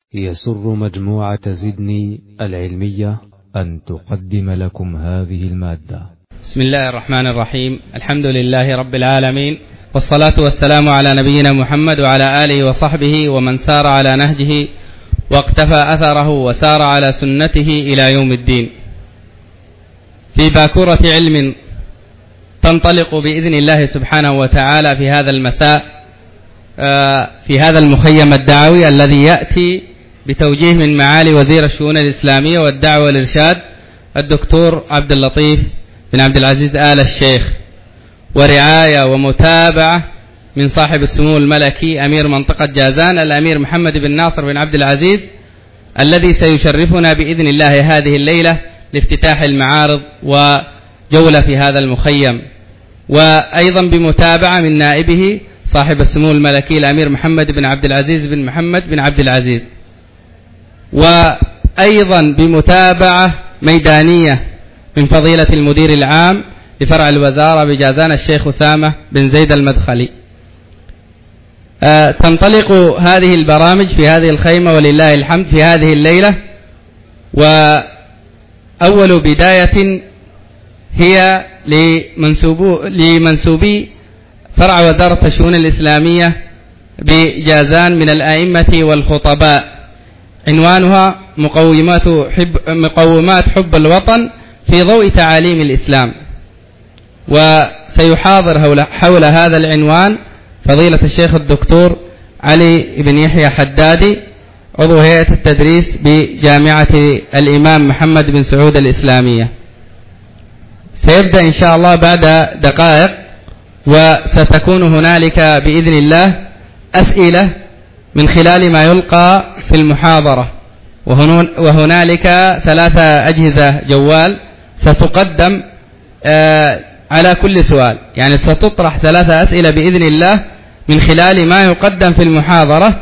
يسر مجموعة زدني العلمية أن تقدم لكم هذه المادة. بسم الله الرحمن الرحيم. الحمد لله رب العالمين، والصلاة والسلام على نبينا محمد وعلى آله وصحبه ومن سار على نهجه واقتفى أثره وسار على سنته إلى يوم الدين. في باكورة علم تنطلق بإذن الله سبحانه وتعالى في هذا المساء، في هذا المخيم الدعوي الذي يأتي بتوجيه من معالي وزير الشؤون الإسلامية والدعوة والإرشاد الدكتور عبد اللطيف بن عبد العزيز آل الشيخ، ورعاية ومتابعة من صاحب السمو الملكي أمير منطقة جازان الأمير محمد بن ناصر بن عبد العزيز، الذي سيشرفنا بإذن الله هذه الليلة لافتتاح المعارض وجولة في هذا المخيم، وأيضا بمتابعة من نائبه صاحب السمو الملكي الأمير محمد بن عبد العزيز بن محمد بن عبد العزيز، وأيضا بمتابعة ميدانية من فضيلة المدير العام لفرع الوزارة بجازان الشيخ أسامة بن زيد المدخلي. تنطلق هذه البرامج في هذه الخيمة ولله الحمد في هذه الليلة، وأول بداية هي لمنسوبي فرع وزارة الشؤون الإسلامية بجازان من الأئمة والخطباء، عنوانها مقومات حب الوطن في ضوء تعاليم الإسلام. وسيحاضر حول هذا العنوان فضيلة الشيخ الدكتور علي بن يحيى حدادي، عضو هيئة التدريس بجامعة الإمام محمد بن سعود الإسلامية. سيبدأ إن شاء الله بعد دقائق، وستكون هنالك بإذن الله أسئلة من خلال ما يلقى في المحاضرة، وهنالك 3 أجهزة جوال ستقدم على كل سؤال، يعني ستطرح 3 أسئلة بإذن الله من خلال ما يقدم في المحاضرة،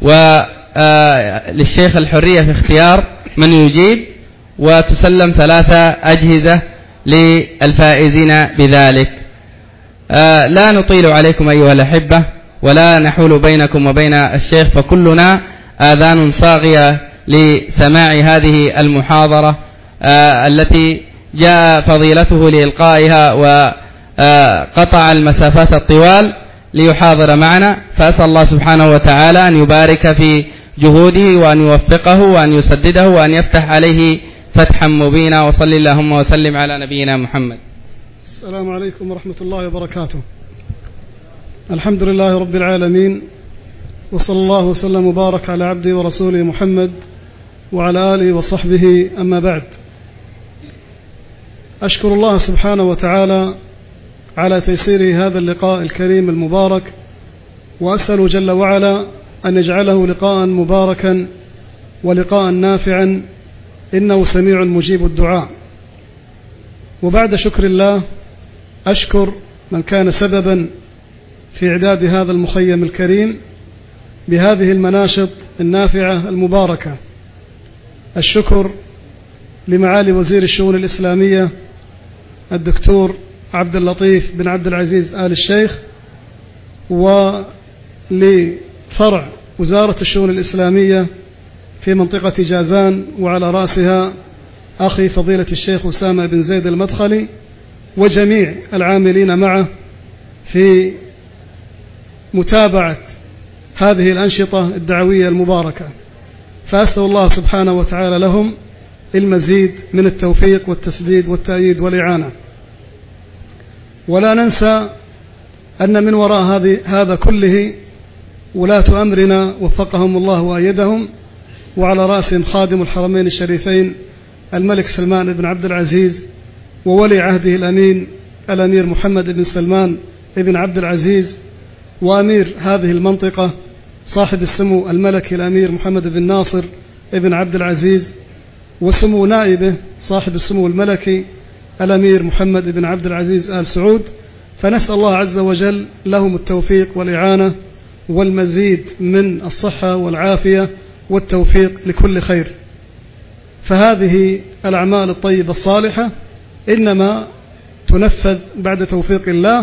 وللشيخ الحرية في اختيار من يجيب، وتسلم 3 أجهزة للفائزين بذلك. لا نطيل عليكم أيها الأحبة، ولا نحول بينكم وبين الشيخ، فكلنا آذان صاغية لسماع هذه المحاضرة التي جاء فضيلته لإلقائها وقطع المسافات الطوال ليحاضر معنا، فأسأل الله سبحانه وتعالى أن يبارك في جهوده وأن يوفقه وأن يسدده وأن يفتح عليه فتحا مبينا. وصلي اللهم وسلم على نبينا محمد. السلام عليكم ورحمة الله وبركاته. الحمد لله رب العالمين، وصلى الله وسلم وبارك على عبده ورسوله محمد وعلى آله وصحبه، أما بعد. أشكر الله سبحانه وتعالى على تيسير هذا اللقاء الكريم المبارك، وأسأل جل وعلا أن يجعله لقاء مباركا ولقاء نافعا، إنه سميع مجيب الدعاء. وبعد شكر الله أشكر من كان سببا في إعداد هذا المخيم الكريم بهذه المناشط النافعة المباركة. الشكر لمعالي وزير الشؤون الإسلامية الدكتور عبد اللطيف بن عبد العزيز آل الشيخ، ولفرع وزارة الشؤون الإسلامية في منطقة جازان، وعلى رأسها أخي فضيلة الشيخ أسامة بن زيد المدخلي، وجميع العاملين معه في متابعة هذه الأنشطة الدعوية المباركة. فأسأل الله سبحانه وتعالى لهم المزيد من التوفيق والتسديد والتأييد والإعانة. ولا ننسى أن من وراء هذا كله ولاة أمرنا وفقهم الله وأيدهم، وعلى رأسهم خادم الحرمين الشريفين الملك سلمان بن عبد العزيز، وولي عهده الأمين الأمير محمد بن سلمان بن عبد العزيز، وأمير هذه المنطقة صاحب السمو الملكي الأمير محمد بن ناصر بن عبد العزيز، وسمو نائبه صاحب السمو الملكي الأمير محمد بن عبد العزيز آل سعود. فنسأل الله عز وجل لهم التوفيق والإعانة والمزيد من الصحة والعافية والتوفيق لكل خير. فهذه الأعمال الطيبة الصالحة إنما تنفذ بعد توفيق الله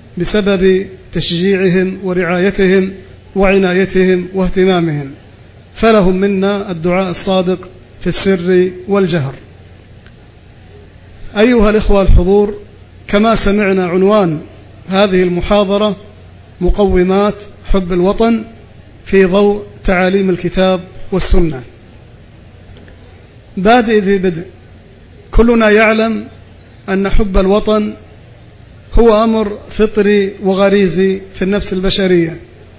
بسبب تشجيعهم ورعايتهم وعنايتهم واهتمامهم. فلهم منا الدعاء الصادق في السر والجهر. أيها الإخوة الحضور، كما سمعنا عنوان هذه المحاضرة مقومات حب الوطن في ضوء تعاليم الكتاب والسنة. بادئ ذي بدء، كلنا يعلم أن حب الوطن هو أمر فطري وغريزي في النفس البشرية،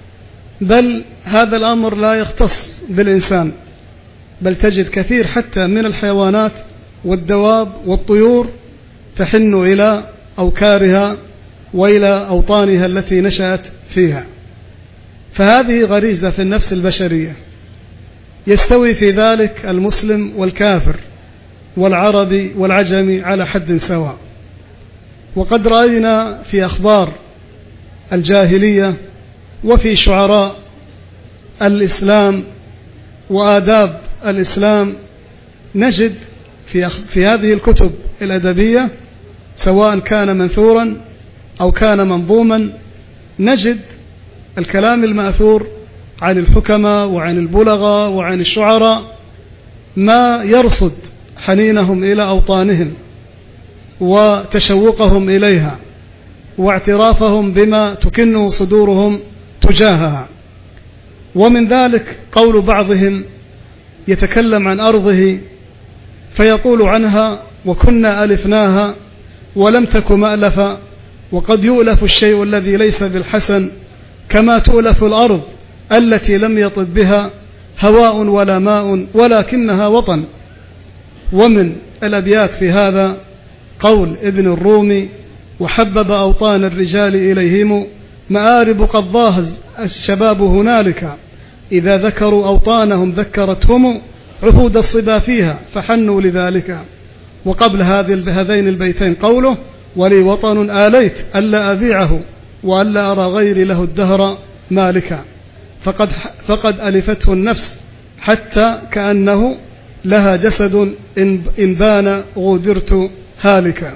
بل هذا الأمر لا يختص بالإنسان، بل تجد كثير حتى من الحيوانات والدواب والطيور تحن إلى أوكارها وإلى أوطانها التي نشأت فيها. فهذه غريزة في النفس البشرية، يستوي في ذلك المسلم والكافر والعربي والعجمي على حد سواء. وقد رأينا في أخبار الجاهلية وفي شعراء الإسلام وآداب الإسلام، نجد في هذه الكتب الأدبية سواء كان منثورا أو كان منظوما، نجد الكلام المأثور عن الحكماء وعن البلغاء وعن الشعراء ما يرصد حنينهم إلى أوطانهم وتشوقهم إليها واعترافهم بما تكنه صدورهم تجاهها. ومن ذلك قول بعضهم يتكلم عن أرضه فيقول عنها: وكنا ألفناها ولم تك مألفا، وقد يؤلف الشيء الذي ليس بالحسن، كما تؤلف الأرض التي لم يطب بها هواء ولا ماء ولكنها وطن. ومن الأبيات في هذا قول ابن الرومي: وحبب أوطان الرجال إليهم مآرب قد ضاها الشباب هنالك، إذا ذكروا أوطانهم ذكرتهم عهود الصبا فيها فحنوا لذلك. وقبل هذين البيتين قوله: ولي وطن آليت ألا أبيعه وألا أرى غيري له الدهر مالكا، فقد ألفته النفس حتى كأنه لها جسد إن بان غودرت هالكا.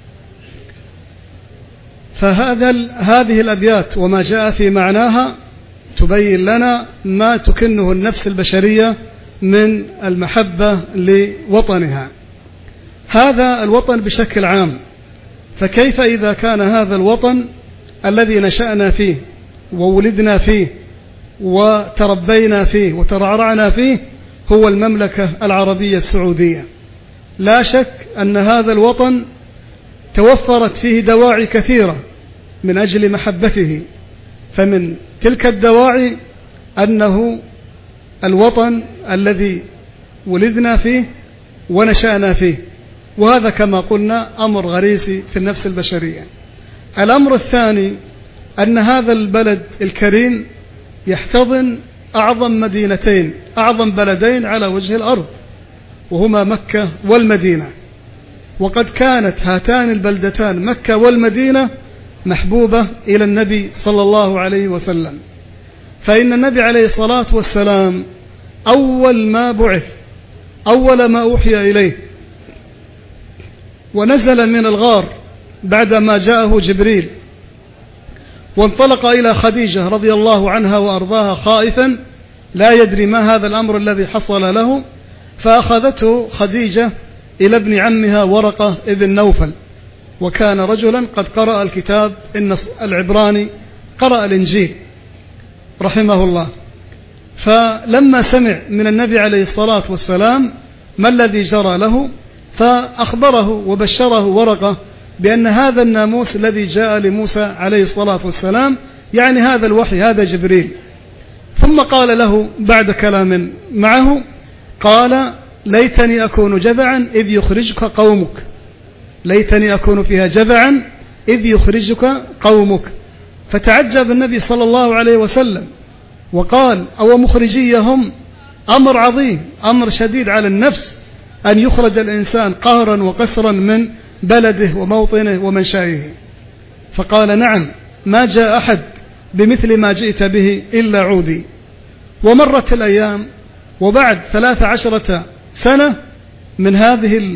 فهذه الأبيات وما جاء في معناها تبين لنا ما تكنه النفس البشرية من المحبة لوطنها. هذا الوطن بشكل عام، فكيف إذا كان هذا الوطن الذي نشأنا فيه وولدنا فيه وتربينا فيه وترعرعنا فيه هو المملكة العربية السعودية؟ لا شك أن هذا الوطن توفرت فيه دواعي كثيرة من أجل محبته، فمن تلك الدواعي أنه الوطن الذي ولدنا فيه ونشأنا فيه، وهذا كما قلنا أمر غريزي في النفس البشرية. الأمر الثاني أن هذا البلد الكريم يحتضن أعظم مدينتين، أعظم بلدين على وجه الأرض، وهما مكة والمدينة. وقد كانت هاتان البلدتان مكة والمدينة محبوبة إلى النبي صلى الله عليه وسلم، فإن النبي عليه الصلاة والسلام أول ما بعث، أول ما أوحي إليه ونزل من الغار بعدما جاءه جبريل وانطلق إلى خديجة رضي الله عنها وأرضاها خائفا لا يدري ما هذا الأمر الذي حصل له، فأخذته خديجة إلى ابن عمها ورقة ابن نوفل، وكان رجلا قد قرأ الكتاب العبراني، قرأ الإنجيل رحمه الله. فلما سمع من النبي عليه الصلاة والسلام ما الذي جرى له فأخبره وبشره ورقة بأن هذا الناموس الذي جاء لموسى عليه الصلاة والسلام يعني هذا الوحي، هذا جبريل. ثم قال له بعد كلام معه، قال: ليتني أكون جذعا إذ يخرجك قومك، ليتني أكون فيها جذعا إذ يخرجك قومك. فتعجب النبي صلى الله عليه وسلم وقال: أو مخرجيهم؟ أمر عظيم، أمر شديد على النفس أن يخرج الإنسان قهرا وقسرا من بلده وموطنه ومنشأه. فقال: نعم، ما جاء أحد بمثل ما جئت به إلا عودي. ومرت الأيام، وبعد 13 سنة من هذه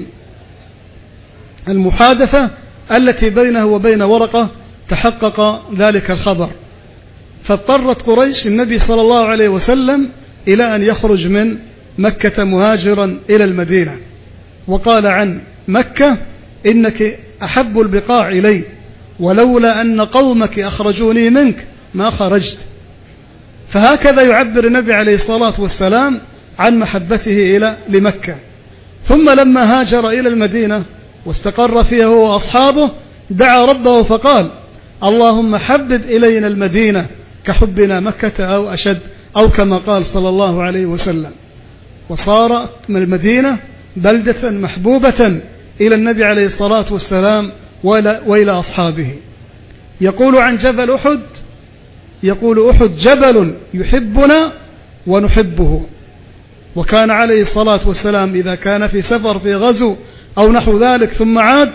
المحادثة التي بينه وبين ورقة تحقق ذلك الخبر، فاضطرت قريش النبي صلى الله عليه وسلم إلى أن يخرج من مكة مهاجرا إلى المدينة، وقال عن مكة: إنك أحب البقاع إلي، ولولا أن قومك أخرجوني منك ما خرجت. فهكذا يعبر النبي عليه الصلاة والسلام عن محبته لمكة. ثم لما هاجر إلى المدينة واستقر فيها هو وأصحابه دعا ربه فقال: اللهم حبب إلينا المدينة كحبنا مكة أو أشد، أو كما قال صلى الله عليه وسلم. وصار من المدينة بلدة محبوبة إلى النبي عليه الصلاة والسلام وإلى أصحابه. يقول عن جبل أحد: يقول أحد جبل يحبنا ونحبه. وكان عليه الصلاة والسلام إذا كان في سفر في غزو أو نحو ذلك ثم عاد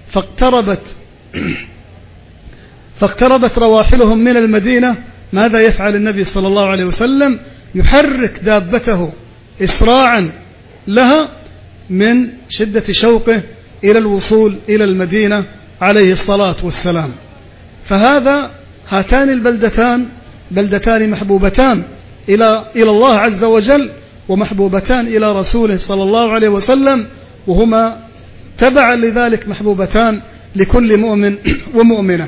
فاقتربت رواحلهم من المدينة، ماذا يفعل النبي صلى الله عليه وسلم؟ يحرك دابته إسراعا لها من شدة شوقه إلى الوصول إلى المدينة عليه الصلاة والسلام. هاتان البلدتان بلدتان محبوبتان إلى الله عز وجل، ومحبوبتان إلى رسوله صلى الله عليه وسلم، وهما تبعا لذلك محبوبتان لكل مؤمن ومؤمنة.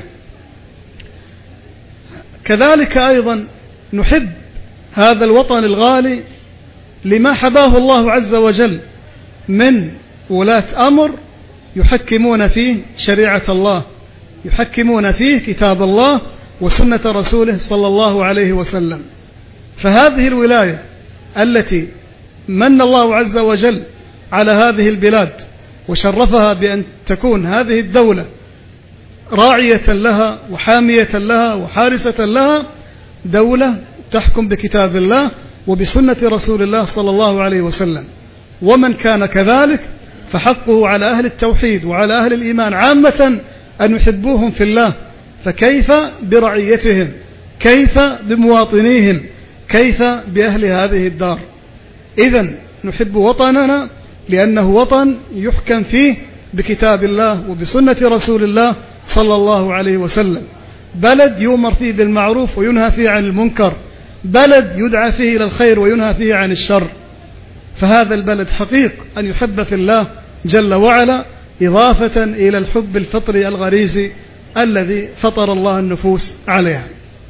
كذلك أيضا نحب هذا الوطن الغالي لما حباه الله عز وجل من ولاة أمر يحكمون فيه شريعة الله، يحكمون فيه كتاب الله وسنة رسوله صلى الله عليه وسلم. فهذه الولاية التي من الله عز وجل على هذه البلاد وشرفها بأن تكون هذه الدولة راعية لها وحامية لها وحارسة لها، دولة تحكم بكتاب الله وبسنة رسول الله صلى الله عليه وسلم. ومن كان كذلك فحقه على أهل التوحيد وعلى أهل الإيمان عامة أن يحبوهم في الله. فكيف برعيتهم؟ كيف بمواطنيهم؟ كيف بأهل هذه الدار؟ إذن نحب وطننا لأنه وطن يحكم فيه بكتاب الله وبسنة رسول الله صلى الله عليه وسلم، بلد يؤمر فيه بالمعروف وينهى فيه عن المنكر، بلد يدعى فيه إلى الخير وينهى فيه عن الشر. فهذا البلد حقيق أن يحب في الله جل وعلا، إضافة إلى الحب الفطري الغريزي الذي فطر الله النفوس عليها.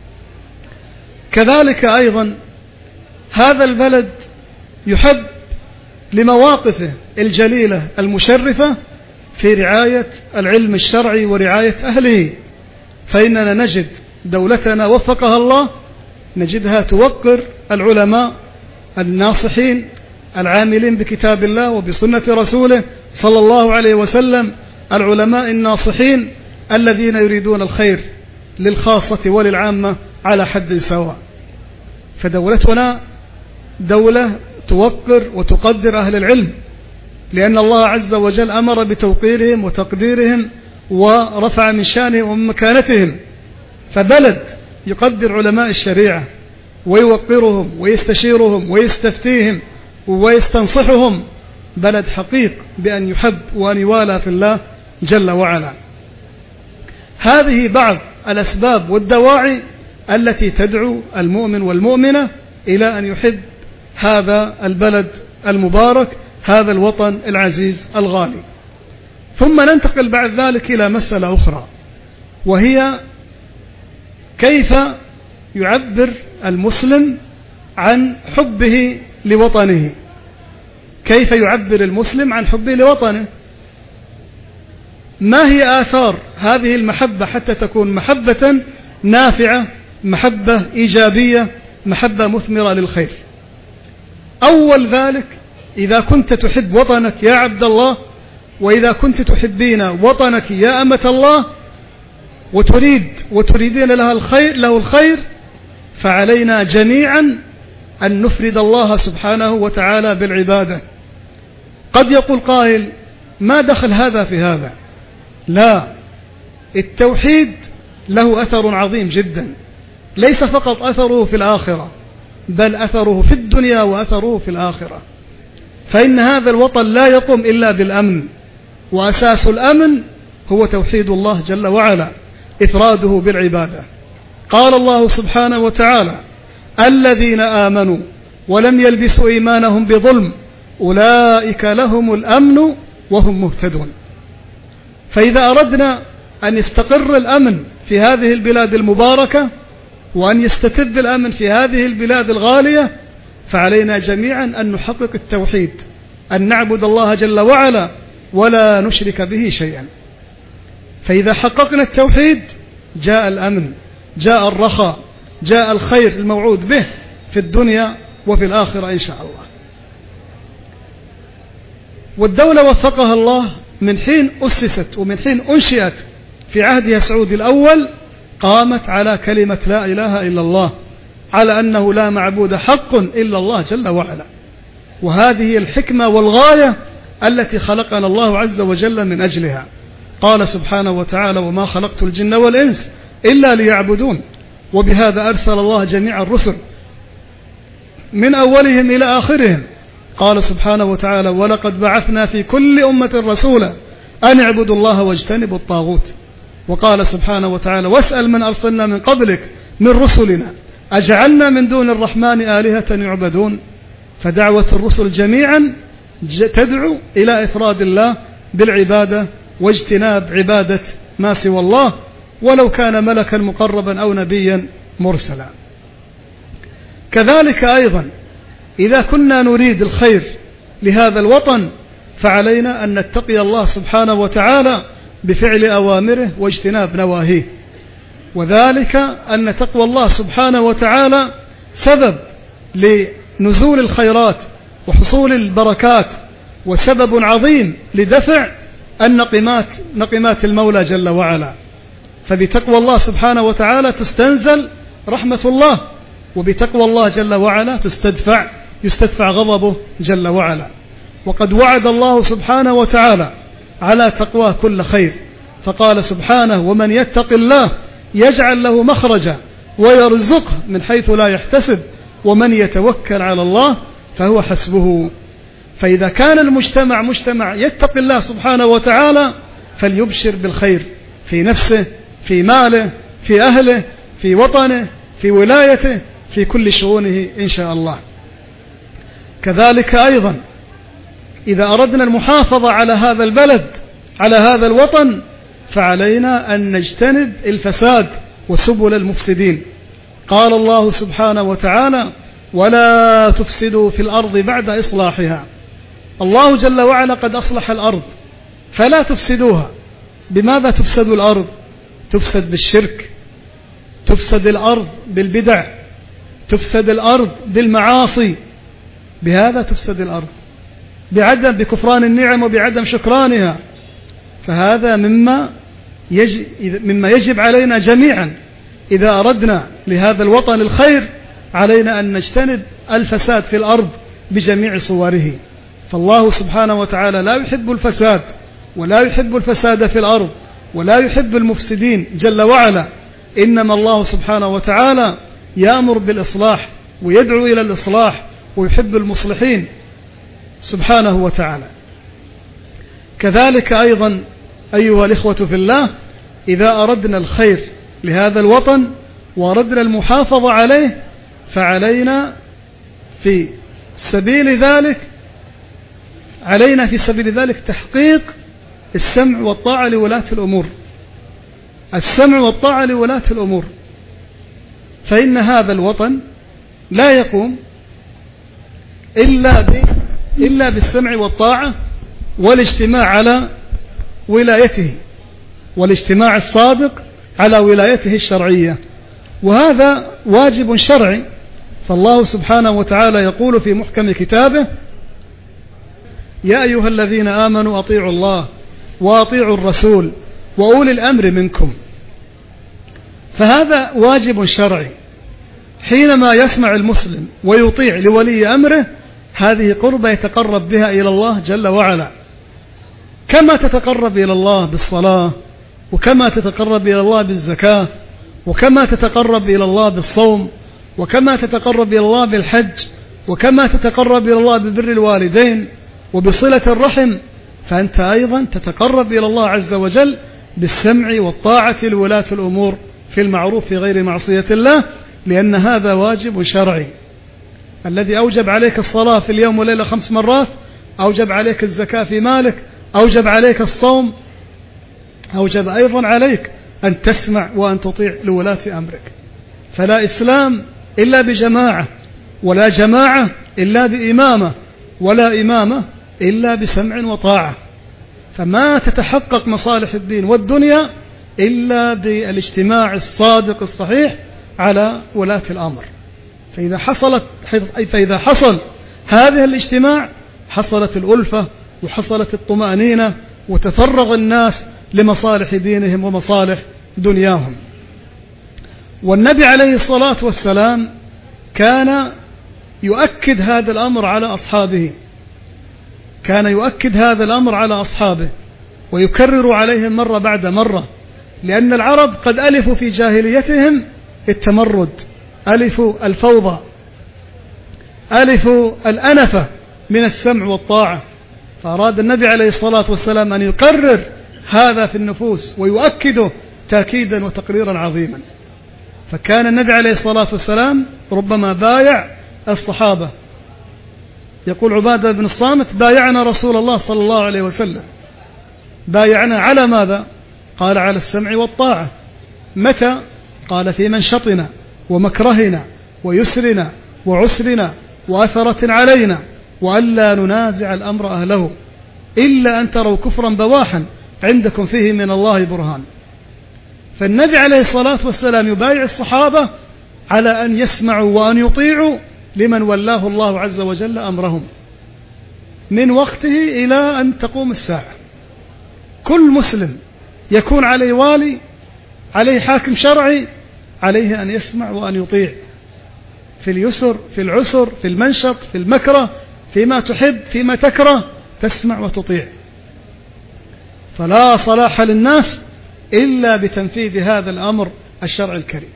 كذلك أيضا هذا البلد يحب لمواقفه الجليلة المشرفة في رعاية العلم الشرعي ورعاية أهله. فإننا نجد دولتنا وفقها الله نجدها توقر العلماء الناصحين العاملين بكتاب الله وبسنة رسوله صلى الله عليه وسلم، العلماء الناصحين الذين يريدون الخير للخاصة وللعامة على حد سواء. فدولتنا دولة توقر وتقدر أهل العلم، لأن الله عز وجل أمر بتوقيرهم وتقديرهم ورفع من شانهم ومن مكانتهم. فبلد يقدر علماء الشريعة ويوقرهم ويستشيرهم ويستفتيهم ويستنصحهم، بلد حقيق بأن يحب وأن يوالى في الله جل وعلا. هذه بعض الأسباب والدواعي التي تدعو المؤمن والمؤمنة إلى أن يحب هذا البلد المبارك، هذا الوطن العزيز الغالي. ثم ننتقل بعد ذلك إلى مسألة أخرى، وهي كيف يعبر المسلم عن حبه لوطنه. كيف يعبر المسلم عن حبه لوطنه؟ ما هي آثار هذه المحبة حتى تكون محبة نافعة، محبة إيجابية، محبة مثمرة للخير؟ أول ذلك إذا كنت تحب وطنك يا عبد الله، وإذا كنت تحبين وطنك يا أمة الله، وتريدين له الخير، فعلينا جميعا أن نفرد الله سبحانه وتعالى بالعبادة. قد يقول قائل: ما دخل هذا في هذا؟ لا، التوحيد له أثر عظيم جدا، ليس فقط أثره في الآخرة، بل أثره في الدنيا وأثره في الآخرة. فإن هذا الوطن لا يقوم إلا بالأمن، وأساس الأمن هو توحيد الله جل وعلا، إفراده بالعبادة. قال الله سبحانه وتعالى: الذين آمنوا ولم يلبسوا إيمانهم بظلم أولئك لهم الأمن وهم مهتدون. فإذا أردنا أن يستقر الأمن في هذه البلاد المباركة وأن يستتب الأمن في هذه البلاد الغالية فعلينا جميعا أن نحقق التوحيد، أن نعبد الله جل وعلا ولا نشرك به شيئا. فإذا حققنا التوحيد جاء الأمن، جاء الرخاء، جاء الخير الموعود به في الدنيا وفي الآخرة إن شاء الله. والدولة وفقها الله من حين أسست ومن حين أنشئت في عهدها سعود الأول قامت على كلمة لا إله إلا الله، على أنه لا معبود حق إلا الله جل وعلا. وهذه الحكمة والغاية التي خلقنا الله عز وجل من أجلها. قال سبحانه وتعالى: وما خلقت الجن والإنس إلا ليعبدون. وبهذا أرسل الله جميع الرسل من أولهم إلى آخرهم. قال سبحانه وتعالى: ولقد بعثنا في كل أمة رسولا أن اعبدوا الله واجتنبوا الطاغوت. وقال سبحانه وتعالى: واسأل من أرسلنا من قبلك من رسلنا أجعلنا من دون الرحمن آلهة يعبدون. فدعوة الرسل جميعا تدعو إلى إفراد الله بالعبادة واجتناب عبادة ما سوى الله ولو كان ملكا مقربا أو نبيا مرسلا. كذلك أيضا إذا كنا نريد الخير لهذا الوطن فعلينا أن نتقي الله سبحانه وتعالى بفعل أوامره واجتناب نواهيه. وذلك أن تقوى الله سبحانه وتعالى سبب لنزول الخيرات وحصول البركات، وسبب عظيم لدفع نقمات المولى جل وعلا. فبتقوى الله سبحانه وتعالى تستنزل رحمة الله، وبتقوى الله جل وعلا يستدفع غضبه جل وعلا. وقد وعد الله سبحانه وتعالى على تقواه كل خير، فقال سبحانه: ومن يتق الله يجعل له مخرجا ويرزقه من حيث لا يحتسب ومن يتوكل على الله فهو حسبه. فإذا كان المجتمع مجتمع يتقي الله سبحانه وتعالى فليبشر بالخير في نفسه، في ماله، في أهله، في وطنه، في ولايته، في كل شؤونه إن شاء الله. كذلك أيضا إذا أردنا المحافظة على هذا البلد، على هذا الوطن، فعلينا أن نجتنب الفساد وسبل المفسدين. قال الله سبحانه وتعالى: ولا تفسدوا في الأرض بعد إصلاحها. الله جل وعلا قد أصلح الأرض فلا تفسدوها. بماذا تفسد الأرض؟ تفسد بالشرك، تفسد الأرض بالبدع، تفسد الأرض بالمعاصي. بهذا تفسد الأرض، بكفران النعم وبعدم شكرانها. فهذا مما يجب علينا جميعا إذا أردنا لهذا الوطن الخير، علينا أن نجتنب الفساد في الأرض بجميع صوره. فالله سبحانه وتعالى لا يحب الفساد، ولا يحب الفساد في الأرض، ولا يحب المفسدين جل وعلا. إنما الله سبحانه وتعالى يأمر بالإصلاح ويدعو إلى الإصلاح ويحب المصلحين سبحانه وتعالى. كذلك أيضا أيها الإخوة في الله، إذا أردنا الخير لهذا الوطن وأردنا المحافظة عليه فعلينا في سبيل ذلك تحقيق السمع والطاعة لولاة الأمور. السمع والطاعة لولاة الأمور، فإن هذا الوطن لا يقوم إلا بالسمع والطاعة والاجتماع على ولايته، والاجتماع الصادق على ولايته الشرعية. وهذا واجب شرعي. فالله سبحانه وتعالى يقول في محكم كتابه: يا أيها الذين آمنوا أطيعوا الله وأطيعوا الرسول وأولي الأمر منكم. فهذا واجب شرعي. حينما يسمع المسلم ويطيع لولي أمره، هذه قربة يتقرب بها إلى الله جل وعلا، كما تتقرب إلى الله بالصلاة، وكما تتقرب إلى الله بالزكاة، وكما تتقرب إلى الله بالصوم، وكما تتقرب إلى الله بالحج، وكما تتقرب إلى الله ببر الوالدين وبصلة الرحم. فأنت أيضا تتقرب إلى الله عز وجل بالسمع والطاعة لولاة الأمور في المعروف في غير معصية الله، لأن هذا واجب شرعي. الذي أوجب عليك الصلاة في اليوم والليلة 5 مرات، أوجب عليك الزكاة في مالك، أوجب عليك الصوم، أوجب أيضا عليك أن تسمع وأن تطيع لولاة أمرك. فلا إسلام إلا بجماعة، ولا جماعة إلا بإمامة، ولا إمامة إلا بسمع وطاعة. فما تتحقق مصالح الدين والدنيا إلا بالاجتماع الصادق الصحيح على ولاة الأمر. فإذا حصل هذا الاجتماع حصلت الألفة وحصلت الطمأنينة وتفرغ الناس لمصالح دينهم ومصالح دنياهم. والنبي عليه الصلاة والسلام كان يؤكد هذا الأمر على أصحابه، كان يؤكد هذا الأمر على أصحابه ويكرر عليهم مرة بعد مرة، لأن العرب قد ألفوا في جاهليتهم التمرد، ألفوا الفوضى، ألفوا الأنفة من السمع والطاعة. فأراد النبي عليه الصلاة والسلام أن يقرر هذا في النفوس ويؤكده تأكيدا وتقريرا عظيما. فكان النبي عليه الصلاة والسلام ربما بايع الصحابة. يقول عبادة بن الصامت: بايعنا رسول الله صلى الله عليه وسلم. بايعنا على ماذا؟ قال: على السمع والطاعة. متى؟ قال: في منشطنا ومكرهنا ويسرنا وعسرنا وأثرة علينا، وألا ننازع الأمر أهله إلا أن تروا كفرا بواحا عندكم فيه من الله برهان. فالنبي عليه الصلاة والسلام يبايع الصحابة على أن يسمعوا وأن يطيعوا لمن ولاه الله عز وجل أمرهم من وقته إلى أن تقوم الساعة. كل مسلم يكون عليه والي، عليه حاكم شرعي، عليه أن يسمع وأن يطيع في اليسر، في العسر، في المنشط، في المكره، فيما تحب، فيما تكره، تسمع وتطيع. فلا صلاح للناس إلا بتنفيذ هذا الأمر الشرعي الكريم،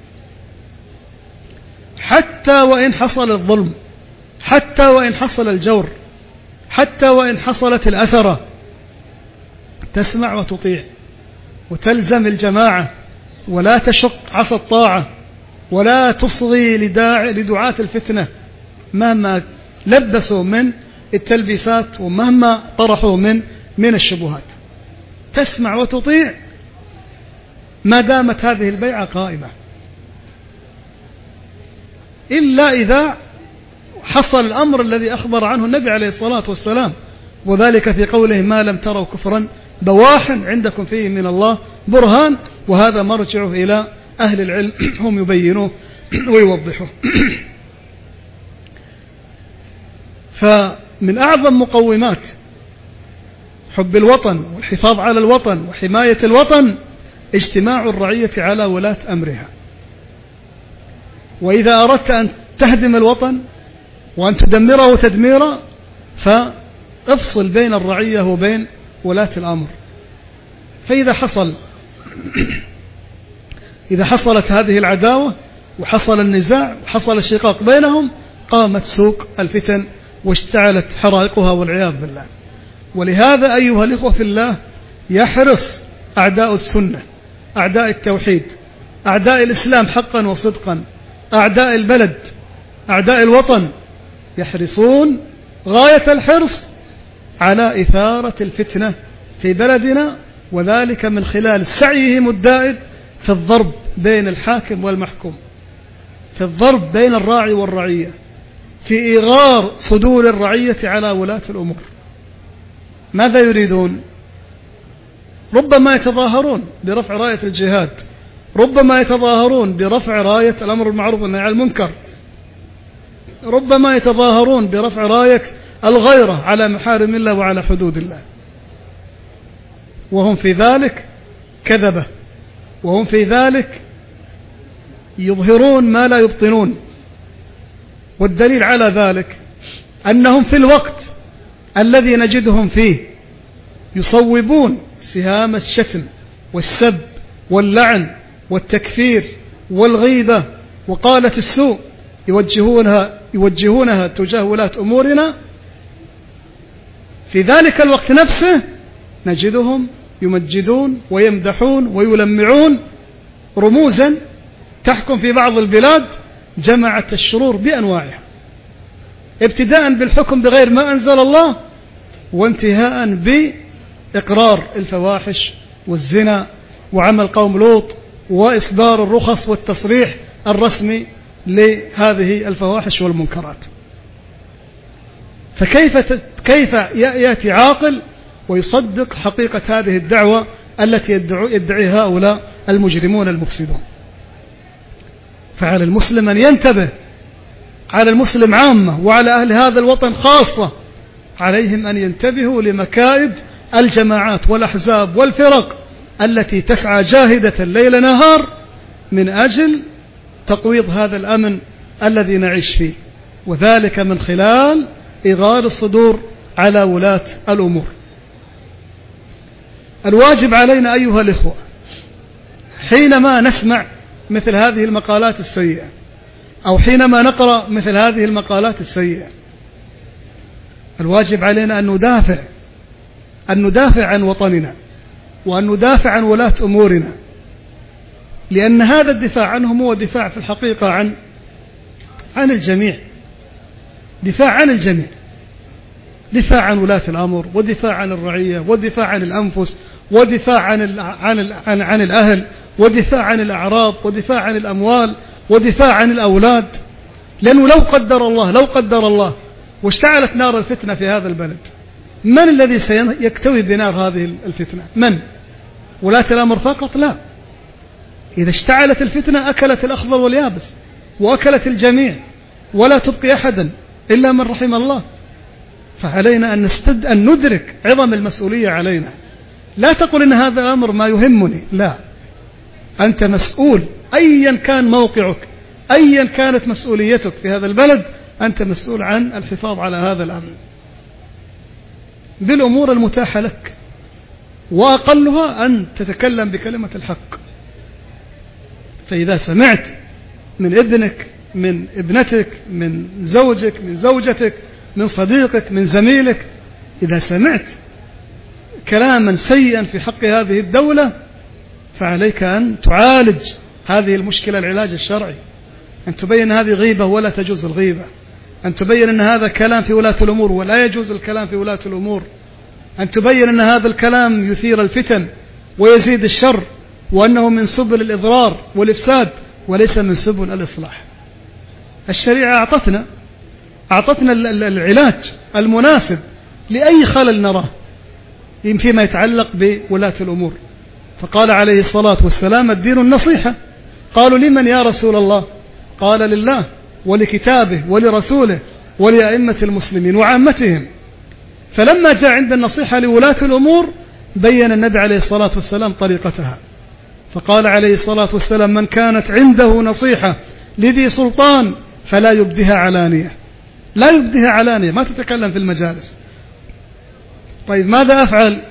حتى وإن حصل الظلم، حتى وإن حصل الجور، حتى وإن حصلت الأثرة، تسمع وتطيع وتلزم الجماعة، ولا تشق عصا الطاعة، ولا تصغي لدعاة الفتنة مهما لبسوا من التلبيسات ومهما طرحوا من الشبهات. تسمع وتطيع ما دامت هذه البيعة قائمة، إلا إذا حصل الأمر الذي أخبر عنه النبي عليه الصلاة والسلام، وذلك في قوله: ما لم تروا كفرا بواحا عندكم فيه من الله برهان. وهذا مرجعه إلى أهل العلم، هم يبينوه ويوضحوه. فمن أعظم مقومات حب الوطن والحفاظ على الوطن وحماية الوطن اجتماع الرعية على ولاة أمرها. وإذا أردت أن تهدم الوطن وأن تدمره تدميرا، فافصل بين الرعية وبين ولاة الأمر. فإذا إذا حصلت هذه العداوة وحصل النزاع وحصل الشقاق بينهم، قامت سوق الفتن واشتعلت حرائقها والعياذ بالله. ولهذا أيها الإخوة في الله، يحرص أعداء السنة، أعداء التوحيد، أعداء الإسلام حقا وصدقا، أعداء البلد، أعداء الوطن، يحرصون غاية الحرص على إثارة الفتنة في بلدنا، وذلك من خلال سعيهم الدائم في الضرب بين الحاكم والمحكوم، في الضرب بين الراعي والرعية، في إيغار صدور الرعية على ولاة الأمور. ماذا يريدون؟ ربما يتظاهرون برفع راية الجهاد، ربما يتظاهرون برفع راية الأمر بالمعروف والنهي عن المنكر، ربما يتظاهرون برفع راية الغيرة على محارم الله وعلى حدود الله، وهم في ذلك كذبة، وهم في ذلك يظهرون ما لا يبطنون. والدليل على ذلك أنهم في الوقت الذي نجدهم فيه يصوبون سهام الشتم والسب واللعن والتكفير والغيبة وقالة السوء، يوجهونها تجاه ولاة أمورنا. في ذلك الوقت نفسه نجدهم يمجدون ويمدحون ويلمعون رموزا تحكم في بعض البلاد جمعت الشرور بأنواعها، ابتداء بالحكم بغير ما أنزل الله، وانتهاء بإقرار الفواحش والزنا وعمل قوم لوط وإصدار الرخص والتصريح الرسمي لهذه الفواحش والمنكرات. فكيف يأتي عاقل ويصدق حقيقة هذه الدعوة التي يدعيها هؤلاء المجرمون المفسدون؟ فعلى المسلم أن ينتبه، على المسلم عامة وعلى أهل هذا الوطن خاصة، عليهم أن ينتبهوا لمكائد الجماعات والأحزاب والفرق التي تسعى جاهدة ليل نهار من أجل تقويض هذا الأمن الذي نعيش فيه، وذلك من خلال إغار الصدور على ولاة الأمور. الواجب علينا أيها الإخوة حينما نسمع مثل هذه المقالات السيئة أو حينما نقرأ مثل هذه المقالات السيئة، الواجب علينا أن ندافع عن وطننا وأن ندافع عن ولاة أمورنا، لأن هذا الدفاع عنهم هو دفاع في الحقيقة عن الجميع، دفاع عن الجميع، دفاع عن ولاة الأمر، ودفاع عن الرعية، ودفاع عن الأنفس، ودفاع عن الأهل، ودفاع عن الأعراض، ودفاع عن الأموال، ودفاع عن الأولاد. لأنه لو قدر الله واشتعلت نار الفتنة في هذا البلد، من الذي سيكتوي بنار هذه الفتنة؟ من؟ ولاة الأمر فقط؟ لا، إذا اشتعلت الفتنة أكلت الأخضر واليابس وأكلت الجميع ولا تبقي أحدا إلا من رحم الله. فعلينا أن ندرك عظم المسؤولية علينا. لا تقل إن هذا الأمر ما يهمني، لا، أنت مسؤول أيا كان موقعك، أيا كانت مسؤوليتك في هذا البلد، أنت مسؤول عن الحفاظ على هذا الأمن بالأمور المتاحة لك، وأقلها أن تتكلم بكلمة الحق. فإذا سمعت من ابنك، من ابنتك، من زوجك، من زوجتك، من صديقك، من زميلك، إذا سمعت كلاما سيئا في حق هذه الدولة، فعليك أن تعالج هذه المشكلة العلاج الشرعي، أن تبين هذه غيبة ولا تجوز الغيبة، أن تبين أن هذا كلام في ولاة الأمور ولا يجوز الكلام في ولاة الأمور، أن تبين أن هذا الكلام يثير الفتن ويزيد الشر، وأنه من سبل الإضرار والإفساد وليس من سبل الإصلاح. الشريعة أعطتنا العلاج المناسب لأي خلل نراه فيما يتعلق بولاة الأمور. فقال عليه الصلاة والسلام: الدين النصيحة. قالوا: لمن يا رسول الله؟ قال: لله ولكتابه ولرسوله ولأئمة المسلمين وعامتهم. فلما جاء عند النصيحة لولاة الأمور بين النبي عليه الصلاة والسلام طريقتها، فقال عليه الصلاة والسلام: من كانت عنده نصيحة لذي سلطان فلا يبدها علانية. لا يبدها علانية، ما تتكلم في المجالس. طيب ماذا أفعل؟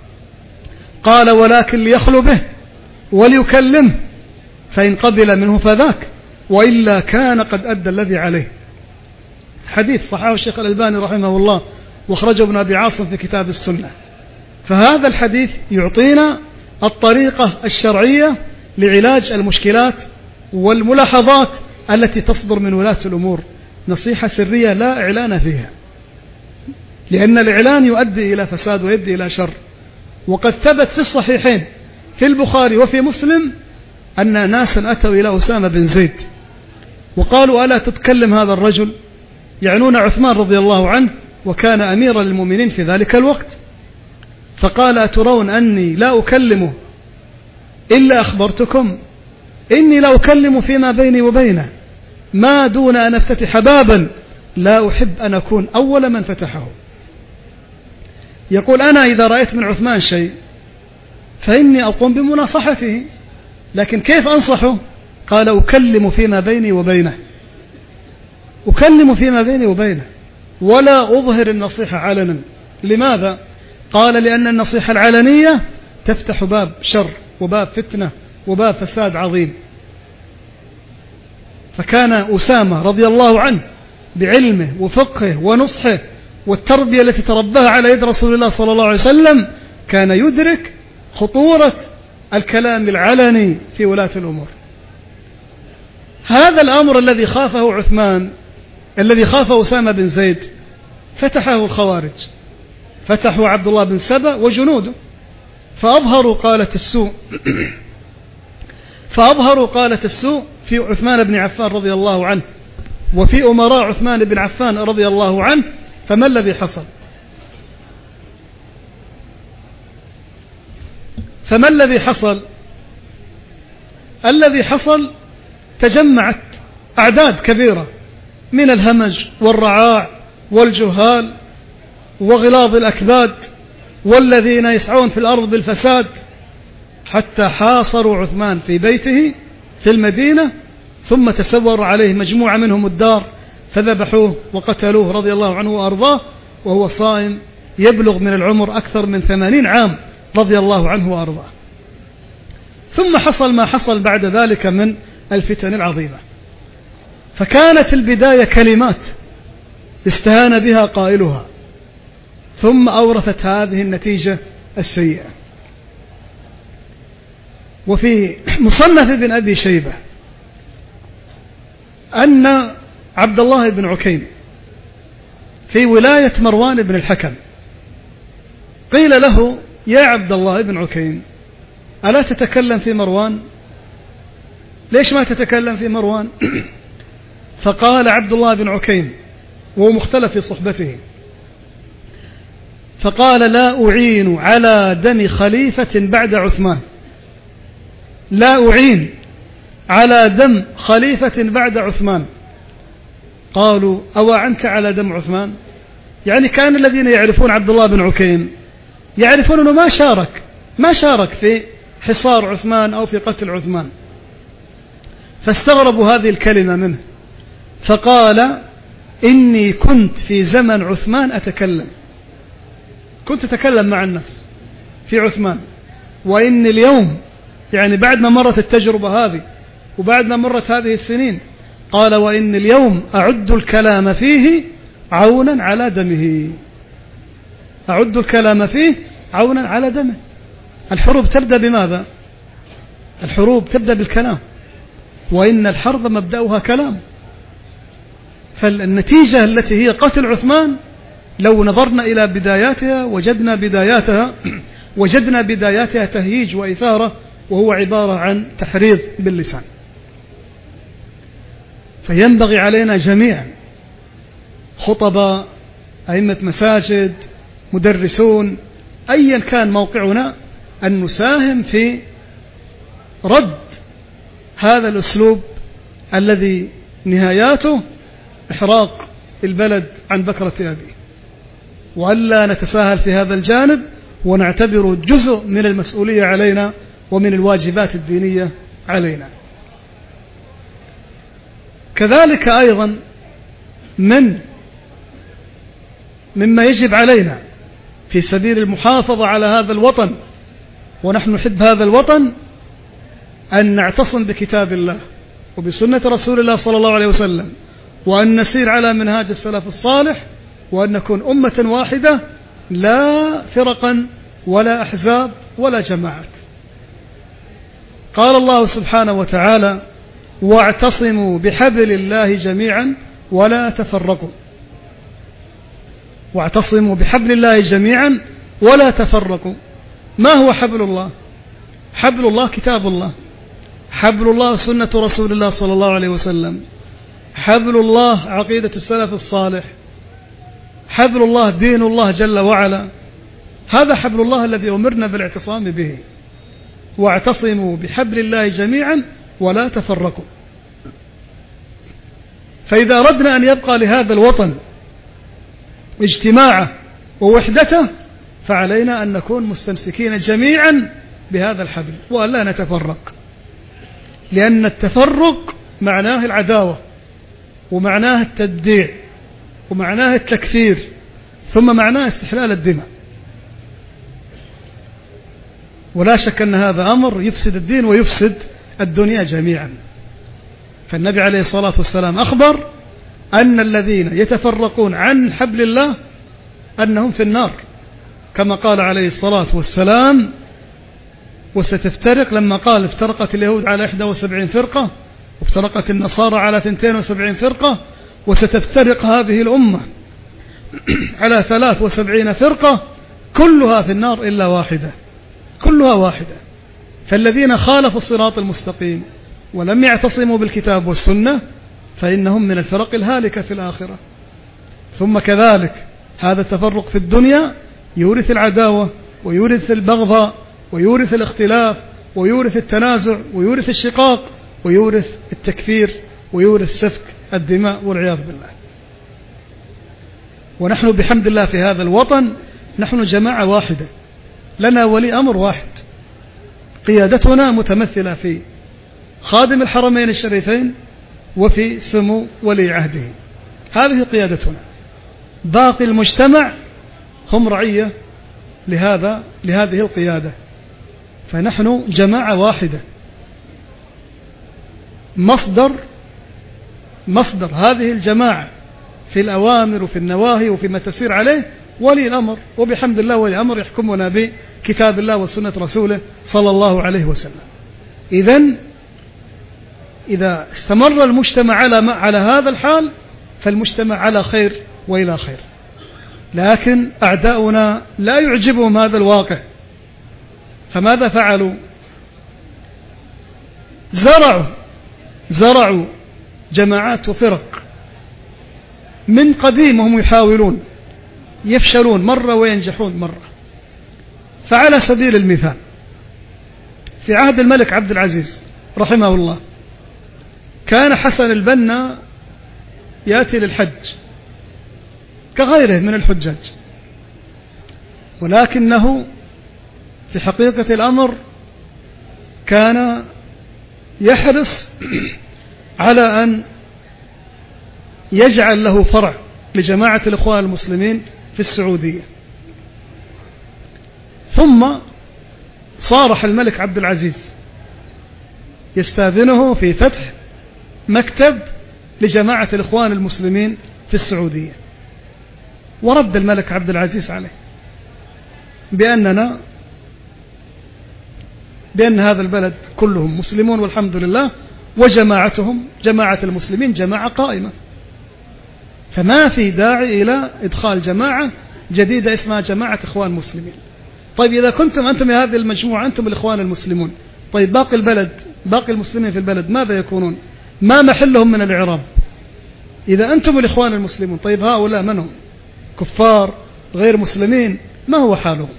قال: ولكن ليخلو به وليكلمه، فإن قبل منه فذاك، وإلا كان قد أدى الذي عليه. حديث صححه الشيخ الألباني رحمه الله، واخرجه ابن أبي عاصم في كتاب السنة. فهذا الحديث يعطينا الطريقة الشرعية لعلاج المشكلات والملاحظات التي تصدر من ولاة الأمور، نصيحة سرية لا إعلان فيها، لأن الإعلان يؤدي إلى فساد ويؤدي إلى شر. وقد ثبت في الصحيحين في البخاري وفي مسلم أن ناسا أتوا إلى أسامة بن زيد وقالوا: ألا تتكلم هذا الرجل؟ يعنون عثمان رضي الله عنه، وكان أميرا للمؤمنين في ذلك الوقت. فقال: أترون أني لا أكلمه إلا أخبرتكم؟ إني لا أكلم فيما بيني وبينه، ما دون أن أفتتح بابا لا أحب أن أكون أول من فتحه. يقول: أنا إذا رأيت من عثمان شيء فإني أقوم بمناصحته، لكن كيف أنصحه؟ قال: أكلم فيما بيني وبينه، أكلم فيما بيني وبينه ولا أظهر النصيحة علنا. لماذا؟ قال: لأن النصيحة العلنية تفتح باب شر وباب فتنة وباب فساد عظيم. فكان أسامة رضي الله عنه بعلمه وفقهه ونصحه والتربية التي ترباها على يد رسول الله صلى الله عليه وسلم كان يدرك خطورة الكلام العلني في ولاة الأمور. هذا الأمر الذي خافه عثمان الذي خاف أسامة بن زيد فتحه الخوارج، فتحوا عبد الله بن سبأ وجنوده، فأظهروا قالة السوء في عثمان بن عفان رضي الله عنه وفي أمراء عثمان بن عفان رضي الله عنه. فما الذي حصل؟ الذي حصل تجمعت أعداد كبيرة من الهمج والرعاع والجهال وغلاظ الأكباد والذين يسعون في الأرض بالفساد، حتى حاصروا عثمان في بيته في المدينة، ثم تسور عليه مجموعة منهم الدار فذبحوه وقتلوه رضي الله عنه وأرضاه وهو صائم يبلغ من العمر أكثر من 80 عام رضي الله عنه وأرضاه. ثم حصل ما حصل بعد ذلك من الفتن العظيمة. فكانت البداية كلمات استهان بها قائلها، ثم أورثت هذه النتيجة السيئة. وفي مصنف ابن أبي شيبة أن عبد الله بن عكيم في ولاية مروان بن الحكم قيل له: يا عبد الله بن عكيم، ألا تتكلم في مروان؟ ليش ما تتكلم في مروان؟ فقال عبد الله بن عكيم وهو مختلف في صحبته، فقال: لا أعين على دم خليفة بعد عثمان، لا أعين على دم خليفة بعد عثمان. قالوا: أو أعنت على دم عثمان؟ يعني كان الذين يعرفون عبد الله بن عكيم يعرفون أنه ما شارك في حصار عثمان أو في قتل عثمان، فاستغربوا هذه الكلمة منه، فقال: إني كنت في زمن عثمان كنت أتكلم مع الناس في عثمان، وإن اليوم يعني بعد ما مرت التجربة هذه وبعد ما مرت هذه السنين، قال: وإن اليوم أعد الكلام فيه عونا على دمه، أعد الكلام فيه عونا على دمه. الحروب تبدأ بماذا؟ الحروب تبدأ بالكلام، وإن الحرب مبدأها كلام. فالنتيجة التي هي قتل عثمان لو نظرنا إلى بداياتها وجدنا بداياتها تهييج وإثارة، وهو عبارة عن تحريض باللسان. فينبغي علينا جميعا، خطباء، أئمة مساجد، مدرسون، أيا كان موقعنا، أن نساهم في رد هذا الأسلوب الذي نهاياته إحراق البلد عن بكرة أبيه، وألا نتساهل في هذا الجانب ونعتبره جزء من المسؤولية علينا ومن الواجبات الدينية علينا. كذلك أيضا مما يجب علينا في سبيل المحافظة على هذا الوطن، ونحن نحب هذا الوطن، أن نعتصم بكتاب الله وبسنة رسول الله صلى الله عليه وسلم، وأن نسير على منهاج السلف الصالح، وأن نكون أمة واحدة لا فرقا ولا أحزاب ولا جماعات. قال الله سبحانه وتعالى: واعتصموا بحبل الله جميعا ولا تفرقوا. واعتصموا بحبل الله جميعا ولا تفرقوا. ما هو حبل الله؟ حبل الله كتاب الله، حبل الله سنة رسول الله صلى الله عليه وسلم، حبل الله عقيدة السلف الصالح، حبل الله دين الله جل وعلا. هذا حبل الله الذي أمرنا بالاعتصام به. واعتصموا بحبل الله جميعا ولا تفرقوا. فإذا أردنا أن يبقى لهذا الوطن اجتماعه ووحدته، فعلينا أن نكون مستمسكين جميعا بهذا الحبل وألا نتفرق، لأن التفرق معناه العداوة، ومعناه التبديع، ومعناه التكفير، ثم معناه استحلال الدماء. ولا شك أن هذا أمر يفسد الدين ويفسد الدنيا جميعا. فالنبي عليه الصلاة والسلام أخبر أن الذين يتفرقون عن حبل الله أنهم في النار، كما قال عليه الصلاة والسلام: وستفترق، لما قال افترقت اليهود على 71 فرقة، وافترقت النصارى على 72 فرقة، وستفترق هذه الأمة على 73 فرقة كلها في النار إلا واحدة، كلها واحدة. فالذين خالفوا الصراط المستقيم ولم يعتصموا بالكتاب والسنة فإنهم من الفرق الهالكة في الآخرة. ثم كذلك هذا التفرق في الدنيا يورث العداوة ويورث البغضاء ويورث الاختلاف ويورث التنازع ويورث الشقاق ويورث التكفير ويورث سفك الدماء والعياذ بالله. ونحن بحمد الله في هذا الوطن نحن جماعة واحدة، لنا ولي أمر واحد، قيادتنا متمثلة في خادم الحرمين الشريفين وفي سمو ولي عهده، هذه قيادتنا. باقي المجتمع هم رعية لهذه القيادة، فنحن جماعة واحدة. مصدر هذه الجماعة في الأوامر وفي النواهي وفيما تسير عليه ولي الأمر، وبحمد الله ولي الأمر يحكمنا بكتاب الله وسنة رسوله صلى الله عليه وسلم. إذا استمر المجتمع على هذا الحال فالمجتمع على خير وإلى خير. لكن أعداؤنا لا يعجبهم هذا الواقع، فماذا فعلوا؟ زرعوا جماعات وفرق من قديم، هم يحاولون، يفشلون مرة وينجحون مرة. فعلى سبيل المثال في عهد الملك عبد العزيز رحمه الله كان حسن البنا يأتي للحج كغيره من الحجاج، ولكنه في حقيقة الأمر كان يحرص على أن يجعل له فرع لجماعة الإخوان المسلمين في السعودية. ثم صارح الملك عبد العزيز يستاذنه في فتح مكتب لجماعة الإخوان المسلمين في السعودية، ورد الملك عبد العزيز عليه بأن هذا البلد كلهم مسلمون والحمد لله، وجماعتهم جماعة المسلمين جماعة قائمة، فما في داعي إلى إدخال جماعة جديدة اسمها جماعة إخوان مسلمين. طيب إذا كنتم أنتم هذه المجموعة أنتم الإخوان المسلمون، طيب باقي البلد، باقي المسلمين في البلد ماذا يكونون؟ ما محلهم من الإعراب؟ إذا أنتم الإخوان المسلمون، طيب هؤلاء من هم؟ كفار غير مسلمين، ما هو حالهم؟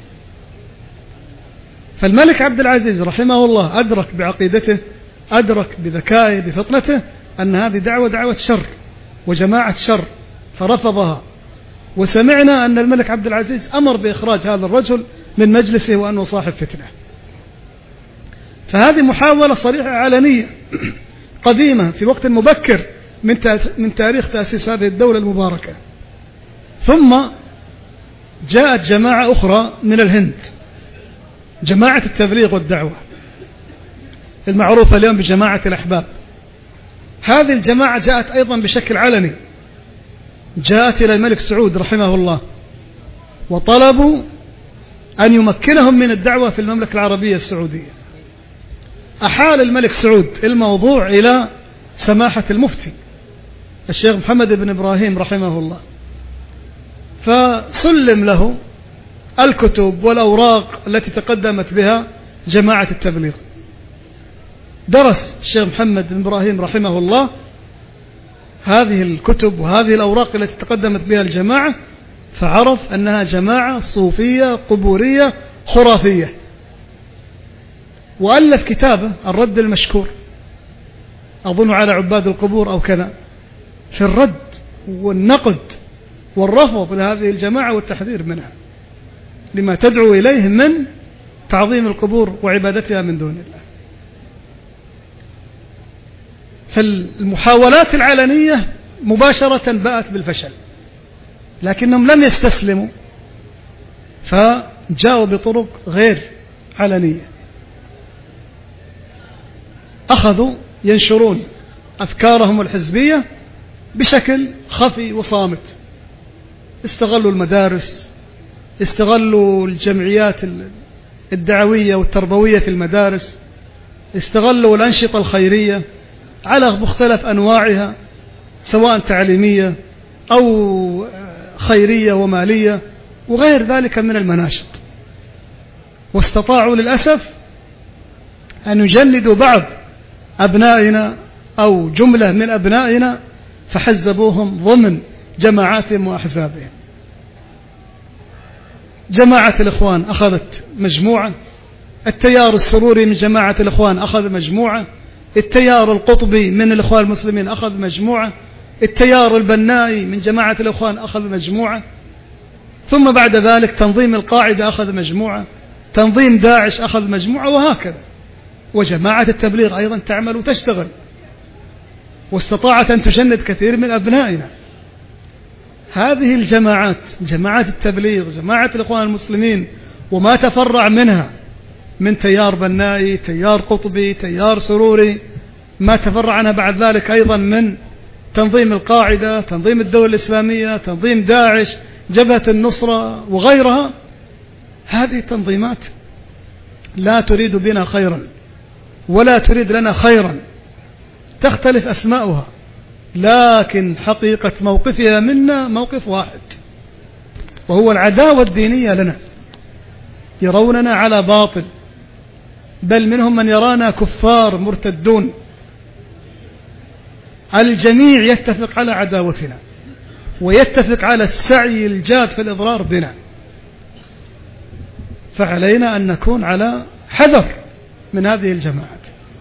فالملك عبد العزيز رحمه الله أدرك بعقيدته، أدرك بذكائه بفطنته أن هذه دعوة شر وجماعة شر، فرفضها. وسمعنا أن الملك عبد العزيز أمر بإخراج هذا الرجل من مجلسه وأنه صاحب فتنة. فهذه محاولة صريحة علنية قديمة في وقت مبكر من تاريخ تأسيس هذه الدولة المباركة. ثم جاءت جماعة أخرى من الهند، جماعة التبليغ والدعوة المعروفة اليوم بجماعة الأحباب. هذه الجماعة جاءت أيضا بشكل علني، جاءت إلى الملك سعود رحمه الله وطلبوا أن يمكنهم من الدعوة في المملكة العربية السعودية. أحال الملك سعود الموضوع إلى سماحة المفتي الشيخ محمد بن إبراهيم رحمه الله، فسلم له الكتب والأوراق التي تقدمت بها جماعة التبليغ. درس الشيخ محمد بن إبراهيم رحمه الله هذه الكتب وهذه الأوراق التي تقدمت بها الجماعة، فعرف أنها جماعة صوفية قبورية خرافية، وألف كتابه الرد المشكور، أظن على عباد القبور أو كذا، في الرد والنقد والرفض لهذه الجماعة والتحذير منها لما تدعو إليه من تعظيم القبور وعبادتها من دون الله. فالمحاولات العلنية مباشرة بأت بالفشل، لكنهم لم يستسلموا فجاءوا بطرق غير علنية، أخذوا ينشرون أفكارهم الحزبية بشكل خفي وصامت. استغلوا المدارس، استغلوا الجمعيات الدعوية والتربوية في المدارس، استغلوا الأنشطة الخيرية على مختلف أنواعها، سواء تعليمية أو خيرية ومالية وغير ذلك من المناشط، واستطاعوا للأسف أن يجندوا بعض أبنائنا أو جملة من أبنائنا فحزبوهم ضمن جماعاتهم وأحزابهم. جماعة الإخوان أخذت مجموعة، التيار السروري من جماعة الإخوان أخذ مجموعة، التيار القطبي من الإخوان المسلمين أخذ مجموعة، التيار البنائي من جماعة الإخوان أخذ مجموعة، ثم بعد ذلك تنظيم القاعدة أخذ مجموعة، تنظيم داعش أخذ مجموعة، وهكذا. وجماعة التبليغ أيضا تعمل وتشتغل، واستطاعت أن تجند كثير من أبنائنا. هذه الجماعات، جماعات التبليغ، جماعة الإخوان المسلمين وما تفرع منها من تيار بنائي، تيار قطبي، تيار سروري، ما تفرع عنها بعد ذلك أيضا من تنظيم القاعدة، تنظيم الدولة الإسلامية، تنظيم داعش، جبهة النصرة وغيرها. هذه التنظيمات لا تريد بنا خيرا ولا تريد لنا خيرا، تختلف أسماؤها، لكن حقيقة موقفها منا موقف واحد، وهو العداوة الدينية لنا. يروننا على باطل، بل منهم من يرانا كفار مرتدون. الجميع يتفق على عداوتنا ويتفق على السعي الجاد في الإضرار بنا، فعلينا أن نكون على حذر من هذه الجماعات.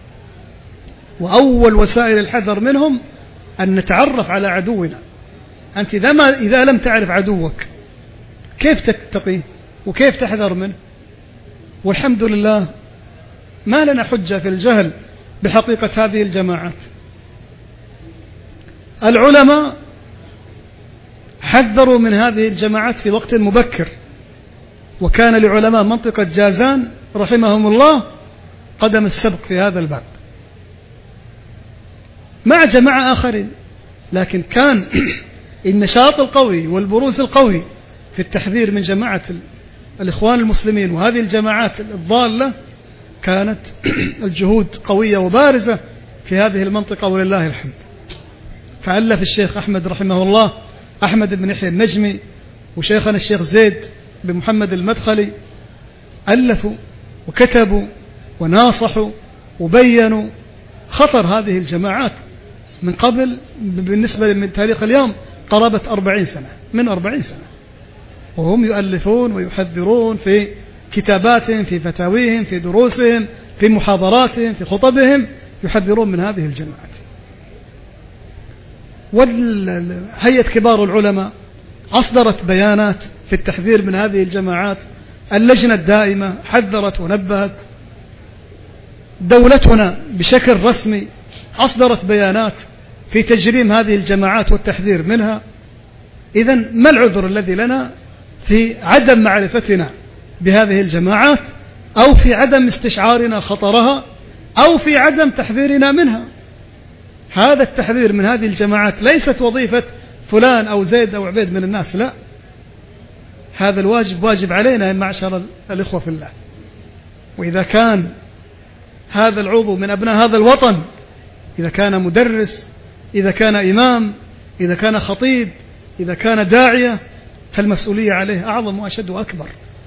وأول وسائل الحذر منهم أن نتعرف على عدونا. أنت إذا لم تعرف عدوك كيف تتقيه وكيف تحذر منه؟ والحمد لله ما لنا حجة في الجهل بحقيقة هذه الجماعات. العلماء حذروا من هذه الجماعات في وقت مبكر، وكان لعلماء منطقة جازان رحمهم الله قدم السبق في هذا الباب مع جماعة آخرين، لكن كان النشاط القوي والبروز القوي في التحذير من جماعة الإخوان المسلمين وهذه الجماعات الضالة. كانت الجهود قوية وبارزة في هذه المنطقة ولله الحمد. فألف الشيخ أحمد رحمه الله، أحمد بن يحيى النجمي، وشيخنا الشيخ زيد بن محمد المدخلي، ألفوا وكتبوا وناصحوا وبينوا خطر هذه الجماعات من قبل، بالنسبة من تاريخ اليوم قرابة 40 سنة، من 40 سنة، وهم يؤلفون ويحذرون في كتاباتهم، في فتاويهم، في دروسهم، في محاضراتهم، في خطبهم، يحذرون من هذه الجماعات. وهيئة كبار العلماء أصدرت بيانات في التحذير من هذه الجماعات، اللجنة الدائمة حذرت ونبهت، دولتنا بشكل رسمي أصدرت بيانات في تجريم هذه الجماعات والتحذير منها. إذن ما العذر الذي لنا في عدم معرفتنا بهذه الجماعات، أو في عدم استشعارنا خطرها، أو في عدم تحذيرنا منها؟ هذا التحذير من هذه الجماعات ليست وظيفة فلان أو زيد أو عبيد من الناس، لا، هذا الواجب واجب علينا يا معشر الإخوة في الله. وإذا كان هذا العضو من أبناء هذا الوطن، إذا كان مدرس، إذا كان إمام، إذا كان خطيب، إذا كان داعية، فالمسؤولية عليه أعظم وأشد وأكبر.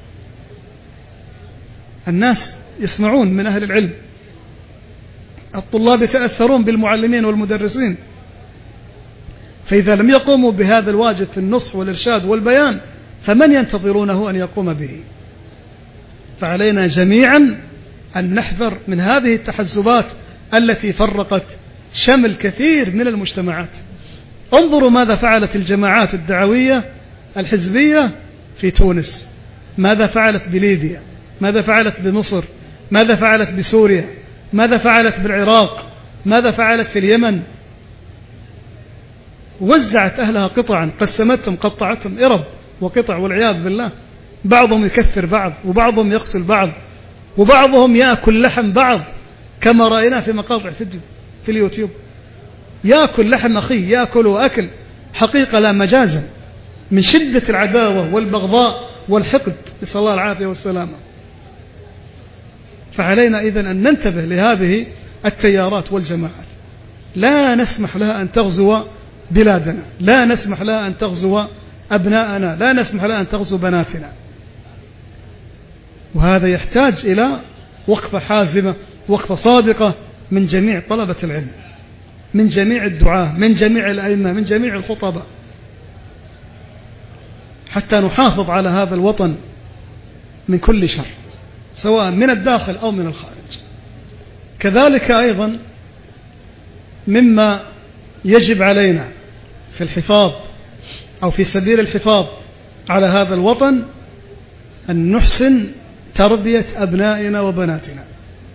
الناس يسمعون من أهل العلم، الطلاب يتأثرون بالمعلمين والمدرسين، فإذا لم يقوموا بهذا الواجب في النصح والإرشاد والبيان فمن ينتظرونه أن يقوم به؟ فعلينا جميعا أن نحذر من هذه التحزبات التي فرقت شمل كثير من المجتمعات. انظروا ماذا فعلت الجماعات الدعوية الحزبية في تونس، ماذا فعلت بليبيا، ماذا فعلت بمصر، ماذا فعلت بسوريا، ماذا فعلت بالعراق، ماذا فعلت في اليمن. وزعت أهلها قطعا، قسمتهم، قطعتهم إرب وقطع والعياذ بالله. بعضهم يكفر بعض، وبعضهم يقتل بعض، وبعضهم يأكل لحم بعض، كما رأينا في مقاطع فيديو في اليوتيوب، يأكل لحم أخيه، يأكل أكل حقيقة لا مجازا، من شدة العداوة والبغضاء والحقد، نسأل الله العافية والسلامة. فعلينا إذن أن ننتبه لهذه التيارات والجماعات، لا نسمح لها أن تغزو بلادنا، لا نسمح لها أن تغزو أبناءنا، لا نسمح لها أن تغزو بناتنا. وهذا يحتاج إلى وقفة حازمة، وقفة صادقة من جميع طلبة العلم، من جميع الدعاة، من جميع الأئمة، من جميع الخطباء، حتى نحافظ على هذا الوطن من كل شر، سواء من الداخل أو من الخارج. كذلك أيضا مما يجب علينا في الحفاظ أو في سبيل الحفاظ على هذا الوطن أن نحسن تربية أبنائنا وبناتنا،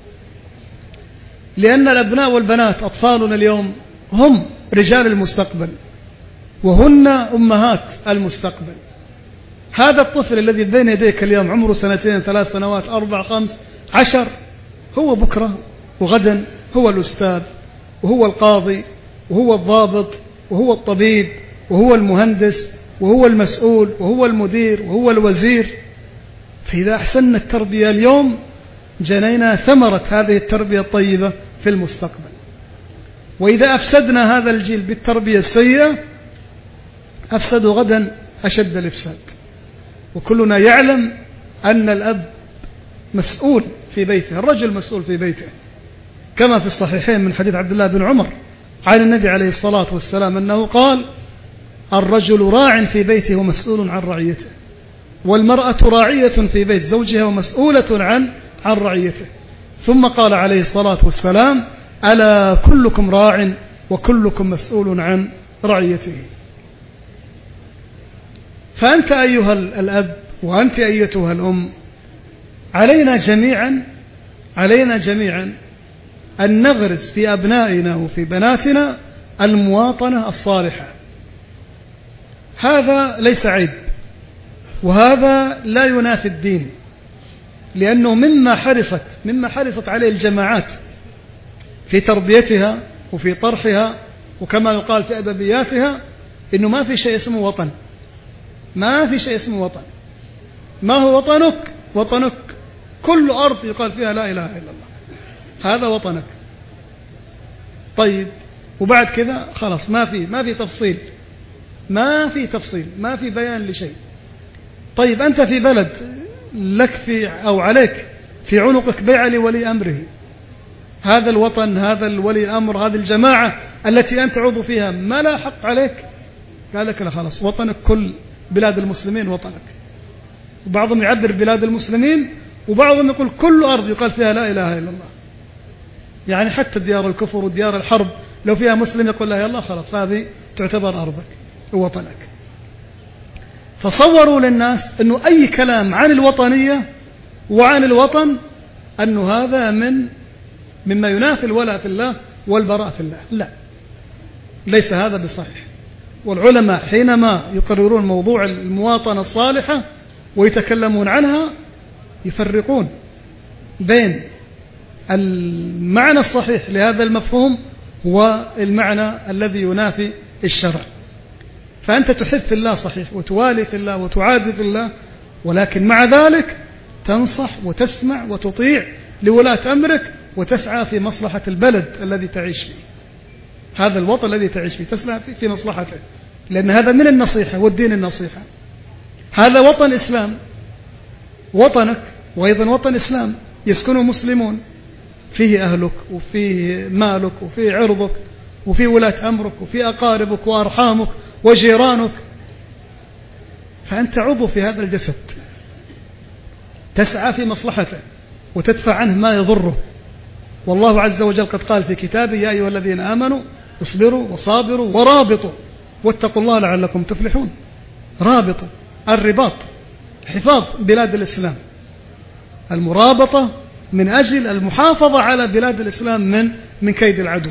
لأن الأبناء والبنات أطفالنا اليوم هم رجال المستقبل، وهن أمهات المستقبل. هذا الطفل الذي بين يديك اليوم عمره 2 3 سنوات 4 5 10 هو بكرة وغدا هو الأستاذ، وهو القاضي، وهو الضابط، وهو الطبيب، وهو المهندس، وهو المسؤول، وهو المدير، وهو الوزير. فإذا أحسننا التربية اليوم جنينا ثمرة هذه التربية الطيبة في المستقبل. وإذا أفسدنا هذا الجيل بالتربية السيئة أفسدوا غدا أشد الإفساد. وكلنا يعلم أن الأب مسؤول في بيته، الرجل مسؤول في بيته، كما في الصحيحين من حديث عبد الله بن عمر عن النبي عليه الصلاة والسلام أنه قال: الرجل راع في بيته ومسؤول عن رعيته، والمرأة راعية في بيت زوجها ومسؤولة عن رعيته. ثم قال عليه الصلاة والسلام: ألا كلكم راع وكلكم مسؤول عن رعيته. فأنت أيها الأب وأنت أيتها الأم علينا جميعا أن نغرس في أبنائنا وفي بناتنا المواطنة الصالحة. هذا ليس عيب، وهذا لا ينافي الدين، لأنه مما حرصت عليه الجماعات في تربيتها وفي طرحها، وكما يقال في أدبياتها، إنه ما في شيء اسمه وطن، ما في شيء اسمه وطن. ما هو وطنك؟ وطنك كل أرض يقال فيها لا إله إلا الله، هذا وطنك. طيب، وبعد كذا خلاص ما في تفصيل، ما في بيان لشيء. طيب، أنت في بلد لك أو عليك في عنقك بيع لولي أمره، هذا الوطن، هذا الولي الأمر، هذه الجماعة التي أنت عضو فيها ما لا حق عليك؟ قال لك لا، خلاص وطنك كل بلاد المسلمين وطنك. وبعضهم يعبر بلاد المسلمين، وبعضهم يقول كل أرض يقال فيها لا إله إلا الله، يعني حتى ديار الكفر وديار الحرب لو فيها مسلم يقول لا يلا خلاص هذه تعتبر أرضك ووطنك. فصوروا للناس أنه أي كلام عن الوطنية وعن الوطن أنه هذا مما ينافي الولاء في الله والبراء في الله. لا، ليس هذا بصحيح. والعلماء حينما يقررون موضوع المواطنة الصالحة ويتكلمون عنها يفرقون بين المعنى الصحيح لهذا المفهوم والمعنى الذي ينافي الشرع. فأنت تحب في الله صحيح، وتوالي في الله، وتعادي في الله، ولكن مع ذلك تنصح وتسمع وتطيع لولاة أمرك، وتسعى في مصلحة البلد الذي تعيش فيه، هذا الوطن الذي تعيش فيه، تسعى في مصلحته، لأن هذا من النصيحة والدين النصيحة. هذا وطن إسلام، وطنك وأيضا وطن إسلام يسكنه مسلمون، فيه أهلك وفيه مالك وفيه عرضك وفيه ولاة أمرك وفيه أقاربك وأرحامك وجيرانك. فأنت عضو في هذا الجسد، تسعى في مصلحته وتدفع عنه ما يضره. والله عز وجل قد قال في كتابه: يا أيها الذين آمنوا اصبروا وصابروا ورابطوا واتقوا الله لعلكم تفلحون. رابطوا، الرباط، حفاظ بلاد الإسلام، المرابطة من أجل المحافظة على بلاد الإسلام من كيد العدو.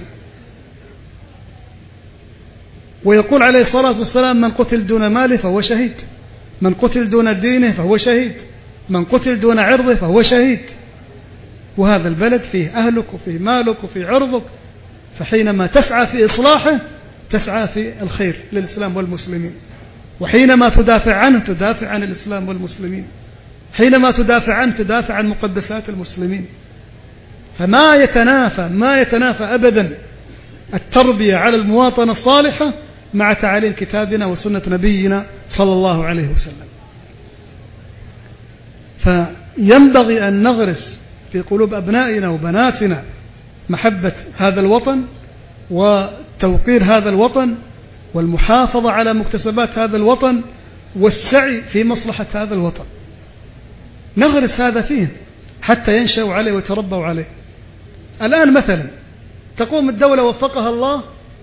ويقول عليه الصلاة والسلام: من قتل دون ماله فهو شهيد، من قتل دون دينه فهو شهيد، من قتل دون عرضه فهو شهيد. وهذا البلد فيه أهلك وفيه مالك وفيه عرضك، فحينما تسعى في إصلاحه تسعى في الخير للإسلام والمسلمين، وحينما تدافع عنه تدافع عن الإسلام والمسلمين، حينما تدافع عنه تدافع عن مقدسات المسلمين. فما يتنافى أبدا التربية على المواطنة الصالحة مع تعاليم كتابنا وسنة نبينا صلى الله عليه وسلم. فينبغي أن نغرس في قلوب أبنائنا وبناتنا محبة هذا الوطن وتوقير هذا الوطن والمحافظة على مكتسبات هذا الوطن والسعي في مصلحة هذا الوطن. نغرس هذا فيه حتى ينشأوا عليه ويتربوا عليه. الآن مثلا تقوم الدولة وفقها الله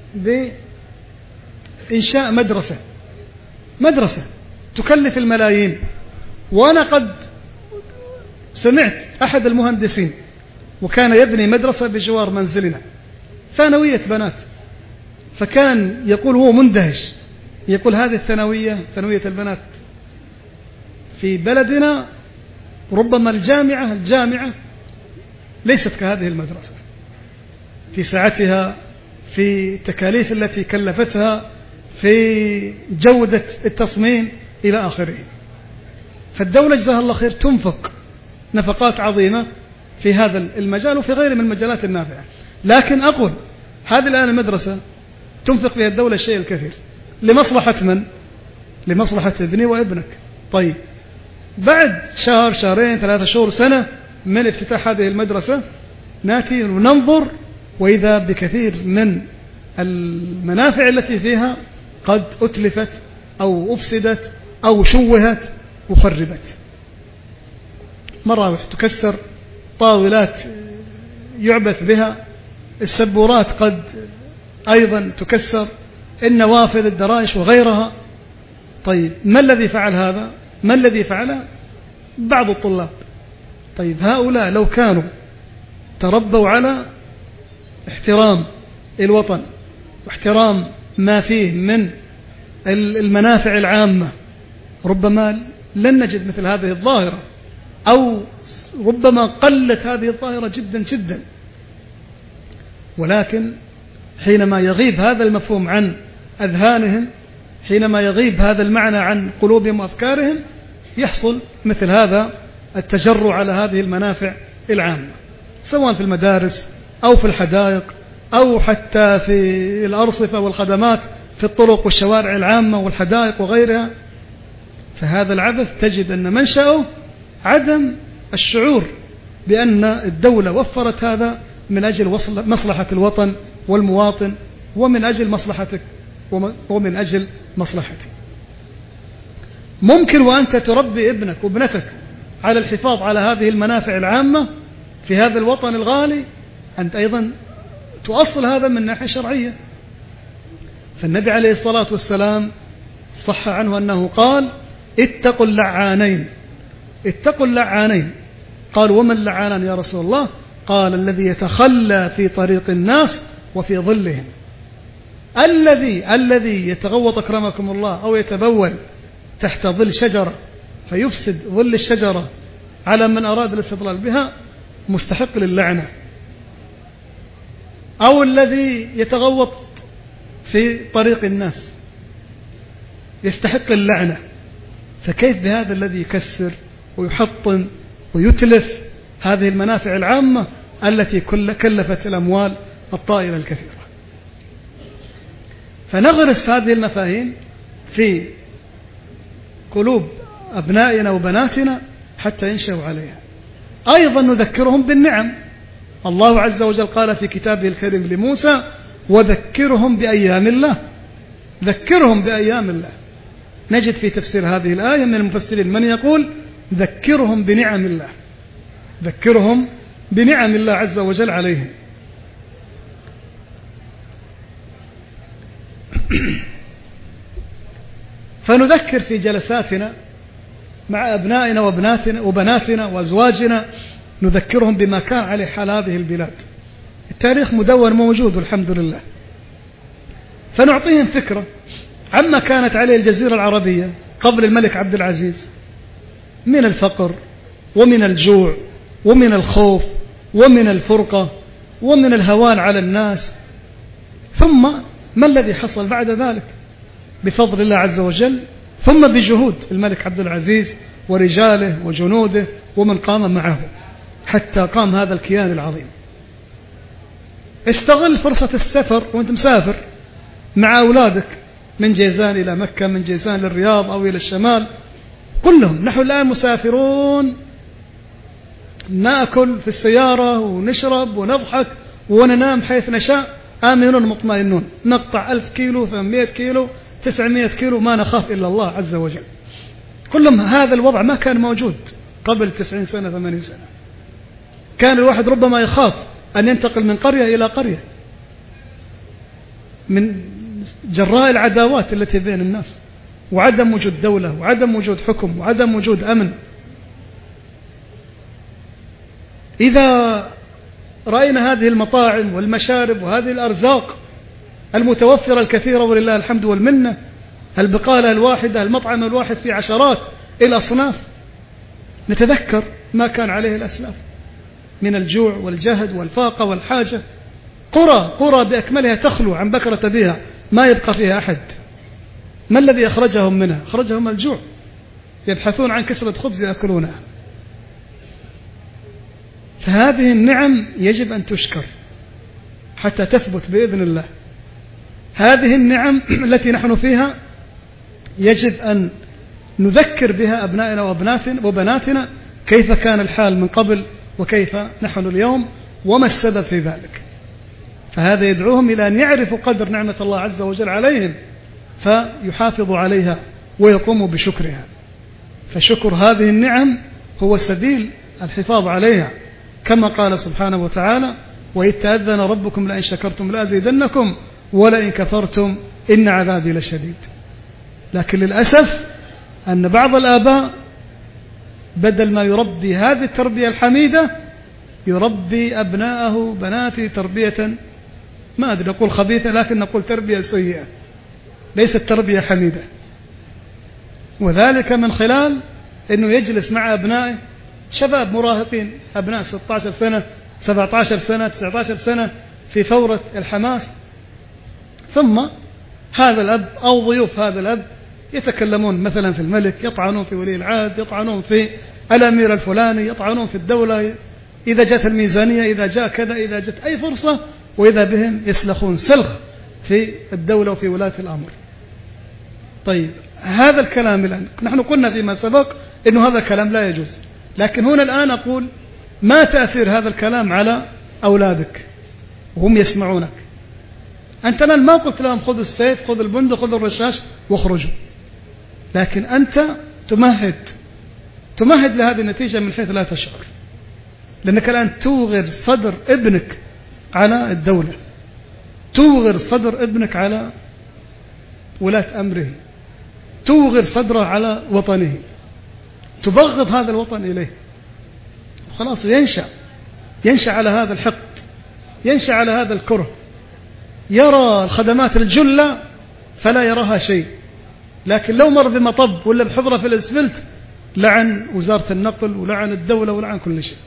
بإنشاء مدرسة تكلف الملايين. وأنا قد سمعت أحد المهندسين وكان يبني مدرسة بجوار منزلنا، ثانوية بنات، فكان يقول هو مندهش، يقول هذه ثانوية البنات في بلدنا ربما الجامعة ليست كهذه المدرسة في ساعتها، في التكاليف التي كلفتها، في جودة التصميم إلى آخره. فالدولة جزاها الله خير تنفق نفقات عظيمة في هذا المجال وفي غيره من المجالات النافعة. لكن أقول هذه الآن المدرسة تنفق فيها الدولة الشيء الكثير لمصلحة من؟ لمصلحة ابني وابنك. طيب بعد شهر، شهرين، 3 شهور، سنة من افتتاح هذه المدرسة نأتي وننظر وإذا بكثير من المنافع التي فيها قد أتلفت أو أفسدت أو شوهت وخربت. مراوح تكسر، طاولات يعبث بها، السبورات قد أيضا تكسر، النوافذ، الدرائش وغيرها. طيب ما الذي فعل هذا؟ ما الذي فعله؟ بعض الطلاب. طيب هؤلاء لو كانوا تربوا على احترام الوطن واحترام ما فيه من المنافع العامة، ربما لن نجد مثل هذه الظاهرة، أو ربما قلت هذه الظاهرة جدا جدا. ولكن حينما يغيب هذا المفهوم عن أذهانهم، حينما يغيب هذا المعنى عن قلوبهم وأفكارهم، يحصل مثل هذا التجرع على هذه المنافع العامة، سواء في المدارس أو في الحدائق أو حتى في الأرصفة والخدمات في الطرق والشوارع العامة والحدائق وغيرها. فهذا العبث تجد أن منشأه عدم الشعور بأن الدولة وفرت هذا من أجل مصلحة الوطن والمواطن، ومن أجل مصلحتك ومن أجل مصلحتي. ممكن وأنت تربي ابنك وابنتك على الحفاظ على هذه المنافع العامة في هذا الوطن الغالي، أنت أيضا تؤصل هذا من ناحية شرعية. فالنبي عليه الصلاة والسلام صح عنه أنه قال: اتقوا اللعانين. قال: وما اللعانان يا رسول الله؟ قال: الذي يتخلى في طريق الناس وفي ظلهم. الذي يتغوط أكرمكم الله أو يتبول تحت ظل شجرة فيفسد ظل الشجرة على من أراد الاستظلال بها مستحق للعنة، أو الذي يتغوط في طريق الناس يستحق اللعنة. فكيف بهذا الذي يكسر ويحطم ويتلف هذه المنافع العامة التي كلفت الأموال الطائلة الكثيرة؟ فنغرس هذه المفاهيم في قلوب أبنائنا وبناتنا حتى ينشأوا عليها. أيضا نذكرهم بالنعم. الله عز وجل قال في كتابه الكريم لموسى: وذكرهم بأيام الله. ذكرهم بأيام الله. نجد في تفسير هذه الآية من المفسرين من يقول: ذكرهم بنعم الله، ذكرهم بنعم الله عز وجل عليهم. فنذكر في جلساتنا مع أبنائنا وبناتنا وأزواجنا، نذكرهم بما كان عليه حال هذه البلاد. التاريخ مدون موجود والحمد لله. فنعطيهم فكرة عما كانت عليه الجزيرة العربية قبل الملك عبد العزيز من الفقر ومن الجوع ومن الخوف ومن الفرقة ومن الهوان على الناس. ثم ما الذي حصل بعد ذلك بفضل الله عز وجل، ثم بجهود الملك عبد العزيز ورجاله وجنوده ومن قام معه حتى قام هذا الكيان العظيم. استغل فرصة السفر وانت مسافر مع أولادك من جيزان إلى مكة، من جيزان للرياض أو إلى الشمال، كلهم. نحن الآن مسافرون، نأكل في السيارة ونشرب ونضحك وننام حيث نشاء، آمنون مطمئنون، نقطع 1000 كيلو 800 كيلو 900 كيلو، ما نخاف إلا الله عز وجل. كلهم هذا الوضع ما كان موجود قبل 90 سنة 80 سنة. كان الواحد ربما يخاف أن ينتقل من قرية إلى قرية من جراء العداوات التي بين الناس، وعدم وجود دولة، وعدم وجود حكم، وعدم وجود أمن. إذا رأينا هذه المطاعم والمشارب وهذه الأرزاق المتوفرة الكثيرة ولله الحمد والمنة، البقالة الواحدة، المطعم الواحد في عشرات الأصناف، نتذكر ما كان عليه الأسلاف من الجوع والجهد والفاقة والحاجة. قرى بأكملها تخلو عن بكرة بها، ما يبقى فيها أحد. ما الذي أخرجهم منها؟ أخرجهم الجوع، يبحثون عن كسرة خبز يأكلونها. فهذه النعم يجب أن تشكر حتى تثبت بإذن الله. هذه النعم التي نحن فيها يجب أن نذكر بها أبنائنا وبناتنا كيف كان الحال من قبل وكيف نحن اليوم وما السبب في ذلك. فهذا يدعوهم إلى أن يعرفوا قدر نعمة الله عز وجل عليهم فيحافظوا عليها ويقوموا بشكرها. فشكر هذه النعم هو سبيل الحفاظ عليها، كما قال سبحانه وتعالى: وإذ تأذن ربكم لئن شكرتم لأزيدنكم ولئن كفرتم إن عذابي لشديد. لكن للأسف أن بعض الآباء بدل ما يربي هذه التربية الحميدة يربي أبناءه بناته تربية ما أدري نقول خبيثة، لكن نقول تربية سيئة، ليست تربية حميدة. وذلك من خلال أنه يجلس مع أبنائه شباب مراهقين، أبناء 16 سنة 17 سنة 19 سنة في فورة الحماس، ثم هذا الأب أو ضيوف هذا الأب يتكلمون مثلا في الملك، يطعنون في ولي العهد، يطعنون في الأمير الفلاني، يطعنون في الدولة إذا جاءت الميزانية، إذا جاء كذا، إذا جاءت أي فرصة، وإذا بهم يسلخون سلخ في الدولة وفي ولاة الأمر. طيب هذا الكلام الآن نحن قلنا فيما سبق إنه هذا الكلام لا يجوز، لكن هنا الآن أقول ما تأثير هذا الكلام على أولادك وهم يسمعونك؟ أنت الآن ما قلت لهم خذ السيف، خذ البندق، خذ الرشاش واخرجوا، لكن أنت تمهد لهذه النتيجة من حيث لا تشعر، لأنك الآن توغر صدر ابنك على الدولة، توغر صدر ابنك على ولاة أمره، توغر صدره على وطنه، تبغض هذا الوطن إليه، خلاص ينشأ على هذا الحقد، ينشأ على هذا الكره، يرى الخدمات الجلة فلا يراها شيء، لكن لو مر بمطب ولا بحضرة في الاسفلت لعن وزارة النقل ولعن الدولة ولعن كل شيء،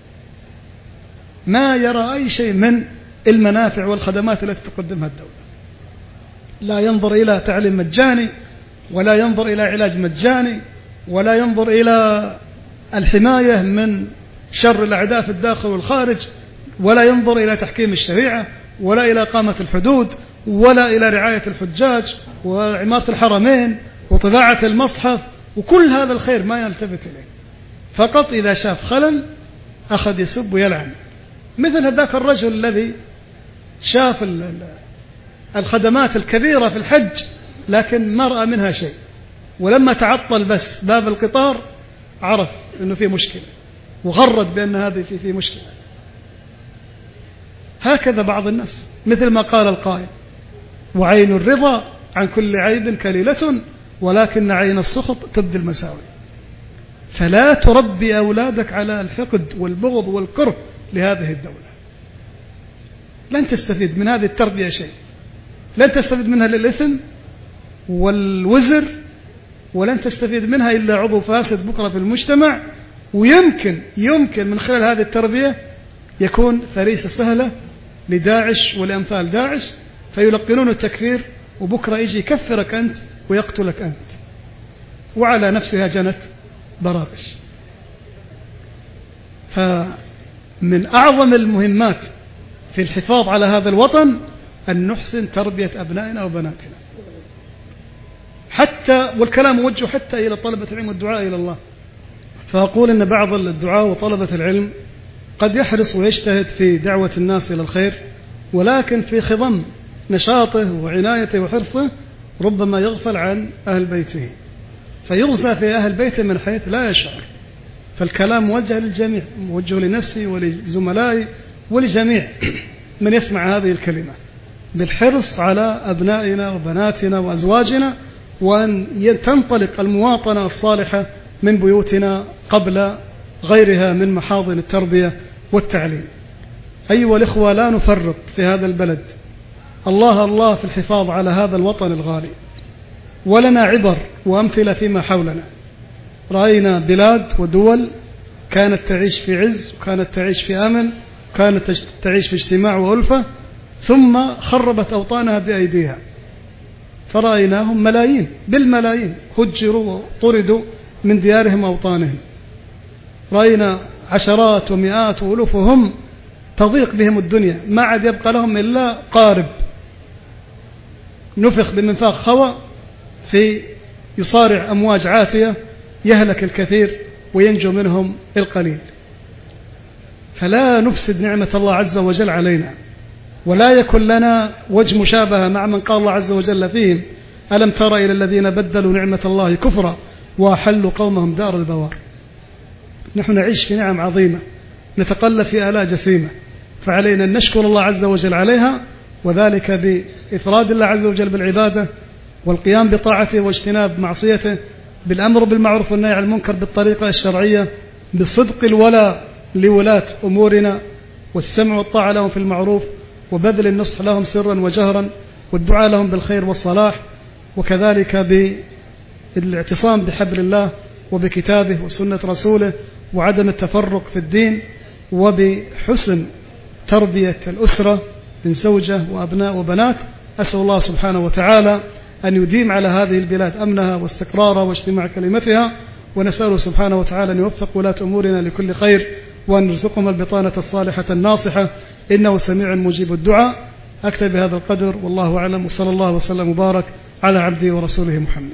ما يرى أي شيء من المنافع والخدمات التي تقدمها الدولة. لا ينظر إلى تعليم مجاني، ولا ينظر إلى علاج مجاني، ولا ينظر إلى الحماية من شر الأعداء في الداخل والخارج، ولا ينظر إلى تحكيم الشريعة، ولا إلى إقامة الحدود، ولا إلى رعاية الحجاج وعمارة الحرمين وطباعة المصحف، وكل هذا الخير ما يلتفت إليه، فقط إذا شاف خلل أخذ يسب ويلعن. مثل هذاك الرجل الذي شاف الخدمات الكبيرة في الحج لكن ما رأى منها شيء، ولما تعطل بس باب القطار عرف أنه في مشكلة وغرد بأن هذه في مشكلة. هكذا بعض الناس، مثل ما قال القائل: وعين الرضا عن كل عيب كليلة ولكن عين السخط تبدي المساوي. فلا تربي أولادك على الحقد والبغض والكره لهذه الدولة، لن تستفيد من هذه التربية شيء، لن تستفيد منها للإثم والوزر، ولن تستفيد منها إلا عضو فاسد بكرة في المجتمع، ويمكن من خلال هذه التربية يكون فريسة سهلة لداعش ولأمثال داعش، فيلقنون التكفير، وبكرة يجي يكفرك أنت ويقتلك أنت، وعلى نفسها جنت برابش. فمن أعظم المهمات في الحفاظ على هذا الوطن أن نحسن تربية أبنائنا وبناتنا، حتى والكلام موجه حتى إلى طلبة العلم والدعاء إلى الله. فأقول إن بعض الدعاء وطلبة العلم قد يحرص ويجتهد في دعوة الناس إلى الخير، ولكن في خضم نشاطه وعنايته وحرصه ربما يغفل عن أهل بيته، فيغزى في أهل بيته من حيث لا يشعر. فالكلام موجه للجميع، موجه لنفسي ولزملائي ولجميع من يسمع هذه الكلمة، بالحرص على أبنائنا وبناتنا وأزواجنا، وأن تنطلق المواطنة الصالحة من بيوتنا قبل غيرها من محاضن التربية والتعليم. أيها الإخوة، لا نفرط في هذا البلد، الله الله في الحفاظ على هذا الوطن الغالي، ولنا عبر وأمثلة فيما حولنا. رأينا بلاد ودول كانت تعيش في عز، وكانت تعيش في أمن، وكانت تعيش في اجتماع وألفة، ثم خربت أوطانها بأيديها، فرأيناهم ملايين بالملايين هجروا وطردوا من ديارهم وأوطانهم. رأينا عشرات ومئات وألوف وهم تضيق بهم الدنيا، ما عاد يبقى لهم إلا قارب نفخ بمنفاخ خوى في يصارع أمواج عاتية، يهلك الكثير وينجو منهم القليل. فلا نفسد نعمة الله عز وجل علينا، ولا يكن لنا وجه مشابهة مع من قال الله عز وجل فيهم: ألم تر إلى الذين بدلوا نعمة الله كفرا وأحلوا قومهم دار البوار. نحن نعيش في نعم عظيمة، نتقلب في آلاء جسيمة، فعلينا أن نشكر الله عز وجل عليها، وذلك بإفراد الله عز وجل بالعبادة، والقيام بطاعته واجتناب معصيته، بالأمر بالمعروف والنهي عن المنكر بالطريقة الشرعية، بصدق الولاء لولاة أمورنا، والسمع والطاعة لهم في المعروف، وبذل النصح لهم سرا وجهرا، والدعاء لهم بالخير والصلاح، وكذلك بالاعتصام بحبل الله وبكتابه وسنة رسوله، وعدم التفرق في الدين، وبحسن تربية الأسرة من زوجة وأبناء وبنات. أسأل الله سبحانه وتعالى أن يديم على هذه البلاد أمنها واستقرارها واجتماع كلمتها، ونسأله سبحانه وتعالى أن يوفق ولاة أمورنا لكل خير، وأن يرزقهم البطانة الصالحة الناصحة، إنه سميع مجيب الدعاء. أكتب بهذا القدر، والله أعلم، وصلى الله وسلم وبارك على عبده ورسوله محمد.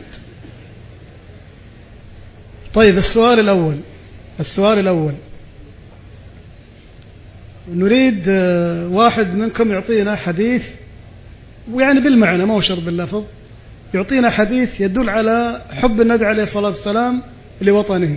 طيب، السؤال الأول نريد واحد منكم يعطينا حديث، ويعني بالمعنى ما هو شرط باللفظ، يعطينا حديث يدل على حب النبي عليه الصلاة والسلام لوطنه،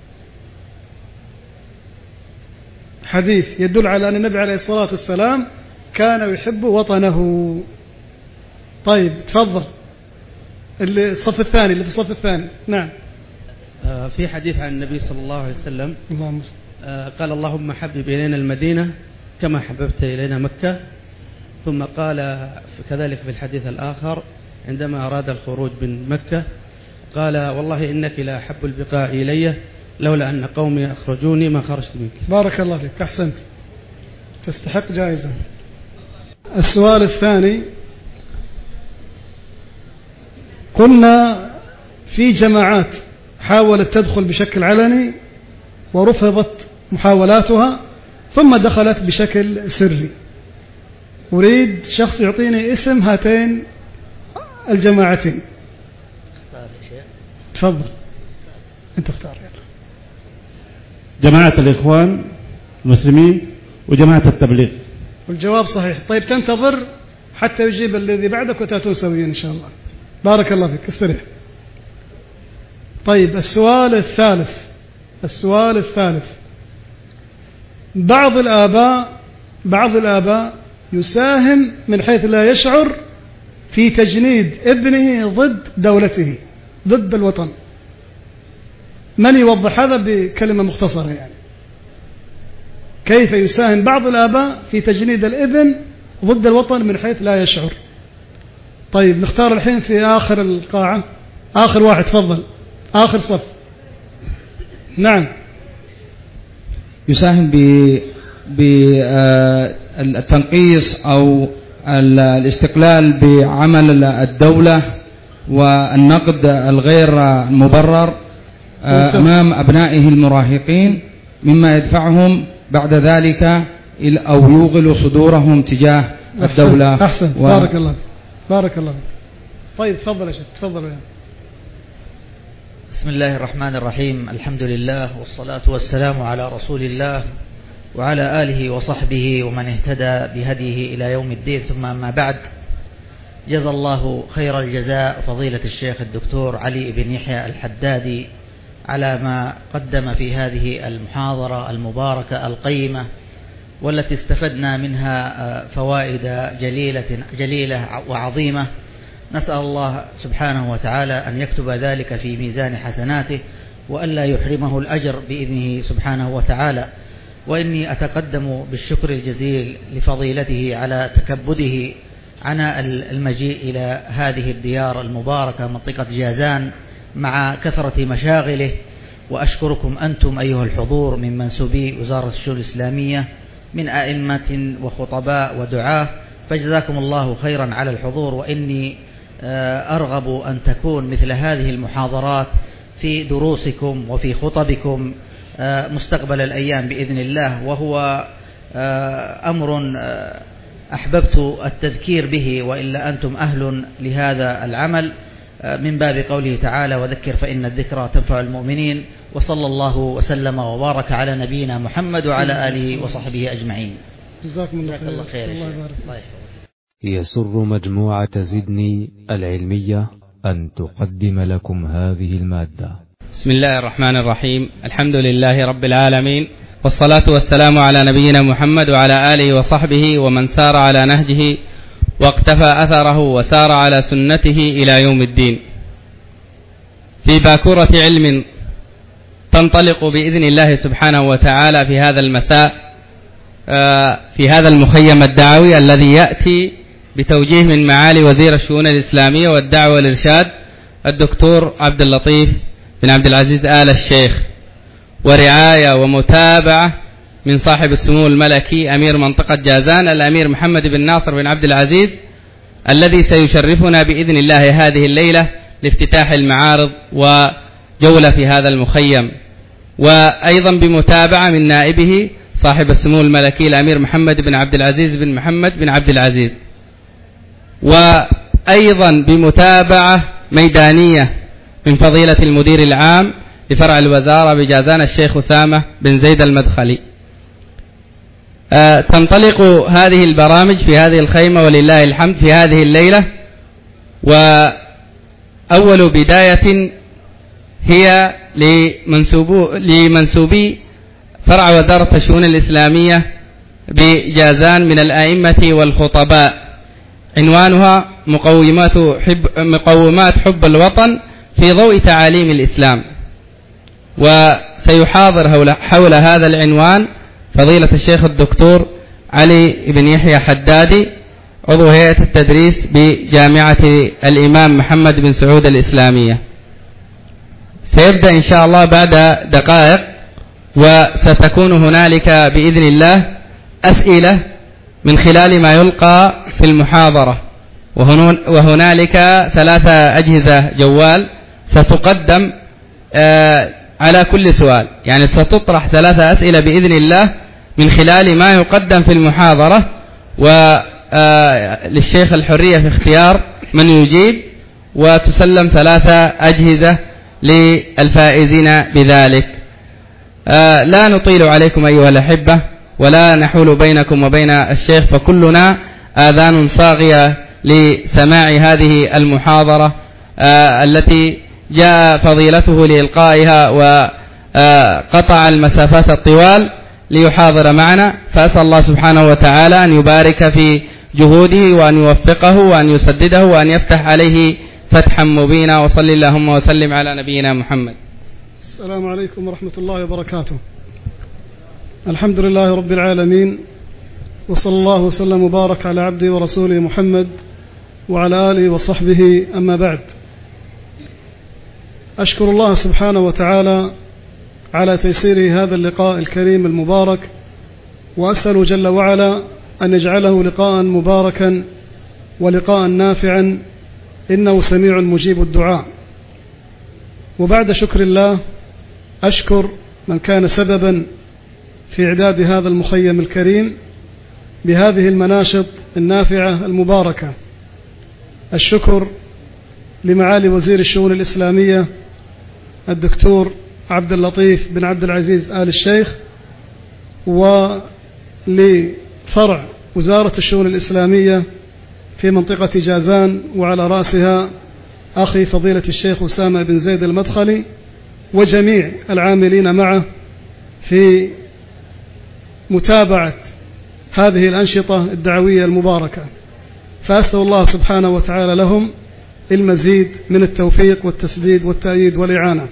حديث يدل على أن النبي عليه الصلاة والسلام كان يحب وطنه. طيب تفضل، الصف الثاني، اللي في الصف الثاني. نعم. في حديث عن النبي صلى الله عليه وسلم قال: اللهم حبب إلينا المدينة كما حببت إلينا مكة. ثم قال كذلك في الحديث الآخر عندما أراد الخروج من مكة قال: والله إنك لا أحب البقاء إلي لولا أن قومي أخرجوني ما خرجت منك. بارك الله فيك، أحسنت، تستحق جائزة. السؤال الثاني: قلنا في جماعات حاولت تدخل بشكل علني ورفضت محاولاتها، ثم دخلت بشكل سري. أريد شخص يعطيني اسم هاتين الجماعتين. تفضل، أنت اختار. جماعة الإخوان المسلمين وجماعة التبليغ. والجواب صحيح. طيب، تنتظر حتى يجيب الذي بعدك وتأتون سويا إن شاء الله. بارك الله فيك، استريح. طيب، السؤال الثالث: بعض الآباء يساهم من حيث لا يشعر في تجنيد ابنه ضد دولته، ضد الوطن. من يوضح هذا بكلمة مختصرة؟ يعني كيف يساهم بعض الآباء في تجنيد الابن ضد الوطن من حيث لا يشعر؟ طيب، نختار الحين في آخر القاعة، آخر واحد، تفضل، آخر صف. نعم. يساهم بالتنقيص أو الاستقلال بعمل الدولة والنقد الغير مبرر أمام أبنائه المراهقين، مما يدفعهم بعد ذلك أو يوغل صدورهم تجاه الدولة. أحسن. بارك الله. طيب، تفضل يا شيخ، تفضل. بسم الله الرحمن الرحيم. الحمد لله والصلاة والسلام على رسول الله وعلى آله وصحبه ومن اهتدى بهديه إلى يوم الدين، ثم أما بعد. جزا الله خير الجزاء فضيلة الشيخ الدكتور علي بن يحيى الحدادي على ما قدم في هذه المحاضرة المباركة القيمة، والتي استفدنا منها فوائد جليلة وعظيمة. نسأل الله سبحانه وتعالى أن يكتب ذلك في ميزان حسناته وألا يحرمه الأجر بإذنه سبحانه وتعالى. وإني أتقدم بالشكر الجزيل لفضيلته على تكبده عناء المجيء إلى هذه الديار المباركة منطقة جازان مع كثرة مشاغله، وأشكركم أنتم أيها الحضور من منسوبي وزارة الشؤون الإسلامية من أئمة وخطباء ودعاة، فجزاكم الله خيرا على الحضور. وإني أرغب أن تكون مثل هذه المحاضرات في دروسكم وفي خطبكم مستقبل الأيام بإذن الله، وهو أمر أحببت التذكير به، وإلا أنتم أهل لهذا العمل، من باب قوله تعالى: وذكر فإن الذكرى تنفع المؤمنين. وصلى الله وسلم وبارك على نبينا محمد وعلى آله وصحبه أجمعين. جزاكم الله خير. الله يبارك. يسر مجموعة زدني العلمية أن تقدم لكم هذه المادة. بسم الله الرحمن الرحيم. الحمد لله رب العالمين، والصلاة والسلام على نبينا محمد وعلى آله وصحبه ومن سار على نهجه واقتفى أثره وسار على سنته إلى يوم الدين. في باكورة علم تنطلق بإذن الله سبحانه وتعالى في هذا المساء، في هذا المخيم الدعوي الذي يأتي بتوجيه من معالي وزير الشؤون الإسلامية والدعوة والإرشاد الدكتور عبد اللطيف بن عبد العزيز آل الشيخ، ورعاية ومتابعة من صاحب السمو الملكي أمير منطقة جازان الأمير محمد بن ناصر بن عبد العزيز، الذي سيشرفنا بإذن الله هذه الليلة لافتتاح المعارض وجولة في هذا المخيم، وأيضا بمتابعة من نائبه صاحب السمو الملكي الأمير محمد بن عبد العزيز بن محمد بن عبد العزيز، وأيضا بمتابعة ميدانية من فضيلة المدير العام لفرع الوزارة بجازان الشيخ أسامة بن زيد المدخلي. تنطلق هذه البرامج في هذه الخيمة ولله الحمد في هذه الليلة، وأول بداية هي لمنسوبي فرع وزارة الشؤون الإسلامية بجازان من الأئمة والخطباء، عنوانها مقومات حب الوطن في ضوء تعاليم الإسلام. وسيحاضر حول هذا العنوان فضيلة الشيخ الدكتور علي بن يحيى حدادي، عضو هيئة التدريس بجامعة الإمام محمد بن سعود الإسلامية. سيبدأ إن شاء الله بعد دقائق، وستكون هنالك بإذن الله أسئلة من خلال ما يلقى في المحاضرة، وهنالك 3 أجهزة جوال ستقدم على كل سؤال، يعني ستطرح 3 أسئلة بإذن الله من خلال ما يقدم في المحاضرة، وللشيخ الحرية في اختيار من يجيب، وتسلم 3 أجهزة للفائزين بذلك. لا نطيل عليكم أيها الأحبة، ولا نحول بينكم وبين الشيخ، فكلنا آذان صاغية لسماع هذه المحاضرة التي جاء فضيلته لإلقائها وقطع المسافات الطوال ليحاضر معنا. فأسأل الله سبحانه وتعالى أن يبارك في جهوده وأن يوفقه وأن يسدده وأن يفتح عليه فتحا مبينا. وصل اللهم وسلم على نبينا محمد. السلام عليكم ورحمة الله وبركاته. الحمد لله رب العالمين، وصلى الله وسلم وبارك على عبده ورسوله محمد وعلى آله وصحبه. أما بعد، أشكر الله سبحانه وتعالى على تيسير هذا اللقاء الكريم المبارك، وأسأل جل وعلا أن يجعله لقاء مباركا ولقاء نافعا، إنه سميع مجيب الدعاء. وبعد شكر الله أشكر من كان سببا في إعداد هذا المخيم الكريم بهذه المناشط النافعة المباركة. الشكر لمعالي وزير الشؤون الإسلامية الدكتور عبد اللطيف بن عبد العزيز آل الشيخ، ولفرع وزارة الشؤون الإسلامية في منطقة جازان، وعلى رأسها أخي فضيلة الشيخ أسامة بن زيد المدخلي، وجميع العاملين معه في متابعة هذه الأنشطة الدعوية المباركة. فأسأل الله سبحانه وتعالى لهم المزيد من التوفيق والتسديد والتأييد والإعانة.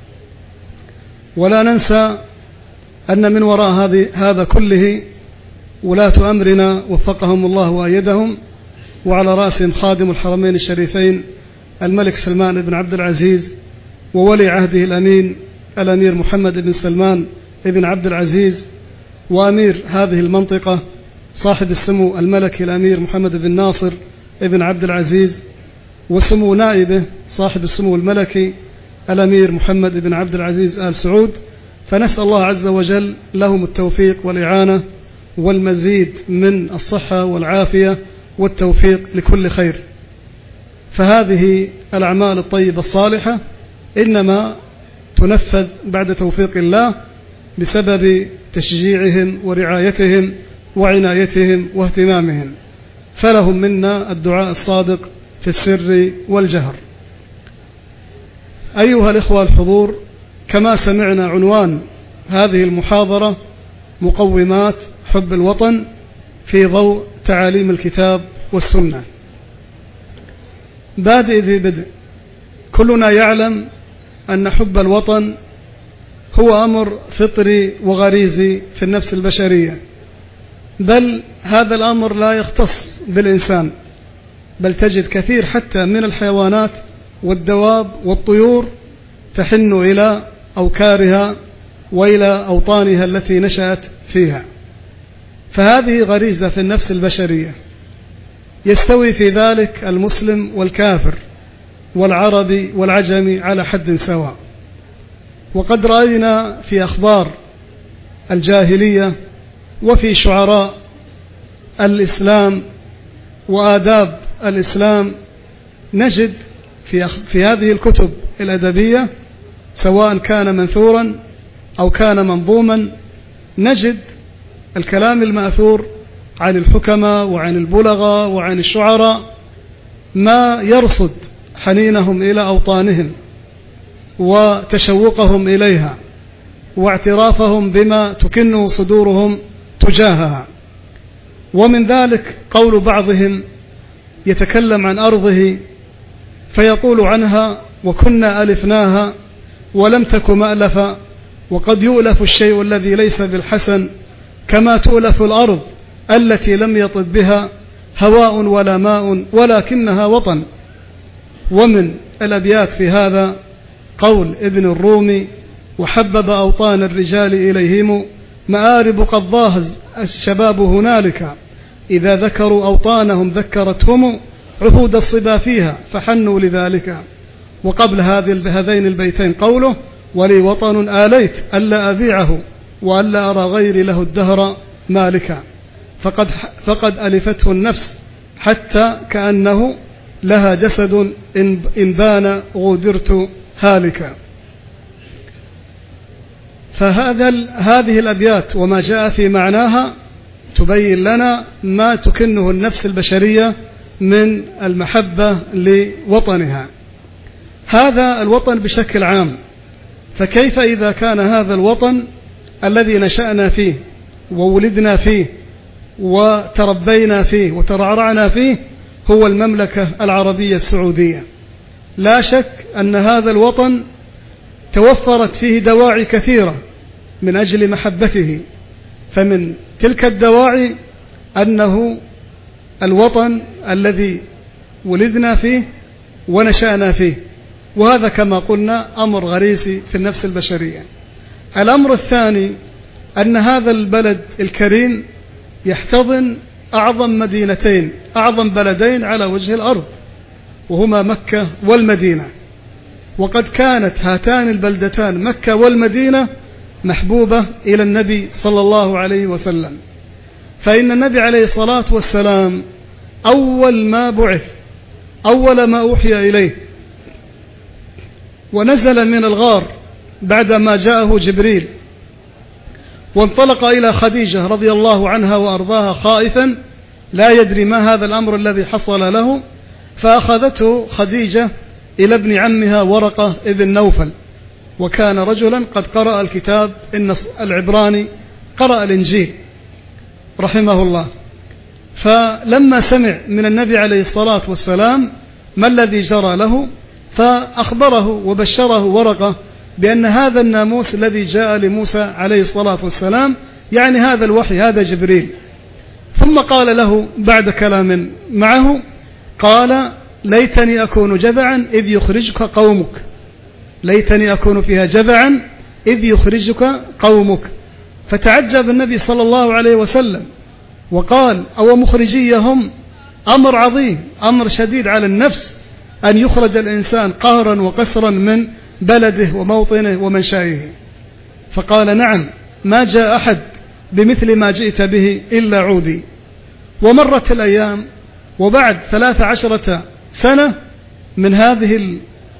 ولا ننسى أن من وراء هذا كله ولاة أمرنا وفقهم الله وأيدهم، وعلى رأسهم خادم الحرمين الشريفين الملك سلمان بن عبد العزيز، وولي عهده الأمير محمد بن سلمان بن عبد العزيز، وأمير هذه المنطقة صاحب السمو الملكي الأمير محمد بن ناصر بن عبد العزيز، وسمو نائبه صاحب السمو الملكي الأمير محمد بن عبد العزيز آل سعود. فنسأل الله عز وجل لهم التوفيق والإعانة والمزيد من الصحة والعافية والتوفيق لكل خير. فهذه الأعمال الطيبة الصالحة إنما تنفذ بعد توفيق الله بسبب تشجيعهم ورعايتهم وعنايتهم واهتمامهم، فلهم منا الدعاء الصادق في السر والجهر. أيها الإخوة الحضور، كما سمعنا عنوان هذه المحاضرة مقومات حب الوطن في ضوء تعاليم الكتاب والسنة. بادئ ذي بدء، كلنا يعلم أن حب الوطن هو أمر فطري وغريزي في النفس البشرية، بل هذا الأمر لا يختص بالإنسان، بل تجد كثير حتى من الحيوانات والدواب والطيور تحن إلى أوكارها وإلى أوطانها التي نشأت فيها. فهذه غريزة في النفس البشرية، يستوي في ذلك المسلم والكافر والعربي والعجمي على حد سواء. وقد رأينا في أخبار الجاهلية وفي شعراء الإسلام وآداب الإسلام، نجد في هذه الكتب الأدبية سواء كان منثورا أو كان منظوما، نجد الكلام المأثور عن الحكماء وعن البلغاء وعن الشعراء ما يرصد حنينهم إلى أوطانهم وتشوقهم إليها واعترافهم بما تكنه صدورهم تجاهها. ومن ذلك قول بعضهم يتكلم عن أرضه فيقول عنها: وكنا ألفناها ولم تك مألفا، وقد يؤلف الشيء الذي ليس بالحسن كما تؤلف الأرض التي لم يطب بها هواء ولا ماء ولكنها وطن. ومن الأبيات في هذا قول ابن الرومي: وحبب أوطان الرجال إليهم مآرب قد ضاهز الشباب هنالك، إذا ذكروا أوطانهم ذكرتهم عهود الصبا فيها فحنوا لذلك. وقبل هذين البيتين قوله: ولي وطن آليت ألا أبيعه وألا أرى غيري له الدهر مالكا، فقد ألفته النفس حتى كأنه لها جسد إن بان غودرت هالكا. فهذه الأبيات وما جاء في معناها تبين لنا ما تكنه النفس البشرية من المحبة لوطنها. هذا الوطن بشكل عام، فكيف إذا كان هذا الوطن الذي نشأنا فيه وولدنا فيه وتربينا فيه وترعرعنا فيه هو المملكة العربية السعودية؟ لا شك أن هذا الوطن توفرت فيه دواعي كثيرة من أجل محبته، فمن تلك الدواعي أنه الوطن الذي ولدنا فيه ونشأنا فيه، وهذا كما قلنا أمر غريزي في النفس البشرية. الأمر الثاني أن هذا البلد الكريم يحتضن أعظم مدينتين، أعظم بلدين على وجه الأرض، وهما مكة والمدينة. وقد كانت هاتان البلدتان مكة والمدينة محبوبة إلى النبي صلى الله عليه وسلم، فإن النبي عليه الصلاة والسلام أول ما بعث، أول ما أوحي إليه ونزل من الغار بعدما جاءه جبريل، وانطلق إلى خديجة رضي الله عنها وأرضاها خائفا لا يدري ما هذا الأمر الذي حصل له، فأخذته خديجة إلى ابن عمها ورقة ابن نوفل، وكان رجلا قد قرأ الكتاب العبراني، قرأ الإنجيل رحمه الله. فلما سمع من النبي عليه الصلاة والسلام ما الذي جرى له، فأخبره وبشره ورقة بأن هذا الناموس الذي جاء لموسى عليه الصلاة والسلام يعني هذا الوحي، هذا جبريل. ثم قال له بعد كلام معه، قال: ليتني أكون جذعا إذ يخرجك قومك، ليتني أكون فيها جذعا إذ يخرجك قومك. فتعجب النبي صلى الله عليه وسلم وقال: أو مخرجيهم أمر عظيم، أمر شديد على النفس أن يخرج الإنسان قهرا وقسرا من بلده وموطنه ومنشأه. فقال: نعم، ما جاء أحد بمثل ما جئت به إلا عودي. ومرت الأيام، وبعد 13 سنة من هذه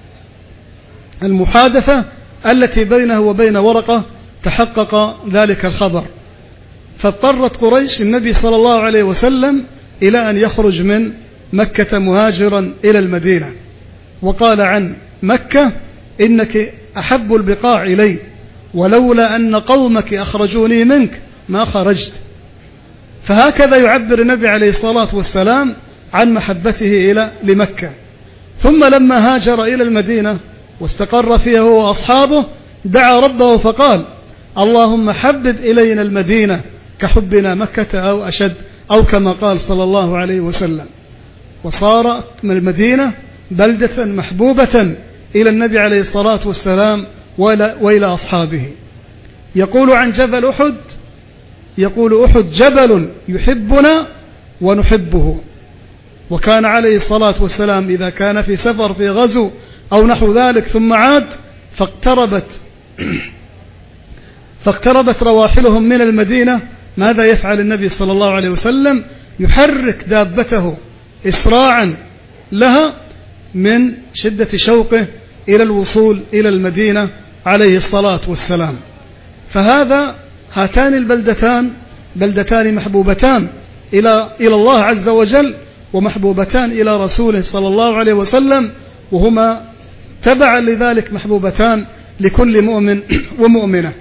المحادثة التي بينه وبين ورقة تحقق ذلك الخبر، فاضطرت قريش النبي صلى الله عليه وسلم إلى أن يخرج من مكة مهاجرا إلى المدينة، وقال عن مكة: إنك أحب البقاع إلي، ولولا أن قومك أخرجوني منك ما خرجت. فهكذا يعبر النبي عليه الصلاة والسلام عن محبته لمكة. ثم لما هاجر إلى المدينة واستقر فيها هو وأصحابه دعا ربه فقال: اللهم حبب إلينا المدينة كحبنا مكة أو أشد، أو كما قال صلى الله عليه وسلم. وصار من المدينة بلدة محبوبة إلى النبي عليه الصلاة والسلام وإلى أصحابه. يقول عن جبل أحد: يقول: أحد جبل يحبنا ونحبه. وكان عليه الصلاة والسلام إذا كان في سفر في غزو أو نحو ذلك ثم عاد فاقتربت رواحلهم من المدينة، ماذا يفعل النبي صلى الله عليه وسلم؟ يحرك دابته إسراعا لها من شدة شوقه إلى الوصول إلى المدينة عليه الصلاة والسلام. هاتان البلدتان بلدتان محبوبتان إلى الله عز وجل، ومحبوبتان إلى رسوله صلى الله عليه وسلم، وهما تبعا لذلك محبوبتان لكل مؤمن ومؤمنة.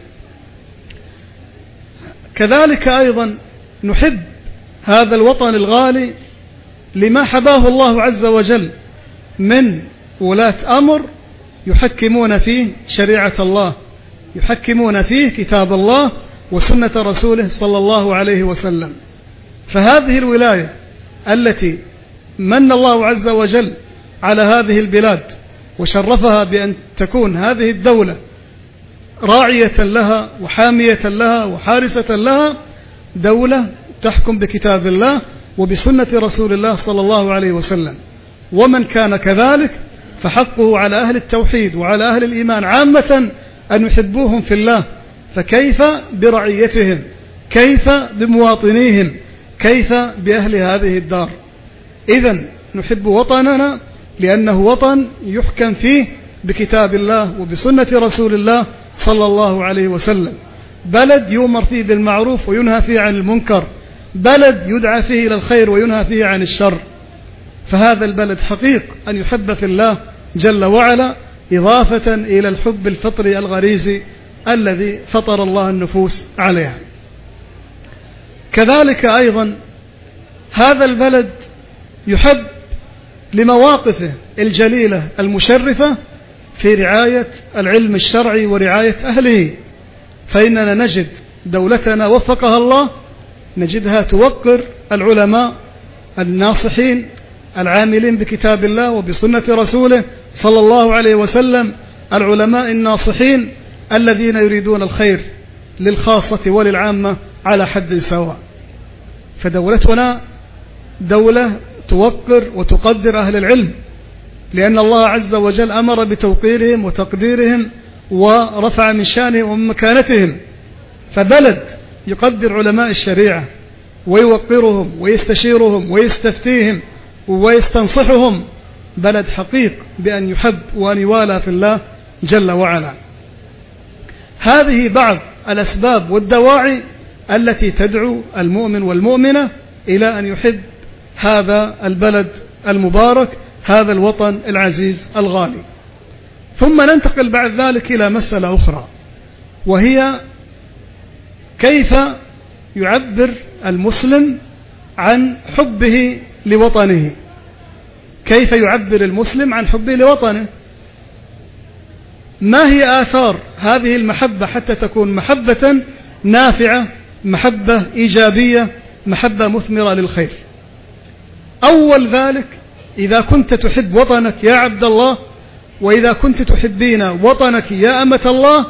كذلك أيضا نحب هذا الوطن الغالي لما حباه الله عز وجل من ولاة أمر يحكمون فيه شريعة الله، يحكمون فيه كتاب الله وسنة رسوله صلى الله عليه وسلم. فهذه الولاية التي من الله عز وجل على هذه البلاد وشرفها بأن تكون هذه الدولة راعية لها وحامية لها وحارسة لها، دولة تحكم بكتاب الله وبسنة رسول الله صلى الله عليه وسلم. ومن كان كذلك فحقه على أهل التوحيد وعلى أهل الإيمان عامة أن يحبوهم في الله، فكيف برعيتهم، كيف بمواطنيهم، كيف بأهل هذه الدار. إذن نحب وطننا لأنه وطن يحكم فيه بكتاب الله وبسنة رسول الله صلى الله عليه وسلم، بلد يؤمر فيه بالمعروف وينهى فيه عن المنكر، بلد يدعى فيه إلى الخير وينهى فيه عن الشر. فهذا البلد حقيق أن يحب في الله جل وعلا، إضافة إلى الحب الفطري الغريزي الذي فطر الله النفوس عليها. كذلك أيضا هذا البلد يحب لمواقفه الجليلة المشرفة في رعاية العلم الشرعي ورعاية أهله. فإننا نجد دولتنا وفقها الله نجدها توقر العلماء الناصحين العاملين بكتاب الله وبسنة رسوله صلى الله عليه وسلم، العلماء الناصحين الذين يريدون الخير للخاصة وللعامة على حد سواء. فدولتنا دولة توقر وتقدر أهل العلم، لأن الله عز وجل أمر بتوقيرهم وتقديرهم ورفع من شانهم ومن مكانتهم. فبلد يقدر علماء الشريعة ويوقرهم ويستشيرهم ويستفتيهم ويستنصحهم، بلد حقيق بأن يحب وأن يوالى في الله جل وعلا. هذه بعض الأسباب والدواعي التي تدعو المؤمن والمؤمنة إلى أن يحب هذا البلد المبارك، هذا الوطن العزيز الغالي. ثم ننتقل بعد ذلك إلى مسألة أخرى، وهي كيف يعبر المسلم عن حبه لوطنه. كيف يعبر المسلم عن حبه لوطنه؟ ما هي آثار هذه المحبة حتى تكون محبة نافعة، محبة إيجابية، محبة مثمرة للخير؟ أول ذلك، إذا كنت تحب وطنك يا عبد الله، وإذا كنت تحبين وطنك يا أمة الله،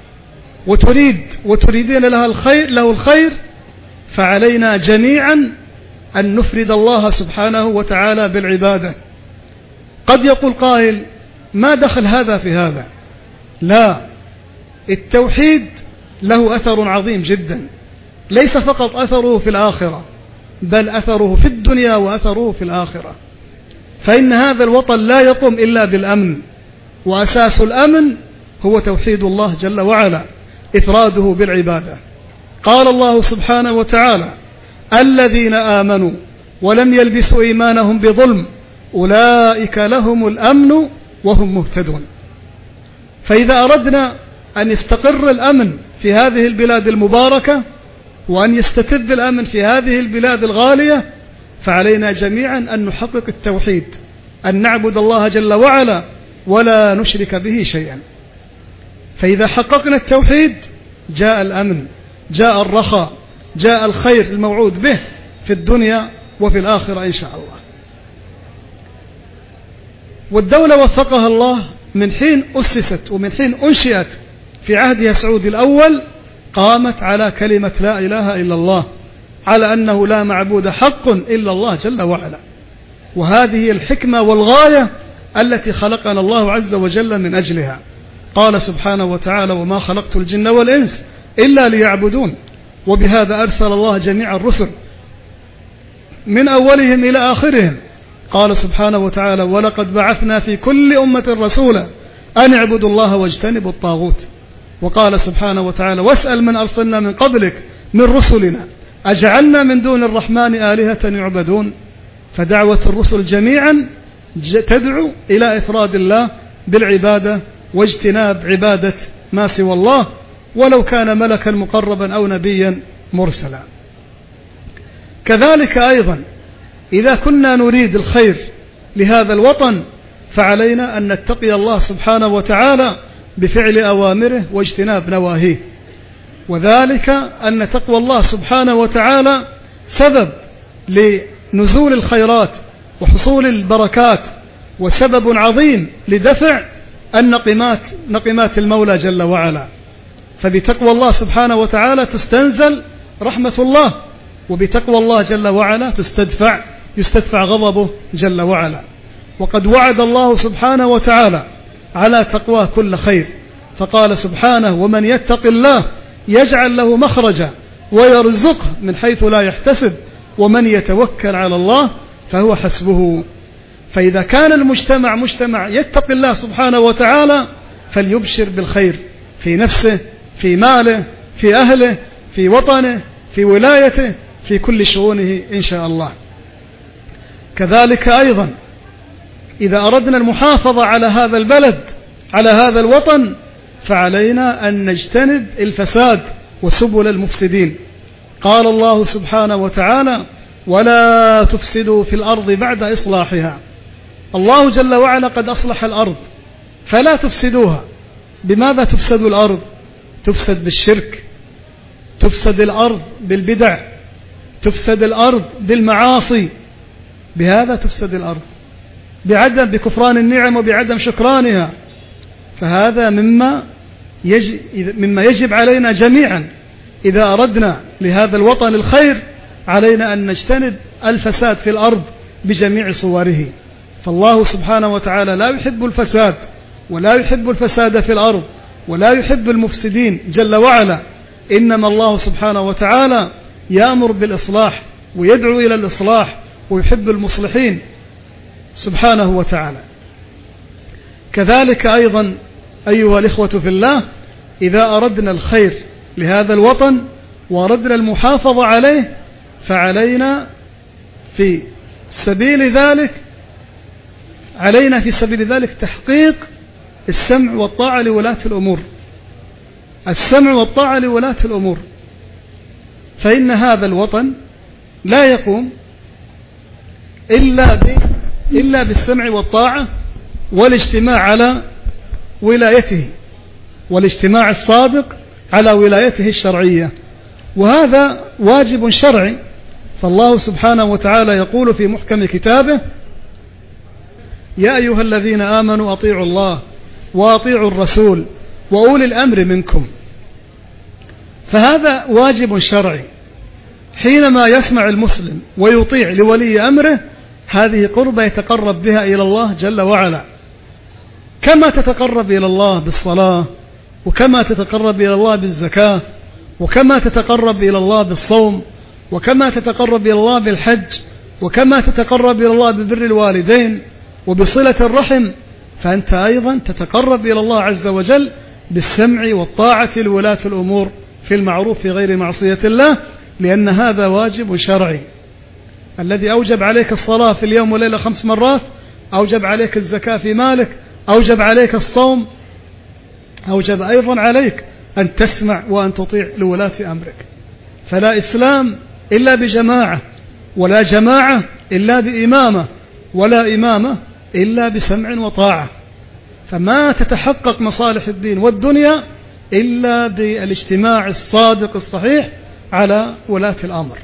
وتريدين له الخير، فعلينا جميعا أن نفرد الله سبحانه وتعالى بالعبادة. قد يقول قائل: ما دخل هذا في هذا؟ لا، التوحيد له أثر عظيم جدا، ليس فقط أثره في الآخرة، بل أثره في الدنيا وأثره في الآخرة. فإن هذا الوطن لا يقوم إلا بالأمن، وأساس الأمن هو توحيد الله جل وعلا، إفراده بالعبادة. قال الله سبحانه وتعالى: الذين آمنوا ولم يلبسوا إيمانهم بظلم أولئك لهم الأمن وهم مهتدون. فإذا أردنا أن يستقر الأمن في هذه البلاد المباركة، وأن يستتب الأمن في هذه البلاد الغالية، فعلينا جميعا أن نحقق التوحيد، أن نعبد الله جل وعلا ولا نشرك به شيئا. فإذا حققنا التوحيد جاء الأمن، جاء الرخاء، جاء الخير الموعود به في الدنيا وفي الآخرة إن شاء الله. والدولة وفقها الله من حين أسست ومن حين أنشئت في عهدها سعود الأول، قامت على كلمة لا إله إلا الله، على أنه لا معبود حق إلا الله جل وعلا. وهذه الحكمة والغاية التي خلقنا الله عز وجل من أجلها. قال سبحانه وتعالى: وما خلقت الجن والإنس إلا ليعبدون. وبهذا أرسل الله جميع الرسل من أولهم إلى آخرهم. قال سبحانه وتعالى: ولقد بعثنا في كل أمة رسولا أن اعبدوا الله واجتنبوا الطاغوت. وقال سبحانه وتعالى: واسأل من أرسلنا من قبلك من رسلنا أجعلنا من دون الرحمن آلهة يعبدون. فدعوة الرسل جميعا تدعو إلى إفراد الله بالعبادة واجتناب عبادة ما سوى الله، ولو كان ملكا مقربا أو نبيا مرسلا. كذلك أيضا إذا كنا نريد الخير لهذا الوطن، فعلينا أن نتقي الله سبحانه وتعالى بفعل أوامره واجتناب نواهيه. وذلك أن تقوى الله سبحانه وتعالى سبب لنزول الخيرات وحصول البركات، وسبب عظيم لدفع نقمات المولى جل وعلا. فبتقوى الله سبحانه وتعالى تستنزل رحمة الله، وبتقوى الله جل وعلا يستدفع غضبه جل وعلا. وقد وعد الله سبحانه وتعالى على تقواه كل خير، فقال سبحانه: ومن يتق الله يجعل له مخرجا ويرزقه من حيث لا يحتسب ومن يتوكل على الله فهو حسبه. فإذا كان المجتمع مجتمع يتق الله سبحانه وتعالى، فليبشر بالخير في نفسه، في ماله، في أهله، في وطنه، في ولايته، في كل شؤونه إن شاء الله. كذلك أيضا إذا أردنا المحافظة على هذا البلد، على هذا الوطن، فعلينا أن نجتنب الفساد وسبل المفسدين. قال الله سبحانه وتعالى: ولا تفسدوا في الأرض بعد إصلاحها. الله جل وعلا قد أصلح الأرض فلا تفسدوها. بماذا تفسد الأرض؟ تفسد بالشرك، تفسد الأرض بالبدع، تفسد الأرض بالمعاصي. بهذا تفسد الأرض، بكفران النعم وبعدم شكرانها. فهذا مما يجب علينا جميعا إذا أردنا لهذا الوطن الخير، علينا أن نجتنب الفساد في الأرض بجميع صوره. فالله سبحانه وتعالى لا يحب الفساد، ولا يحب الفساد في الأرض، ولا يحب المفسدين جل وعلا. إنما الله سبحانه وتعالى يأمر بالإصلاح ويدعو إلى الإصلاح ويحب المصلحين سبحانه وتعالى. كذلك أيضا أيها الإخوة في الله، إذا أردنا الخير لهذا الوطن وأردنا المحافظة عليه فعلينا في سبيل ذلك تحقيق السمع والطاعة لولاة الأمور، السمع والطاعة لولاة الأمور. فإن هذا الوطن لا يقوم إلا بالسمع والطاعة والاجتماع على ولايته، والاجتماع الصادق على ولايته الشرعية، وهذا واجب شرعي. فالله سبحانه وتعالى يقول في محكم كتابه: يا أيها الذين آمنوا أطيعوا الله وأطيعوا الرسول وأولي الأمر منكم. فهذا واجب شرعي، حينما يسمع المسلم ويطيع لولي أمره هذه قربة يتقرب بها إلى الله جل وعلا، كما تتقرب إلى الله بالصلاة، وكما تتقرب إلى الله بالزكاة، وكما تتقرب إلى الله بالصوم، وكما تتقرب إلى الله بالحج، وكما تتقرب إلى الله ببر الوالدين وبصلة الرحم، فأنت أيضا تتقرب إلى الله عز وجل بالسمع والطاعة لولاة الأمور في المعروف في غير معصية الله، لأن هذا واجب شرعي. الذي أوجب عليك الصلاة في اليوم والليلة 5 مرات، أوجب عليك الزكاة في مالك، أوجب عليك الصوم، أوجب أيضا عليك أن تسمع وأن تطيع لولاة أمرك. فلا إسلام إلا بجماعة، ولا جماعة إلا بإمامة، ولا إمامة إلا بسمع وطاعة. فما تتحقق مصالح الدين والدنيا إلا بالاجتماع الصادق الصحيح على ولاة الأمر.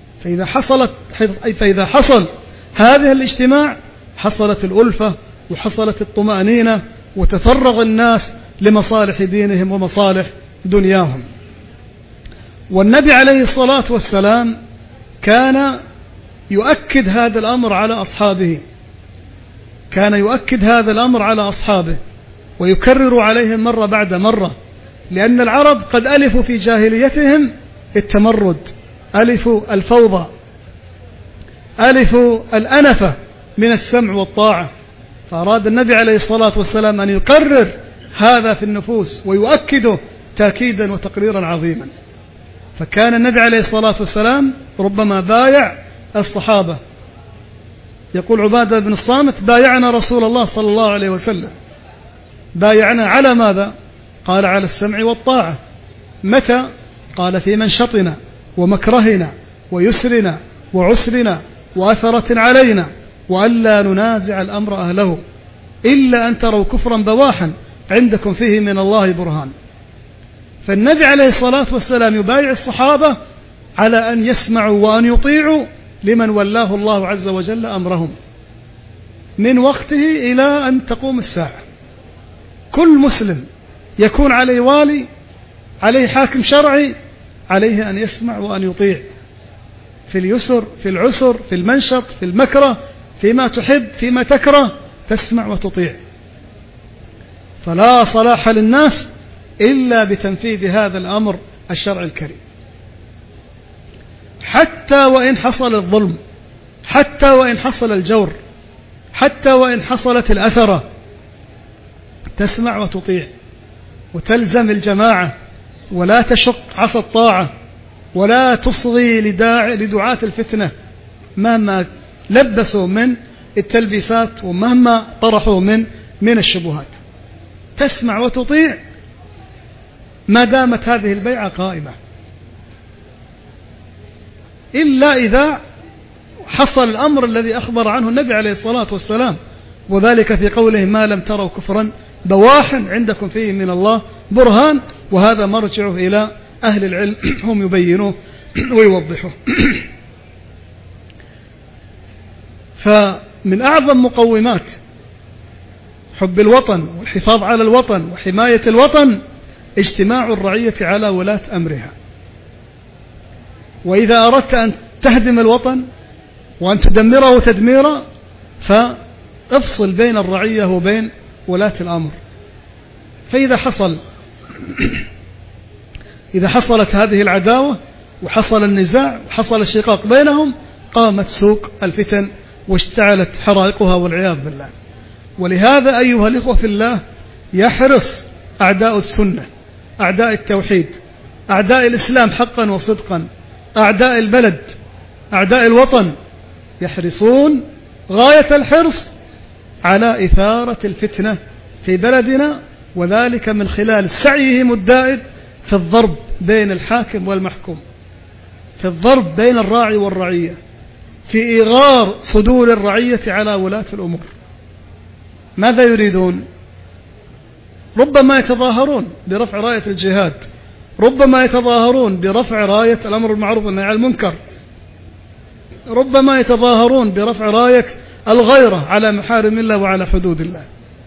فإذا حصل هذا الاجتماع حصلت الألفة وحصلت الطمأنينة، وتفرغ الناس لمصالح دينهم ومصالح دنياهم. والنبي عليه الصلاة والسلام كان يؤكد هذا الأمر على أصحابه، كان يؤكد هذا الأمر على أصحابه ويكرر عليهم مرة بعد مرة، لأن العرب قد ألفوا في جاهليتهم التمرد، ألفوا الفوضى، ألفوا الأنفة من السمع والطاعة. فأراد النبي عليه الصلاة والسلام أن يقرر هذا في النفوس ويؤكده تأكيدا وتقريرا عظيما. فكان النبي عليه الصلاة والسلام ربما بايع الصحابة. يقول عبادة بن الصامت: بايعنا رسول الله صلى الله عليه وسلم. بايعنا على ماذا؟ قال: على السمع والطاعة. متى؟ قال: في منشطنا ومكرهنا ويسرنا وعسرنا وأثرة علينا، وألا ننازع الأمر أهله إلا أن تروا كفرا بواحا عندكم فيه من الله برهان. فالنبي عليه الصلاة والسلام يبايع الصحابة على أن يسمعوا وأن يطيعوا لمن ولاه الله عز وجل أمرهم من وقته إلى أن تقوم الساعة. كل مسلم يكون عليه والي، عليه حاكم شرعي، عليه أن يسمع وأن يطيع في اليسر، في العسر، في المنشط، في المكره، فيما تحب، فيما تكره، تسمع وتطيع. فلا صلاح للناس إلا بتنفيذ هذا الأمر الشرعي الكريم، حتى وإن حصل الظلم، حتى وإن حصل الجور، حتى وإن حصلت الأثرة، تسمع وتطيع وتلزم الجماعة، ولا تشق عصا الطاعة، ولا تصغي لدعاة الفتنة مهما لبسوا من التلبيسات ومهما طرحوا من الشبهات. تسمع وتطيع ما دامت هذه البيعة قائمة، إلا إذا حصل الأمر الذي أخبر عنه النبي عليه الصلاة والسلام، وذلك في قوله: ما لم تروا كفرا بواحا عندكم فيه من الله برهان. وهذا مرجعه إلى أهل العلم، هم يبينوه ويوضحوه. فمن أعظم مقومات حب الوطن والحفاظ على الوطن وحماية الوطن اجتماع الرعية على ولاة أمرها. وإذا أردت أن تهدم الوطن وأن تدمره تدميرا فافصل بين الرعية وبين ولاة الأمر. فإذا حصلت هذه العداوة وحصل النزاع وحصل الشقاق بينهم، قامت سوق الفتن واشتعلت حرائقها والعياذ بالله. ولهذا أيها الإخوة في الله، يحرص أعداء السنة، أعداء التوحيد، أعداء الإسلام حقا وصدقا، أعداء البلد، أعداء الوطن، يحرصون غاية الحرص على إثارة الفتنة في بلدنا، وذلك من خلال سعيهم الدائم في الضرب بين الحاكم والمحكوم، في الضرب بين الراعي والرعية، في إيغار صدور الرعية على ولاة الأمور. ماذا يريدون؟ ربما يتظاهرون برفع راية الجهاد، ربما يتظاهرون برفع راية الأمر بالمعروف والنهي عن المنكر، ربما يتظاهرون برفع راية الغيرة على محارم الله وعلى حدود الله،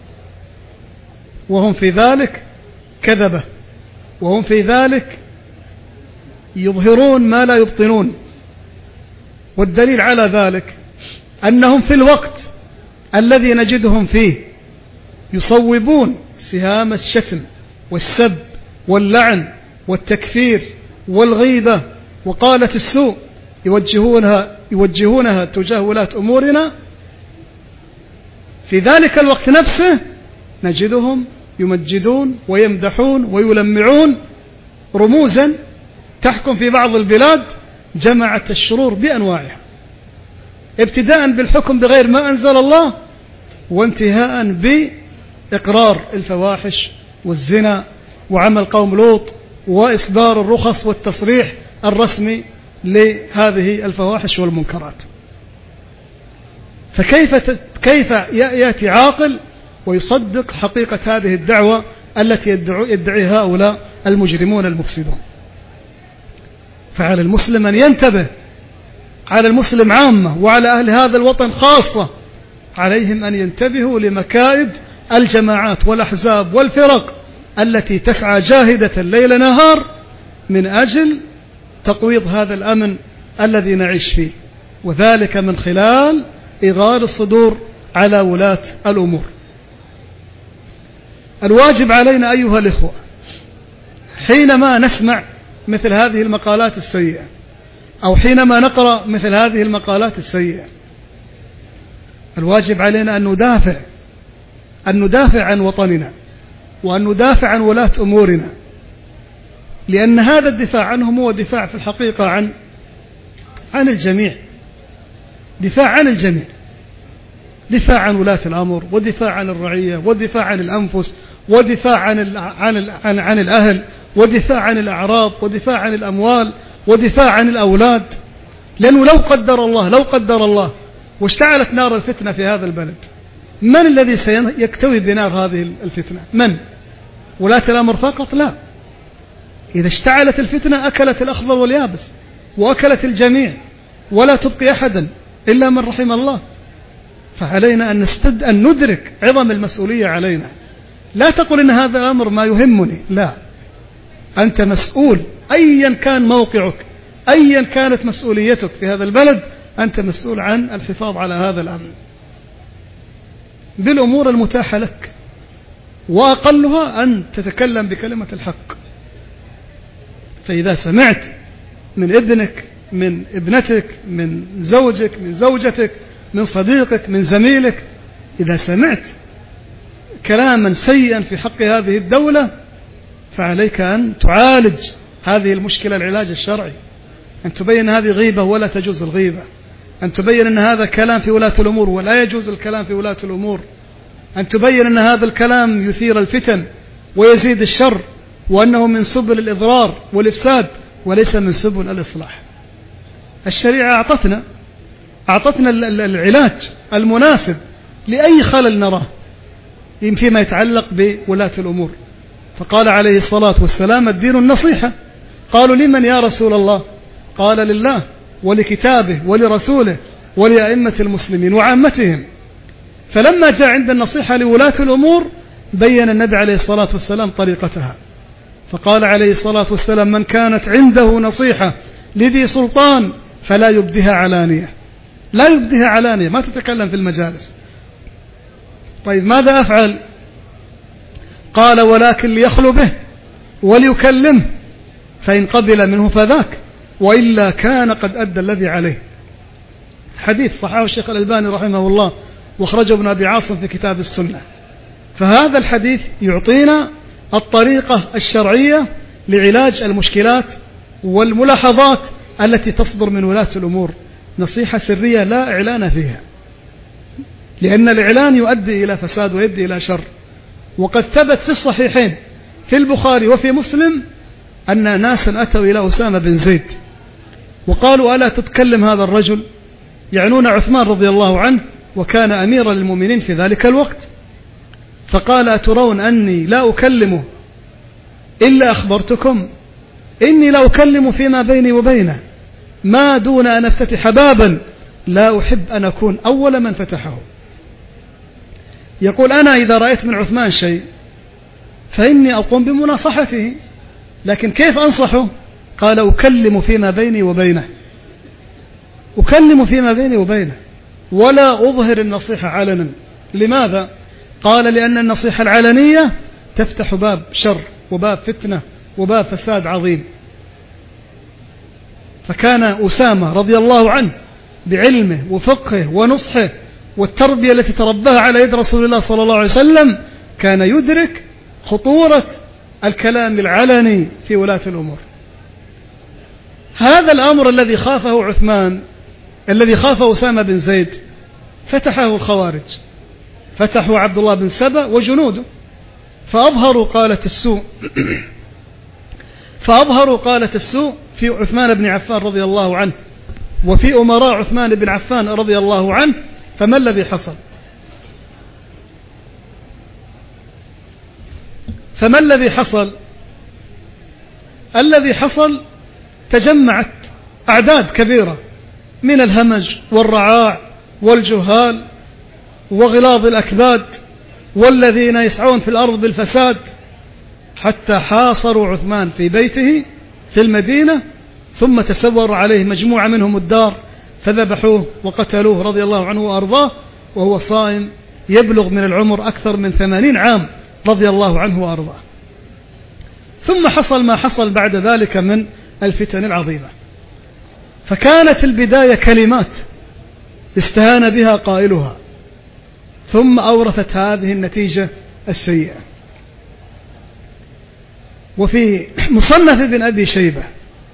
وهم في ذلك كذبة، وهم في ذلك يظهرون ما لا يبطنون. والدليل على ذلك أنهم في الوقت الذي نجدهم فيه يصوبون سهام الشتم والسب واللعن والتكفير والغيبة وقالة السوء يوجهونها تجاه ولاة أمورنا، في ذلك الوقت نفسه نجدهم يمجدون ويمدحون ويلمعون رموزا تحكم في بعض البلاد جمعت الشرور بأنواعها، ابتداء بالحكم بغير ما أنزل الله، وانتهاء بإقرار الفواحش والزنا وعمل قوم لوط وإصدار الرخص والتصريح الرسمي لهذه الفواحش والمنكرات. فكيف يأتي عاقل ويصدق حقيقة هذه الدعوة التي يدعي هؤلاء المجرمون المفسدون؟ فعلى المسلم أن ينتبه، على المسلم عامة وعلى أهل هذا الوطن خاصة، عليهم أن ينتبهوا لمكائد الجماعات والأحزاب والفرق التي تسعى جاهدة ليل نهار من أجل تقويض هذا الأمن الذي نعيش فيه، وذلك من خلال إغار الصدور على ولاة الأمور. الواجب علينا أيها الإخوة حينما نسمع مثل هذه المقالات السيئة، أو حينما نقرأ مثل هذه المقالات السيئة، الواجب علينا أن ندافع عن وطننا، وأن ندافع عن ولاة أمورنا، لأن هذا الدفاع عنهم هو دفاع في الحقيقة عن الجميع، دفاع عن الجميع، دفاع عن ولاة الأمر، ودفاع عن الرعية، ودفاع عن الأنفس، ودفاع عن الأهل، ودفاع عن الأعراض، ودفاع عن الأموال، ودفاع عن الأولاد. لأنه لو قدر الله واشتعلت نار الفتنة في هذا البلد، من الذي سيكتوي بنار هذه الفتنة؟ من؟ ولاة الأمر فقط؟ لا، إذا اشتعلت الفتنة أكلت الأخضر واليابس، وأكلت الجميع، ولا تبقي أحدا إلا من رحم الله. فعلينا أن ندرك عظم المسؤولية علينا. لا تقل إن هذا الأمر ما يهمني، لا، أنت مسؤول أيا كان موقعك، أيا كانت مسؤوليتك في هذا البلد، أنت مسؤول عن الحفاظ على هذا الأمن بالأمور المتاحة لك، وأقلها أن تتكلم بكلمة الحق. فإذا سمعت من ابنك، من ابنتك، من زوجك، من زوجتك، من صديقك، من زميلك، إذا سمعت كلاما سيئا في حق هذه الدولة، فعليك أن تعالج هذه المشكلة العلاج الشرعي، أن تبين هذه غيبة ولا تجوز الغيبة، أن تبين أن هذا كلام في ولاة الأمور ولا يجوز الكلام في ولاة الأمور، أن تبين أن هذا الكلام يثير الفتن ويزيد الشر، وأنه من سبل الإضرار والإفساد وليس من سبل الإصلاح. الشريعة أعطتنا العلاج المناسب لأي خلل نراه فيما يتعلق بولاة الأمور. فقال عليه الصلاة والسلام: الدين النصيحة. قالوا: لمن يا رسول الله؟ قال: لله ولكتابه ولرسوله ولأئمة المسلمين وعامتهم. فلما جاء عند النصيحة لولاة الأمور بين النبي عليه الصلاة والسلام طريقتها، فقال عليه الصلاة والسلام: من كانت عنده نصيحة لذي سلطان فلا يبدها علانية، لا يبدها علانية، ما تتكلم في المجالس. طيب ماذا أفعل؟ قال: ولكن ليخلو به وليكلمه، فإن قبل منه فذاك، وإلا كان قد أدى الذي عليه. حديث صححه الشيخ الألباني رحمه الله، واخرجه ابن أبي عاصم في كتاب السنة. فهذا الحديث يعطينا الطريقة الشرعية لعلاج المشكلات والملاحظات التي تصدر من ولاة الأمور. نصيحة سرية لا إعلان فيها، لأن الإعلان يؤدي إلى فساد ويؤدي إلى شر. وقد ثبت في الصحيحين في البخاري وفي مسلم أن ناسا أتوا إلى أسامة بن زيد وقالوا: ألا تتكلم هذا الرجل؟ يعنون عثمان رضي الله عنه، وكان أميرا للمؤمنين في ذلك الوقت. فقال: أترون أني لا أكلمه إلا أخبرتكم؟ إني لا أكلم فيما بيني وبينه، ما دون أن أفتتح بابا لا أحب أن أكون أول من فتحه. يقول: أنا إذا رأيت من عثمان شيء فإني أقوم بمناصحته، لكن كيف أنصحه؟ قال: أكلم فيما بيني وبينه، أكلم فيما بيني وبينه ولا أظهر النصيحة علنا. لماذا؟ قال: لأن النصيحة العلنية تفتح باب شر وباب فتنة وباب فساد عظيم. فكان أسامة رضي الله عنه بعلمه وفقهه ونصحه والتربية التي ترباها على يد رسول الله صلى الله عليه وسلم كان يدرك خطورة الكلام العلني في ولاة الأمور. هذا الأمر الذي خافه عثمان، الذي خافه أسامة بن زيد، فتحه الخوارج، فتحوا عبد الله بن سبأ وجنوده، فأظهروا قالة السوء في عثمان بن عفان رضي الله عنه وفي أمراء عثمان بن عفان رضي الله عنه. فما الذي حصل؟ الذي حصل تجمعت أعداد كبيرة من الهمج والرعاع والجهال وغلاظ الأكباد والذين يسعون في الأرض بالفساد، حتى حاصروا عثمان في بيته في المدينة، ثم تسوروا عليه مجموعة منهم الدار فذبحوه وقتلوه رضي الله عنه وأرضاه وهو صائم يبلغ من العمر أكثر من 80 عام رضي الله عنه وأرضاه. ثم حصل ما حصل بعد ذلك من الفتن العظيمة. فكانت البداية كلمات استهان بها قائلها، ثم أورثت هذه النتيجة السيئة. وفي مصنف ابن أبي شيبة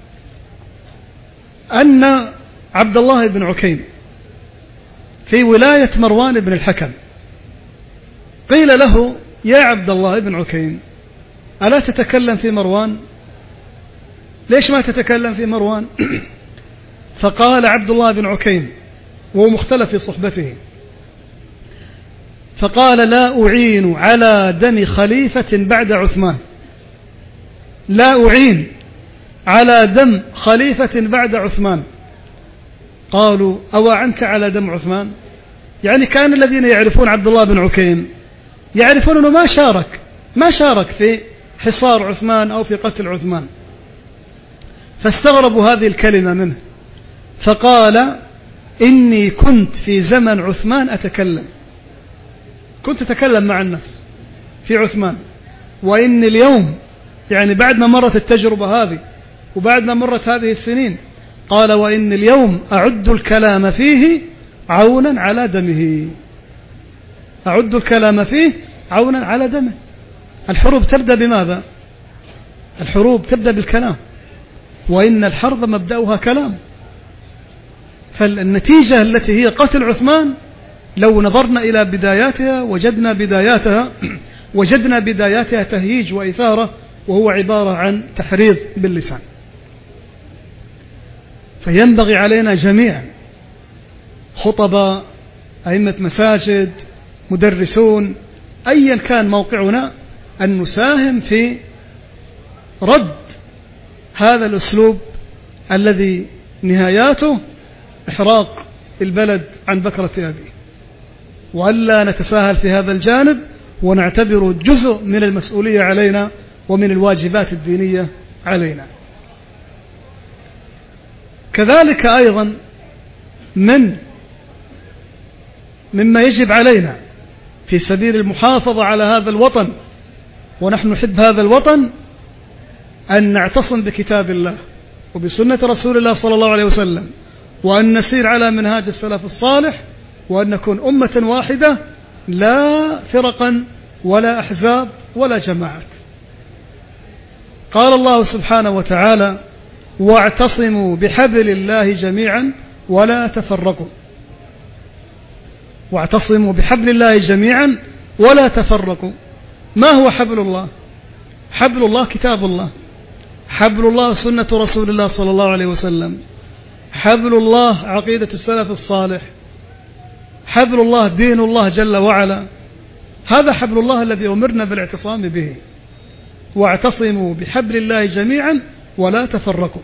أن عبد الله بن عكيم في ولاية مروان بن الحكم قيل له: يا عبد الله بن عكيم، ألا تتكلم في مروان؟ ليش ما تتكلم في مروان؟ فقال عبد الله بن عكيم وهو مختلف في صحبته، فقال: لا أعين على دم خليفة بعد عثمان، لا أعين على دم خليفة بعد عثمان. قالوا: أو عنك على دم عثمان؟ يعني كان الذين يعرفون عبد الله بن عكيم يعرفون أنه ما شارك في حصار عثمان أو في قتل عثمان، فاستغربوا هذه الكلمة منه. فقال: إني كنت في زمن عثمان كنت أتكلم مع الناس في عثمان، وإن اليوم، يعني بعد ما مرت التجربة هذه وبعد ما مرت هذه السنين، قال: وإن اليوم أعد الكلام فيه عونا على دمه، أعد الكلام فيه عونا على دمه. الحروب تبدأ بماذا؟ الحروب تبدأ بالكلام، وإن الحرب مبدأها كلام. فالنتيجة التي هي قتل عثمان لو نظرنا إلى بداياتها وجدنا بداياتها تهييج وإثارة، وهو عبارة عن تحريض باللسان. فينبغي علينا جميعا، خطباء، أئمة مساجد، مدرسون، أيا كان موقعنا، أن نساهم في رد هذا الأسلوب الذي نهاياته إحراق البلد عن بكرة أبيه، وألا نتساهل في هذا الجانب ونعتبره جزء من المسؤولية علينا ومن الواجبات الدينية علينا. كذلك أيضا مما يجب علينا في سبيل المحافظة على هذا الوطن، ونحن نحب هذا الوطن، أن نعتصم بكتاب الله وبسنة رسول الله صلى الله عليه وسلم، وأن نسير على منهاج السلف الصالح، وأن نكون أمة واحدة لا فرقا ولا أحزاب ولا جماعات. قال الله سبحانه وتعالى: واعتصموا بحبل الله جميعا ولا تفرقوا. واعتصموا بحبل الله جميعا ولا تفرقوا. ما هو حبل الله؟ حبل الله كتاب الله، حبل الله سنة رسول الله صلى الله عليه وسلم، حبل الله عقيدة السلف الصالح، حبل الله دين الله جل وعلا. هذا حبل الله الذي أمرنا بالاعتصام به. واعتصموا بحبل الله جميعا ولا تفرقوا.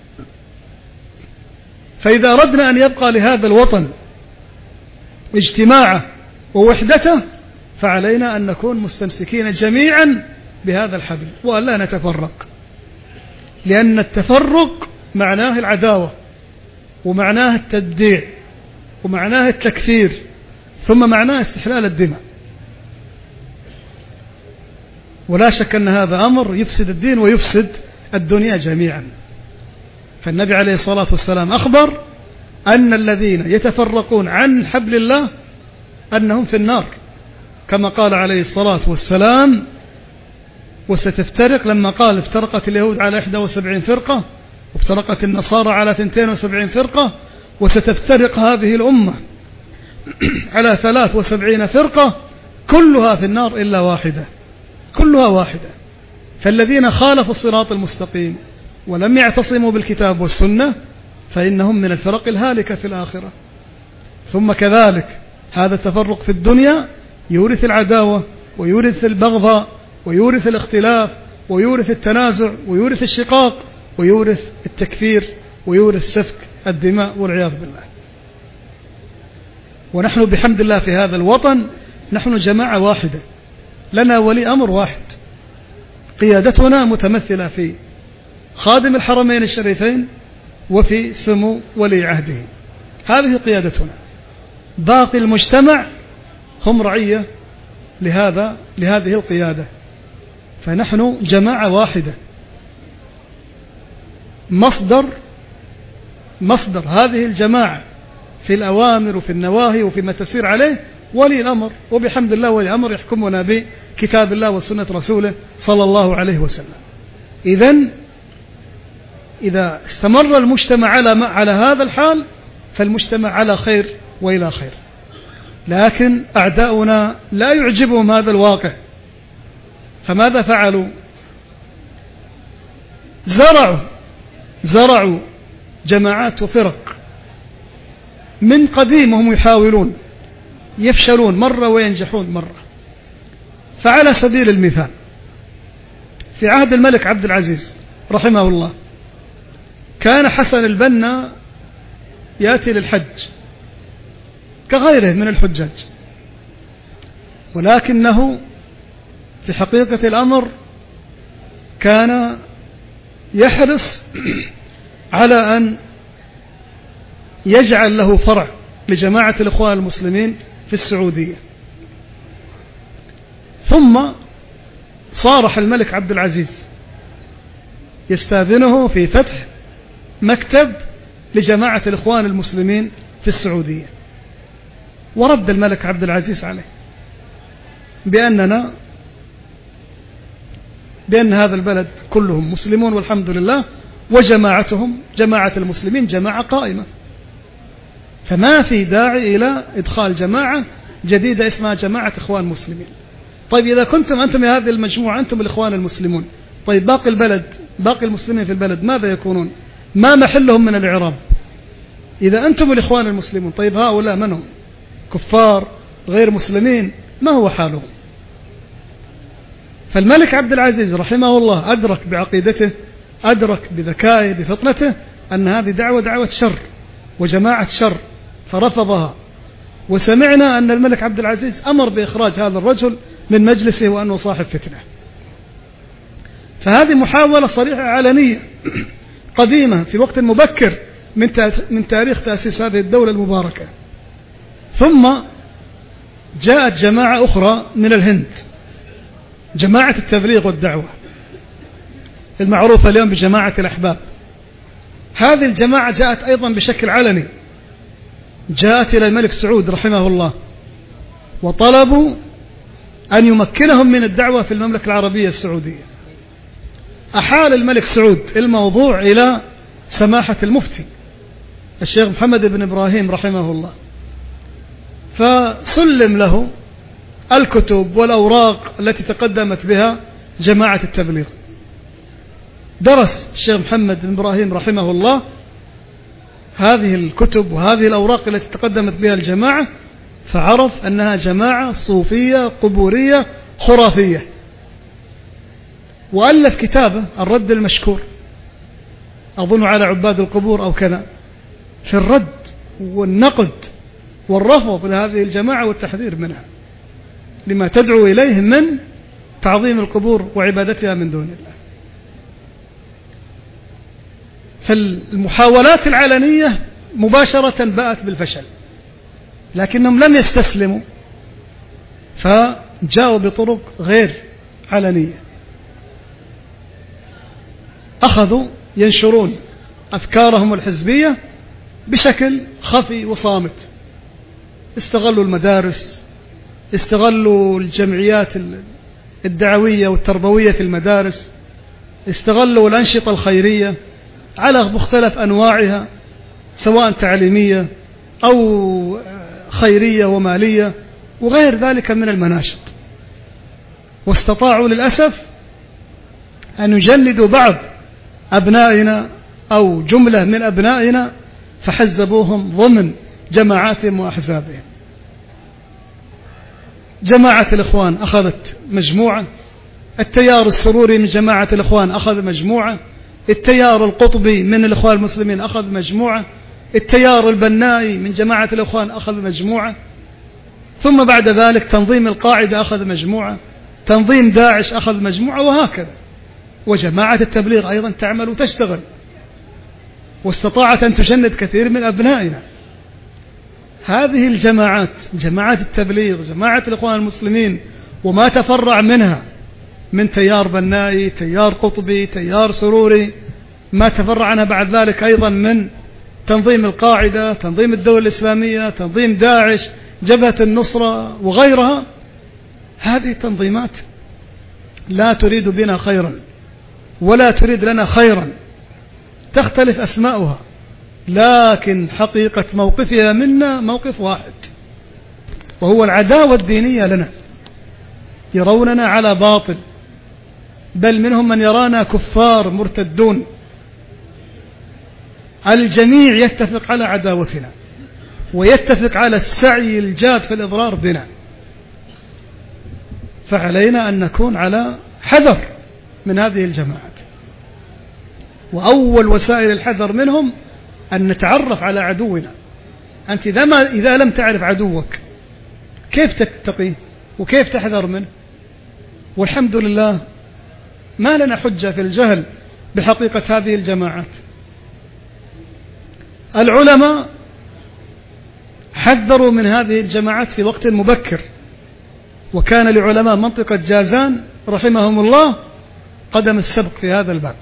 فإذا أردنا أن يبقى لهذا الوطن اجتماعه ووحدته فعلينا أن نكون مستمسكين جميعا بهذا الحبل وألا نتفرق، لأن التفرق معناه العداوة، ومعناه التبديع، ومعناه التكفير، ثم معناه استحلال الدماء. ولا شك أن هذا أمر يفسد الدين ويفسد الدنيا جميعا. فالنبي عليه الصلاة والسلام أخبر أن الذين يتفرقون عن حبل الله أنهم في النار، كما قال عليه الصلاة والسلام: وستفترق، لما قال افترقت اليهود على 71 فرقة وافترقت النصارى على 72 فرقة، وستفترق هذه الأمة على 73 فرقة كلها في النار إلا واحدة، كلها واحدة. فالذين خالفوا الصراط المستقيم ولم يعتصموا بالكتاب والسنة فإنهم من الفرق الهالكة في الآخرة. ثم كذلك هذا التفرق في الدنيا يورث العداوة ويورث البغضاء ويورث الاختلاف ويورث التنازع ويورث الشقاق ويورث التكفير ويورث سفك الدماء والعياذ بالله. ونحن بحمد الله في هذا الوطن نحن جماعة واحدة، لنا ولي أمر واحد، قيادتنا متمثلة في خادم الحرمين الشريفين وفي سمو ولي عهده، هذه قيادتنا. باقي المجتمع هم رعية لهذه القيادة. فنحن جماعة واحدة. مصدر هذه الجماعة في الأوامر وفي النواهي وفي ما تسير عليه ولي الأمر، وبحمد الله ولي الأمر يحكمنا بكتاب الله وسنة رسوله صلى الله عليه وسلم. إذا استمر المجتمع على هذا الحال فالمجتمع على خير وإلى خير. لكن أعداؤنا لا يعجبهم هذا الواقع، فماذا فعلوا؟ زرعوا جماعات وفرق من قديم وهم يحاولون، يفشلون مرة وينجحون مرة. فعلى سبيل المثال في عهد الملك عبد العزيز رحمه الله كان حسن البنا يأتي للحج كغيره من الحجاج، ولكنه في حقيقة الأمر كان يحرص على أن يجعل له فرع لجماعة الإخوان المسلمين في السعودية. ثم صارح الملك عبد العزيز يستاذنه في فتح مكتب لجماعة الإخوان المسلمين في السعودية، ورد الملك عبد العزيز عليه بأن هذا البلد كلهم مسلمون والحمد لله، وجماعتهم جماعة المسلمين جماعة قائمة، فما في داعي إلى إدخال جماعة جديدة اسمها جماعة إخوان مسلمين. طيب إذا كنتم أنتم هذه المجموعة أنتم الإخوان المسلمون، طيب باقي المسلمين في البلد ماذا يكونون؟ ما محلهم من الإعراب؟ إذا أنتم الإخوان المسلمون، طيب هؤلاء من هم؟ كفار غير مسلمين، ما هو حالهم؟ فالملك عبد العزيز رحمه الله أدرك بعقيدته، أدرك بذكائه بفطنته أن هذه دعوة شر وجماعة شر، فرفضها. وسمعنا أن الملك عبد العزيز أمر بإخراج هذا الرجل من مجلسه وأنه صاحب فتنة. فهذه محاولة صريحة علنية قديمة في وقت مبكر من تاريخ تأسيس هذه الدولة المباركة. ثم جاءت جماعة أخرى من الهند، جماعة التبليغ والدعوة المعروفة اليوم بجماعة الأحباب. هذه الجماعة جاءت أيضا بشكل علني، جاءت إلى الملك سعود رحمه الله وطلبوا أن يمكنهم من الدعوة في المملكة العربية السعودية. أحال الملك سعود الموضوع إلى سماحة المفتي الشيخ محمد بن إبراهيم رحمه الله، فسلم له الكتب والأوراق التي تقدمت بها جماعة التبليغ. درس الشيخ محمد بن إبراهيم رحمه الله هذه الكتب وهذه الأوراق التي تقدمت بها الجماعة، فعرف أنها جماعة صوفية قبورية خرافية، وألف كتابه الرد المشكور، أظن على عباد القبور أو كذا، في الرد والنقد والرفض لهذه الجماعة والتحذير منها لما تدعو إليه من تعظيم القبور وعبادتها من دون الله. فالمحاولات العلنية مباشرة بأت بالفشل، لكنهم لم يستسلموا، فجاءوا بطرق غير علنية، أخذوا ينشرون أفكارهم الحزبية بشكل خفي وصامت. استغلوا المدارس، استغلوا الجمعيات الدعوية والتربوية في المدارس، استغلوا الأنشطة الخيرية على مختلف أنواعها سواء تعليمية أو خيرية ومالية وغير ذلك من المناشط، واستطاعوا للأسف أن يجلدوا بعض أبنائنا أو جملة من أبنائنا فحزبوهم ضمن جماعاتهم وأحزابهم. جماعة الإخوان أخذت مجموعة، التيار السروري من جماعة الإخوان أخذ مجموعة، التيار القطبي من الإخوان المسلمين أخذ مجموعة، التيار البنائي من جماعة الإخوان أخذ مجموعة، ثم بعد ذلك تنظيم القاعدة أخذ مجموعة، تنظيم داعش أخذ مجموعة، وهكذا. وجماعة التبليغ أيضا تعمل وتشتغل، واستطاعت أن تجند كثير من أبنائنا. هذه الجماعات، جماعات التبليغ، جماعة الإخوان المسلمين وما تفرع منها من تيار بنائي، تيار قطبي، تيار سروري، ما تفرع عنها بعد ذلك أيضا من تنظيم القاعدة، تنظيم الدولة الإسلامية، تنظيم داعش، جبهة النصرة وغيرها. هذه التنظيمات لا تريد بنا خيرا ولا تريد لنا خيرا، تختلف أسماؤها، لكن حقيقة موقفها منا موقف واحد، وهو العداوة الدينية لنا. يروننا على باطل، بل منهم من يرانا كفار مرتدون. الجميع يتفق على عداوتنا ويتفق على السعي الجاد في الإضرار بنا، فعلينا أن نكون على حذر من هذه الجماعات. وأول وسائل الحذر منهم أن نتعرف على عدونا. أنت إذا لم تعرف عدوك كيف تتقيه وكيف تحذر منه؟ والحمد لله ما لنا حجة في الجهل بحقيقة هذه الجماعات. العلماء حذروا من هذه الجماعات في وقت مبكر، وكان لعلماء منطقة جازان رحمهم الله قدم السبق في هذا الباب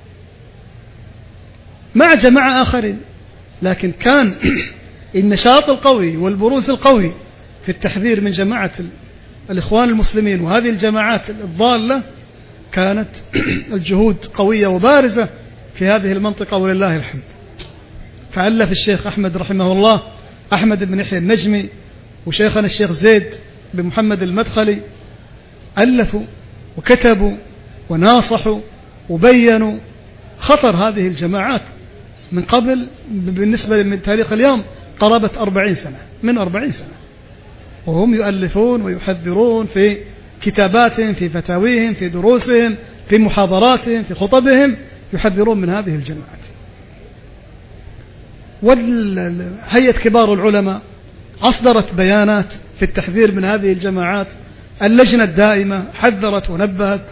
مع جماعة آخرين، لكن كان النشاط القوي والبروز القوي في التحذير من جماعة الإخوان المسلمين وهذه الجماعات الضالة، كانت الجهود قوية وبارزة في هذه المنطقة ولله الحمد. فألف الشيخ أحمد رحمه الله، أحمد بن يحيى النجمي، وشيخنا الشيخ زيد بن محمد المدخلي، ألفوا وكتبوا وناصحوا وبينوا خطر هذه الجماعات من قبل، بالنسبة من تاريخ اليوم قرابة 40 سنة، من 40 سنة، وهم يؤلفون ويحذرون في كتاباتهم، في فتاويهم، في دروسهم، في محاضراتهم، في خطبهم، يحذرون من هذه الجماعات. وهيئة كبار العلماء أصدرت بيانات في التحذير من هذه الجماعات، اللجنة الدائمة حذرت ونبهت،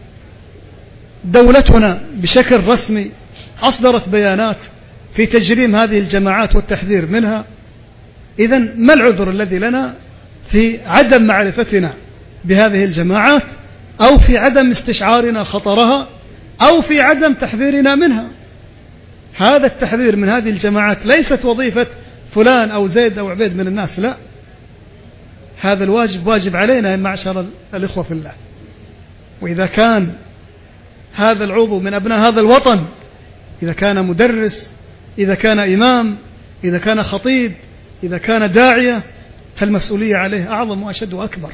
دولتنا بشكل رسمي أصدرت بيانات في تجريم هذه الجماعات والتحذير منها. إذن ما العذر الذي لنا في عدم معرفتنا بهذه الجماعات، أو في عدم استشعارنا خطرها، أو في عدم تحذيرنا منها؟ هذا التحذير من هذه الجماعات ليست وظيفة فلان أو زيد أو عبيد من الناس، لا، هذا الواجب واجب علينا يا معشر الإخوة في الله. وإذا كان هذا العضو من أبناء هذا الوطن، إذا كان مدرس، إذا كان إمام، إذا كان خطيب، إذا كان داعية، فالمسؤولية عليه أعظم وأشد وأكبر.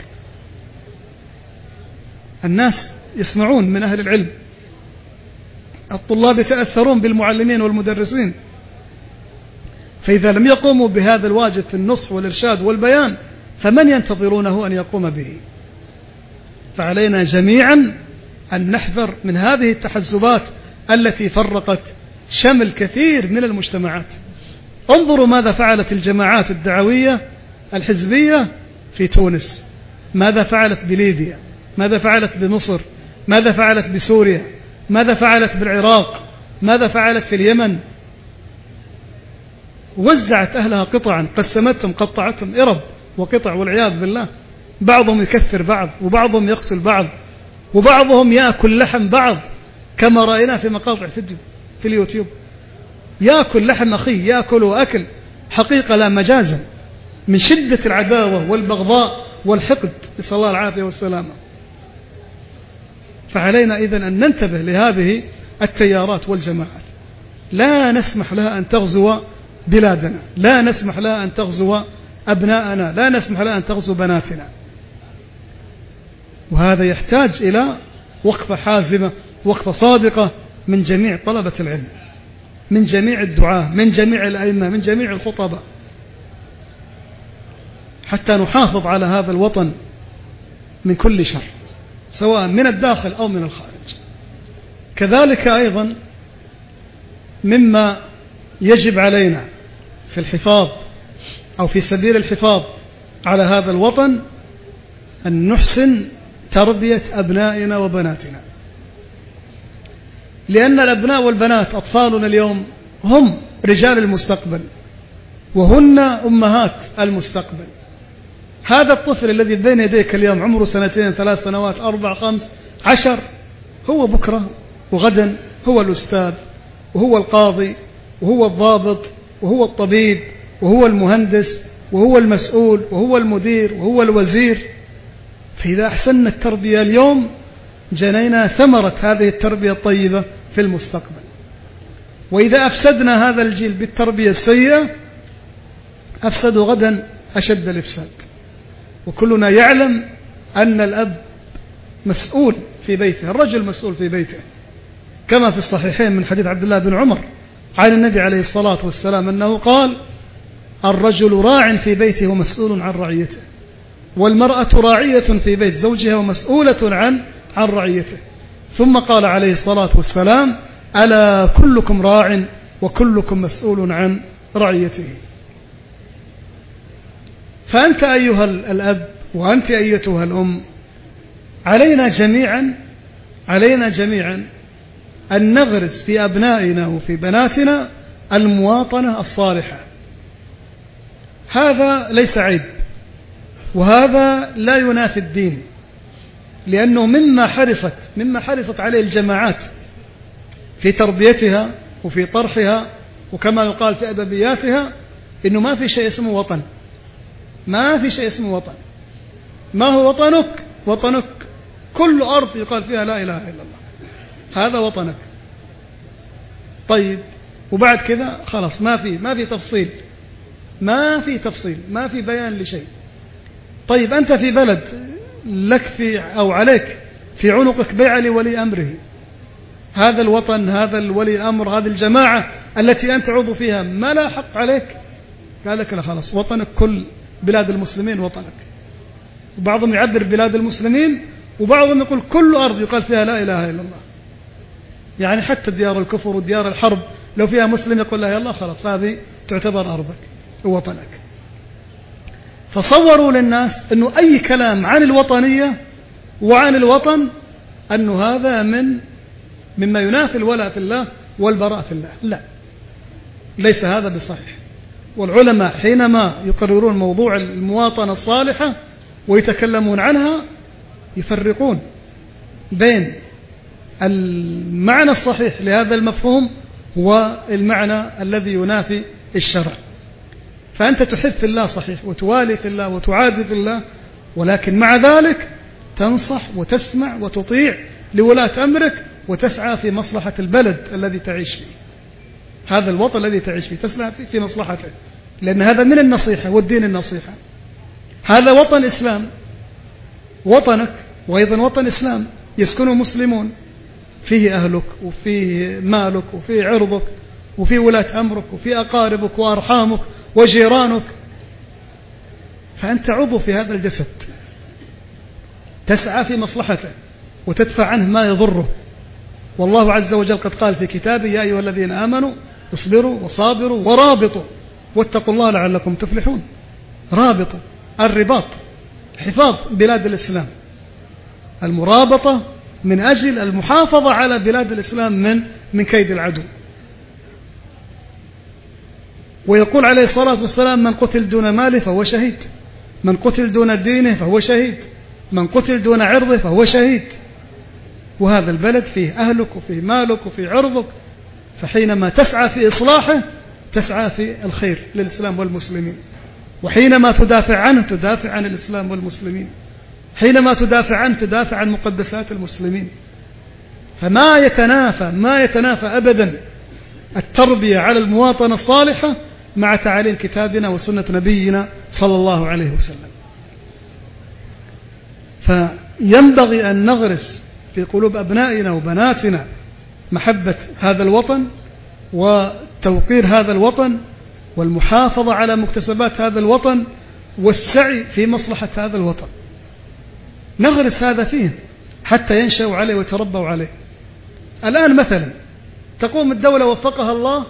الناس يسمعون من أهل العلم، الطلاب يتأثرون بالمعلمين والمدرسين، فإذا لم يقوموا بهذا الواجب في النصح والإرشاد والبيان فمن ينتظرونه أن يقوم به؟ فعلينا جميعا أن نحذر من هذه التحزبات التي فرقت شمل كثير من المجتمعات. انظروا ماذا فعلت الجماعات الدعوية الحزبية في تونس، ماذا فعلت بليبيا، ماذا فعلت بمصر، ماذا فعلت بسوريا، ماذا فعلت بالعراق، ماذا فعلت في اليمن. وزعت أهلها قطعا، قسمتهم، قطعتهم إرب وقطع والعياذ بالله. بعضهم يكثر بعض، وبعضهم يقتل بعض، وبعضهم يأكل لحم بعض، كما رأينا في مقاطع فيديو في اليوتيوب، يأكل لحم أخيه، يأكل أكل حقيقة لا مجازا، من شدة العداوة والبغضاء والحقد، نسأل الله العافية والسلامة. فعلينا إذن أن ننتبه لهذه التيارات والجماعات، لا نسمح لها أن تغزو بلادنا، لا نسمح لها أن تغزو أبناءنا، لا نسمح لها أن تغزو بناتنا. وهذا يحتاج إلى وقفة حازمة، وقفة صادقة من جميع طلبة العلم، من جميع الدعاة، من جميع الأئمة، من جميع الخطباء، حتى نحافظ على هذا الوطن من كل شر، سواء من الداخل أو من الخارج. كذلك أيضا مما يجب علينا في الحفاظ أو في سبيل الحفاظ على هذا الوطن أن نحسن تربية أبنائنا وبناتنا، لأن الأبناء والبنات أطفالنا اليوم هم رجال المستقبل، وهن أمهات المستقبل. هذا الطفل الذي بين يديك اليوم عمره 2 3 سنوات 4 5 10 هو بكرة وغدا هو الأستاذ، وهو القاضي، وهو الضابط، وهو الطبيب، وهو المهندس، وهو المسؤول، وهو المدير، وهو الوزير. فإذا أحسننا التربية اليوم جنينا ثمرة هذه التربية الطيبة في المستقبل. وإذا أفسدنا هذا الجيل بالتربية السيئة أفسدوا غدا أشد الإفساد. وكلنا يعلم أن الأب مسؤول في بيته، الرجل مسؤول في بيته، كما في الصحيحين من حديث عبد الله بن عمر عن النبي عليه الصلاة والسلام أنه قال: الرجل راع في بيته ومسؤول عن رعيته، والمرأة راعية في بيت زوجها ومسؤولة عن رعيته. ثم قال عليه الصلاة والسلام: ألا كلكم راع وكلكم مسؤول عن رعيته. فأنت أيها الأب وأنت أيتها الأم، علينا جميعا أن نغرس في أبنائنا وفي بناتنا المواطنة الصالحة. هذا ليس عيب، وهذا لا ينافي الدين، لأنه مما حرصت عليه الجماعات في تربيتها وفي طرحها، وكما يقال في أدبياتها، إنه ما في شيء اسمه وطن، ما في شيء اسمه وطن. ما هو وطنك؟ وطنك كل أرض يقال فيها لا إله إلا الله، هذا وطنك. طيب، وبعد كذا خلاص ما في تفصيل، ما في بيان لشيء. طيب، أنت في بلد لك أو عليك في عنقك بيع لولي أمره، هذا الوطن، هذا الولي أمر، هذه الجماعة التي أنت عضو فيها ما لا حق عليك؟ قال لك لا، خلاص وطنك كل بلاد المسلمين وطنك. وبعضهم يعبر بلاد المسلمين، وبعضهم يقول كل أرض يقال فيها لا إله إلا الله، يعني حتى ديار الكفر وديار الحرب لو فيها مسلم يقول لا يا الله خلاص هذه تعتبر أرضك ووطنك. فصوروا للناس أنه أي كلام عن الوطنية وعن الوطن أنه هذا مما ينافي الولاء في الله والبراء في الله. لا، ليس هذا بصحيح. والعلماء حينما يقررون موضوع المواطنة الصالحة ويتكلمون عنها يفرقون بين المعنى الصحيح لهذا المفهوم والمعنى الذي ينافي الشرع. فأنت تحب في الله صحيح، وتوالي في الله، وتعادي في الله، ولكن مع ذلك تنصح وتسمع وتطيع لولاة أمرك وتسعى في مصلحة البلد الذي تعيش فيه، هذا الوطن الذي تعيش فيه تسعى في مصلحته، لأن هذا من النصيحة والدين النصيحة. هذا وطن إسلام، وطنك وأيضا وطن إسلام يسكنه مسلمون، فيه أهلك وفيه مالك وفيه عرضك وفيه ولاة أمرك وفيه أقاربك وأرحامك وجيرانك، فأنت عضو في هذا الجسد، تسعى في مصلحته وتدفع عنه ما يضره. والله عز وجل قد قال في كتابه: يا أيها الذين آمنوا اصبروا وصابروا ورابطوا واتقوا الله لعلكم تفلحون. رابطوا، الرباط، حفاظ بلاد الإسلام، المرابطة من أجل المحافظة على بلاد الإسلام من كيد العدو. ويقول عليه الصلاة والسلام: من قتل دون ماله فهو شهيد، من قتل دون دينه فهو شهيد، من قتل دون عرضه فهو شهيد. وهذا البلد فيه أهلك وفيه مالك وفيه عرضك، فحينما تسعى في إصلاحه تسعى في الخير للإسلام والمسلمين، وحينما تدافع عنه تدافع عن الإسلام والمسلمين، حينما تدافع عنه تدافع عن مقدسات المسلمين. فما يتنافى أبدا التربية على المواطنة الصالحة مع تعاليم كتابنا وسنة نبينا صلى الله عليه وسلم. فينبغي أن نغرس في قلوب أبنائنا وبناتنا محبة هذا الوطن وتوقير هذا الوطن والمحافظة على مكتسبات هذا الوطن والسعي في مصلحة هذا الوطن. نغرس هذا فيهم حتى ينشأوا عليه ويتربوا عليه. الآن مثلا تقوم الدولة وفقها الله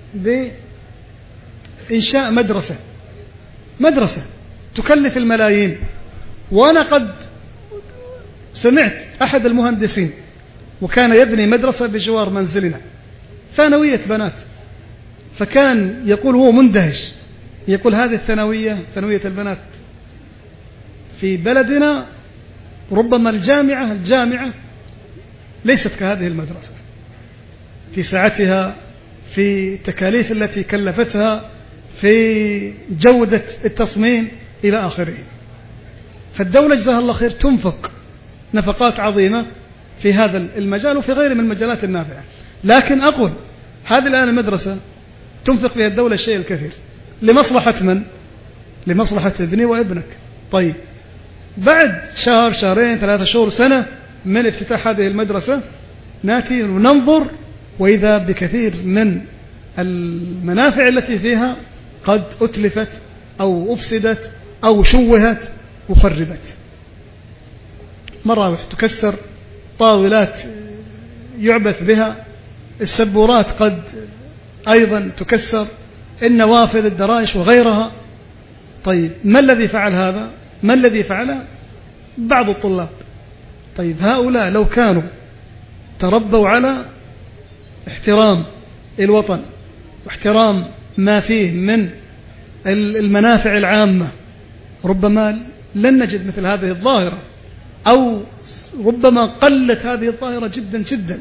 بإنشاء مدرسة تكلف الملايين. وأنا قد سمعت أحد المهندسين وكان يبني مدرسة بجوار منزلنا، ثانوية بنات، فكان يقول هو مندهش، يقول هذه الثانوية، ثانوية البنات في بلدنا ربما الجامعة ليست كهذه المدرسة في سعتها، في التكاليف التي كلفتها، في جودة التصميم إلى آخره. فالدولة جزاها الله خير تنفق نفقات عظيمة في هذا المجال وفي غيره من المجالات النافعة. لكن أقول هذه الآن المدرسة تنفق فيها الدولة الشيء الكثير لمصلحة من؟ لمصلحة ابني وابنك. طيب بعد شهر، شهرين، 3 شهور، سنة من افتتاح هذه المدرسة نأتي وننظر وإذا بكثير من المنافع التي فيها قد أتلفت أو أفسدت أو شوهت وخربت. مراوح تكسر، طاولات يعبث بها، السبورات قد أيضا تكسر، النوافذ، الدرائش وغيرها. طيب ما الذي فعل هذا؟ ما الذي فعله؟ بعض الطلاب. طيب هؤلاء لو كانوا تربوا على احترام الوطن واحترام ما فيه من المنافع العامة، ربما لن نجد مثل هذه الظاهرة، أو ربما قلت هذه الظاهرة جدا جدا.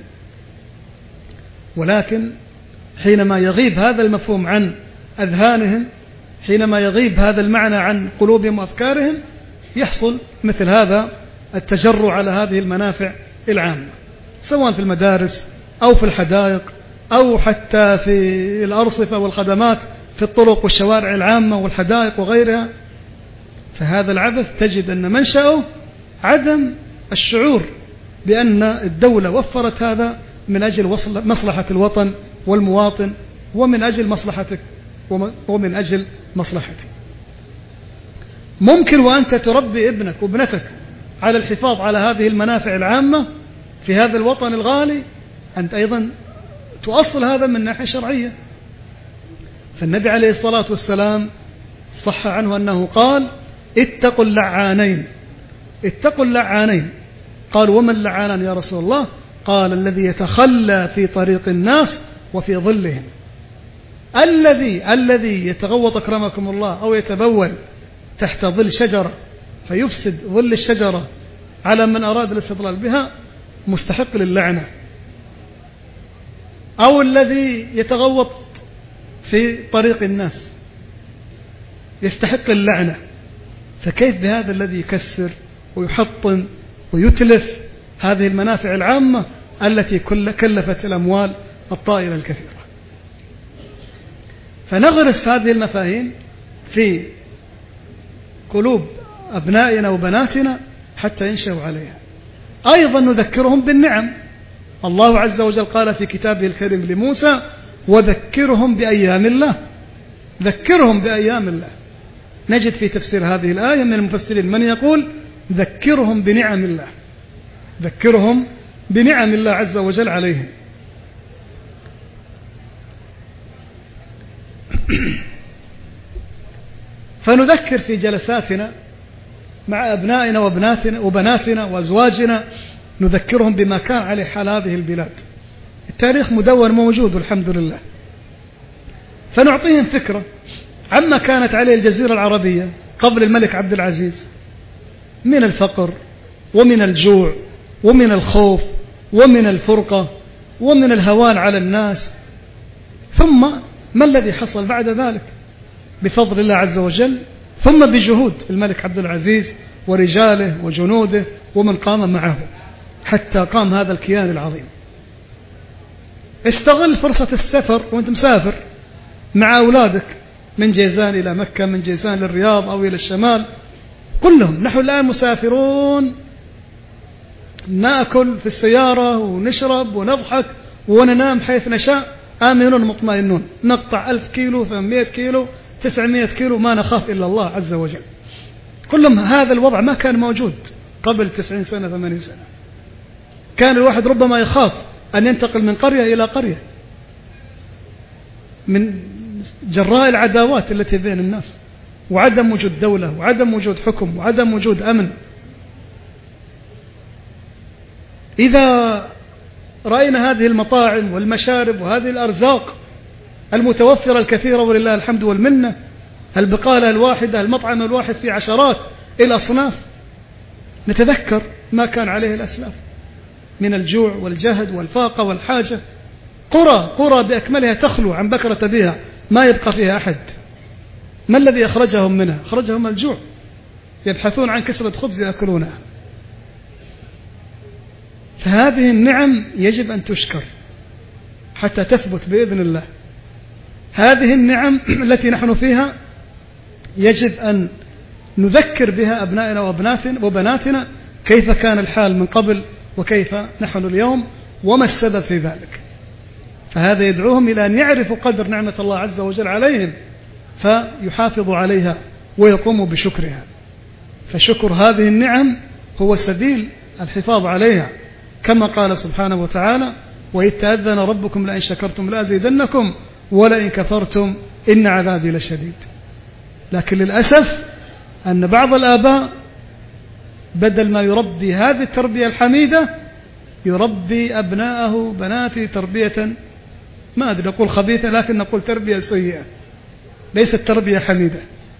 ولكن حينما يغيب هذا المفهوم عن أذهانهم، حينما يغيب هذا المعنى عن قلوبهم وأفكارهم، يحصل مثل هذا التجرع على هذه المنافع العامة، سواء في المدارس أو في الحدائق أو حتى في الأرصفة والخدمات في الطرق والشوارع العامة والحدائق وغيرها. فهذا العبث تجد أن منشأه عدم الشعور بأن الدولة وفرت هذا من أجل مصلحة الوطن والمواطن، ومن أجل مصلحتك ومن أجل مصلحتك. ممكن وأنت تربي ابنك وابنتك على الحفاظ على هذه المنافع العامة في هذا الوطن الغالي، أنت أيضا تؤصل هذا من ناحية شرعية. فالنبي عليه الصلاة والسلام صح عنه أنه قال: اتقوا اللعانين. اتقوا اللعانين. قال: وما اللعانان يا رسول الله؟ قال: الذي يتخلى في طريق الناس وفي ظلهم. الذي يتغوط أكرمكم الله أو يتبول تحت ظل شجرة فيفسد ظل الشجرة على من أراد الاستظلال بها مستحق للعنة، أو الذي يتغوط في طريق الناس يستحق اللعنة. فكيف بهذا الذي يكسر ويحطم ويتلف هذه المنافع العامة التي كلفت الأموال الطائلة الكثيرة. فنغرس هذه المفاهيم في قلوب أبنائنا وبناتنا حتى ينشأوا عليها. أيضا نذكرهم بالنعم. الله عز وجل قال في كتابه الكريم لموسى: وذكرهم بأيام الله. ذكرهم بأيام الله. نجد في تفسير هذه الآية من المفسرين من يقول: ذكرهم بنعم الله، ذكرهم بنعم الله عز وجل عليهم. فنذكر في جلساتنا مع أبنائنا وبناتنا وأزواجنا، نذكرهم بما كان عليه حال هذه البلاد. التاريخ مدون موجود والحمد لله. فنعطيهم فكرة عما كانت عليه الجزيرة العربية قبل الملك عبد العزيز من الفقر ومن الجوع ومن الخوف ومن الفرقة ومن الهوان على الناس. ثم ما الذي حصل بعد ذلك؟ بفضل الله عز وجل، ثم بجهود الملك عبد العزيز ورجاله وجنوده ومن قام معه حتى قام هذا الكيان العظيم. استغل فرصة السفر وانت مسافر مع أولادك من جيزان إلى مكة، من جيزان للرياض أو إلى الشمال، كلهم نحن الآن مسافرون، نأكل في السيارة ونشرب ونضحك وننام حيث نشاء آمنون مطمئنون، نقطع 1000 كيلو 800 كيلو 900 كيلو، ما نخاف إلا الله عز وجل. كلهم هذا الوضع ما كان موجود قبل 90 سنة 80 سنة. كان الواحد ربما يخاف أن ينتقل من قرية إلى قرية من جراء العداوات التي بين الناس، وعدم وجود دولة، وعدم وجود حكم، وعدم وجود أمن. إذا رأينا هذه المطاعم والمشارب وهذه الأرزاق المتوفرة الكثيرة ولله الحمد والمنة، البقالة الواحدة، المطعم الواحد في عشرات الأصناف، نتذكر ما كان عليه الأسلاف من الجوع والجهد والفاقة والحاجة. قرى بأكملها تخلو عن بكرة بها، ما يبقى فيها أحد. ما الذي أخرجهم منها؟ أخرجهم الجوع، يبحثون عن كسرة خبز يأكلونها. فهذه النعم يجب أن تشكر حتى تثبت بإذن الله. هذه النعم التي نحن فيها يجب أن نذكر بها أبنائنا وبناتنا كيف كان الحال من قبل وكيف نحن اليوم وما السبب في ذلك. فهذا يدعوهم إلى أن يعرفوا قدر نعمة الله عز وجل عليهم فيحافظوا عليها ويقوموا بشكرها. فشكر هذه النعم هو سبيل الحفاظ عليها، كما قال سبحانه وتعالى: وإذ تأذن ربكم لئن شكرتم لأزيدنكم ولئن كفرتم إن عذابي لشديد. لكن للأسف أن بعض الآباء بدل ما يربي هذه التربية الحميدة يربي أبناءه بناته تربية، ما أدري نقول خبيثة، لكن نقول تربية سيئة، ليست تربية حميدة.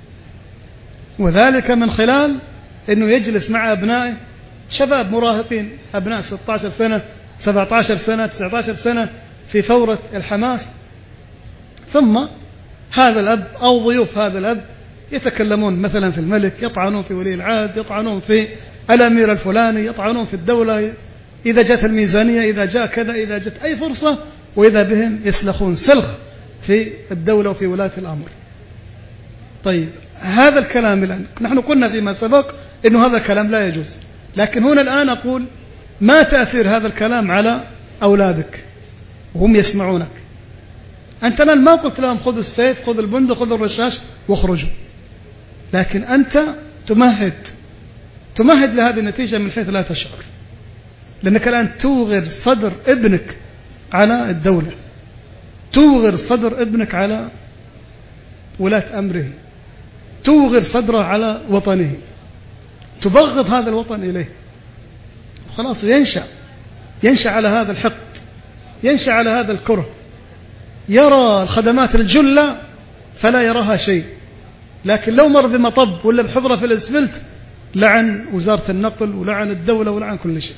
وذلك من خلال أنه يجلس مع أبنائه شباب مراهقين، أبناء 16 سنة 17 سنة 19 سنة في فورة الحماس، ثم هذا الأب أو ضيوف هذا الأب يتكلمون مثلا في الملك، يطعنون في ولي العهد، يطعنون في الأمير الفلاني، يطعنون في الدولة، إذا جاءت الميزانية، إذا جاء كذا، إذا جاءت أي فرصة، وإذا بهم يسلخون سلخ في الدولة وفي ولاة الأمر. طيب هذا الكلام الآن نحن قلنا فيما سبق إنه هذا الكلام لا يجوز، لكن هنا الآن أقول ما تأثير هذا الكلام على أولادك وهم يسمعونك؟ أنت الآن ما قلت لهم خذ السيف، خذ البندق، خذ الرشاش واخرجوا، لكن أنت تمهد لهذه النتيجة من حيث لا تشعر، لأنك الآن توغر صدر ابنك على الدولة، توغر صدر ابنك على ولاة أمره، توغر صدره على وطنه، تبغض هذا الوطن إليه، خلاص ينشأ على هذا الحقد، ينشأ على هذا الكره، يرى الخدمات الجلة فلا يراها شيء، لكن لو مر بمطب ولا بحضرة في الأسفلت لعن وزارة النقل ولعن الدولة ولعن كل شيء،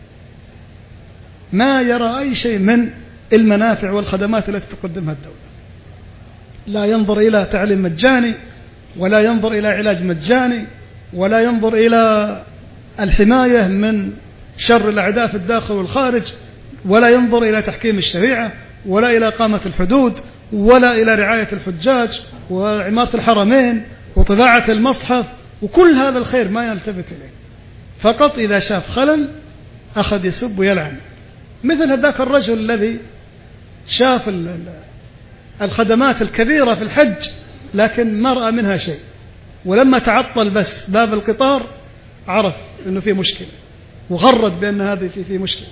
ما يرى أي شيء من المنافع والخدمات التي تقدمها الدولة. لا ينظر إلى تعليم مجاني، ولا ينظر إلى علاج مجاني، ولا ينظر إلى الحماية من شر الأعداء في الداخل والخارج، ولا ينظر إلى تحكيم الشريعة ولا إلى إقامة الحدود ولا إلى رعاية الحجاج وعمارة الحرمين وطباعة المصحف وكل هذا الخير ما يلتفت إليه، فقط إذا شاف خلل أخذ يسب ويلعن. مثل هذاك الرجل الذي شاف الخدمات الكبيرة في الحج لكن ما رأى منها شيء، ولما تعطل بس باب القطار عرف أنه في مشكلة وغرد بأن هذه في مشكلة.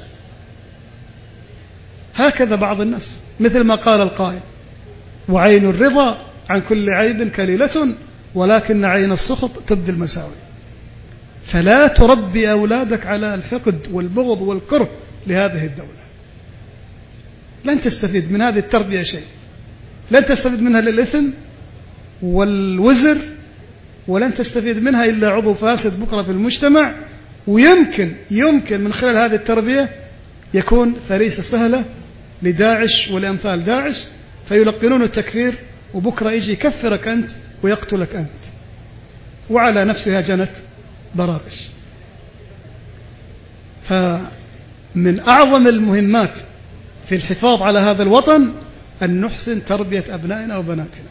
هكذا بعض الناس، مثل ما قال القائل: وعين الرضا عن كل عيب كليلة ولكن عين السخط تبدي المساوي. فلا تربي أولادك على الحقد والبغض والكره لهذه الدولة، لن تستفيد من هذه التربية شيء، لن تستفيد منها للإثم والوزر، ولن تستفيد منها إلا عضو فاسد بكرة في المجتمع، ويمكن من خلال هذه التربية يكون فريسة سهلة لداعش ولأمثال داعش، فيلقنون التكفير وبكرة يجي يكفرك أنت ويقتلك أنت، وعلى نفسها جنت برابش. فمن أعظم المهمات في الحفاظ على هذا الوطن أن نحسن تربية أبنائنا وبناتنا،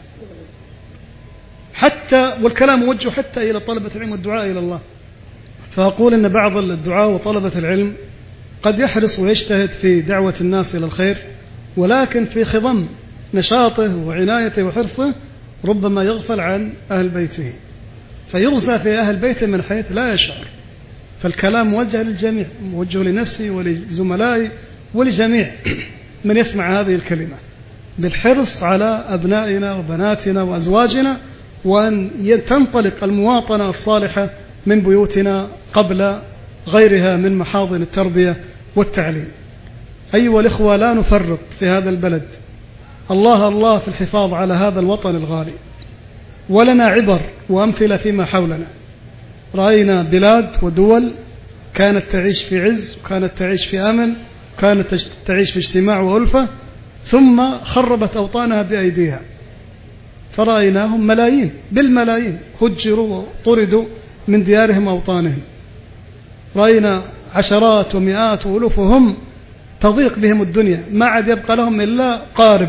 حتى والكلام موجه حتى إلى طلبة العلم والدعاء إلى الله. فأقول أن بعض الدعاء وطلبة العلم قد يحرص ويجتهد في دعوة الناس إلى الخير، ولكن في خضم نشاطه وعنايته وحرصه ربما يغفل عن أهل بيته، فيغزى في أهل بيته من حيث لا يشعر. فالكلام موجه للجميع، موجه لنفسي ولزملائي ولجميع من يسمع هذه الكلمة، بالحرص على أبنائنا وبناتنا وأزواجنا، وأن تنطلق المواطنة الصالحة من بيوتنا قبل غيرها من محاضن التربية والتعليم. أيها الإخوة، لا نفرط في هذا البلد، الله في الحفاظ على هذا الوطن الغالي، ولنا عبر وأمثلة فيما حولنا. رأينا بلاد ودول كانت تعيش في عز، وكانت تعيش في أمن، كانت تعيش في اجتماع وألفة، ثم خربت أوطانها بأيديها، فرأيناهم ملايين بالملايين هجروا وطردوا من ديارهم وأوطانهم. رأينا عشرات ومئات وألوف وهم تضيق بهم الدنيا، ما عاد يبقى لهم إلا قارب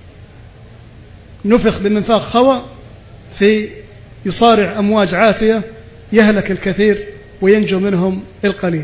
نفخ بمنفاخ خوى في يصارع أمواج عاتية، يهلك الكثير وينجو منهم القليل.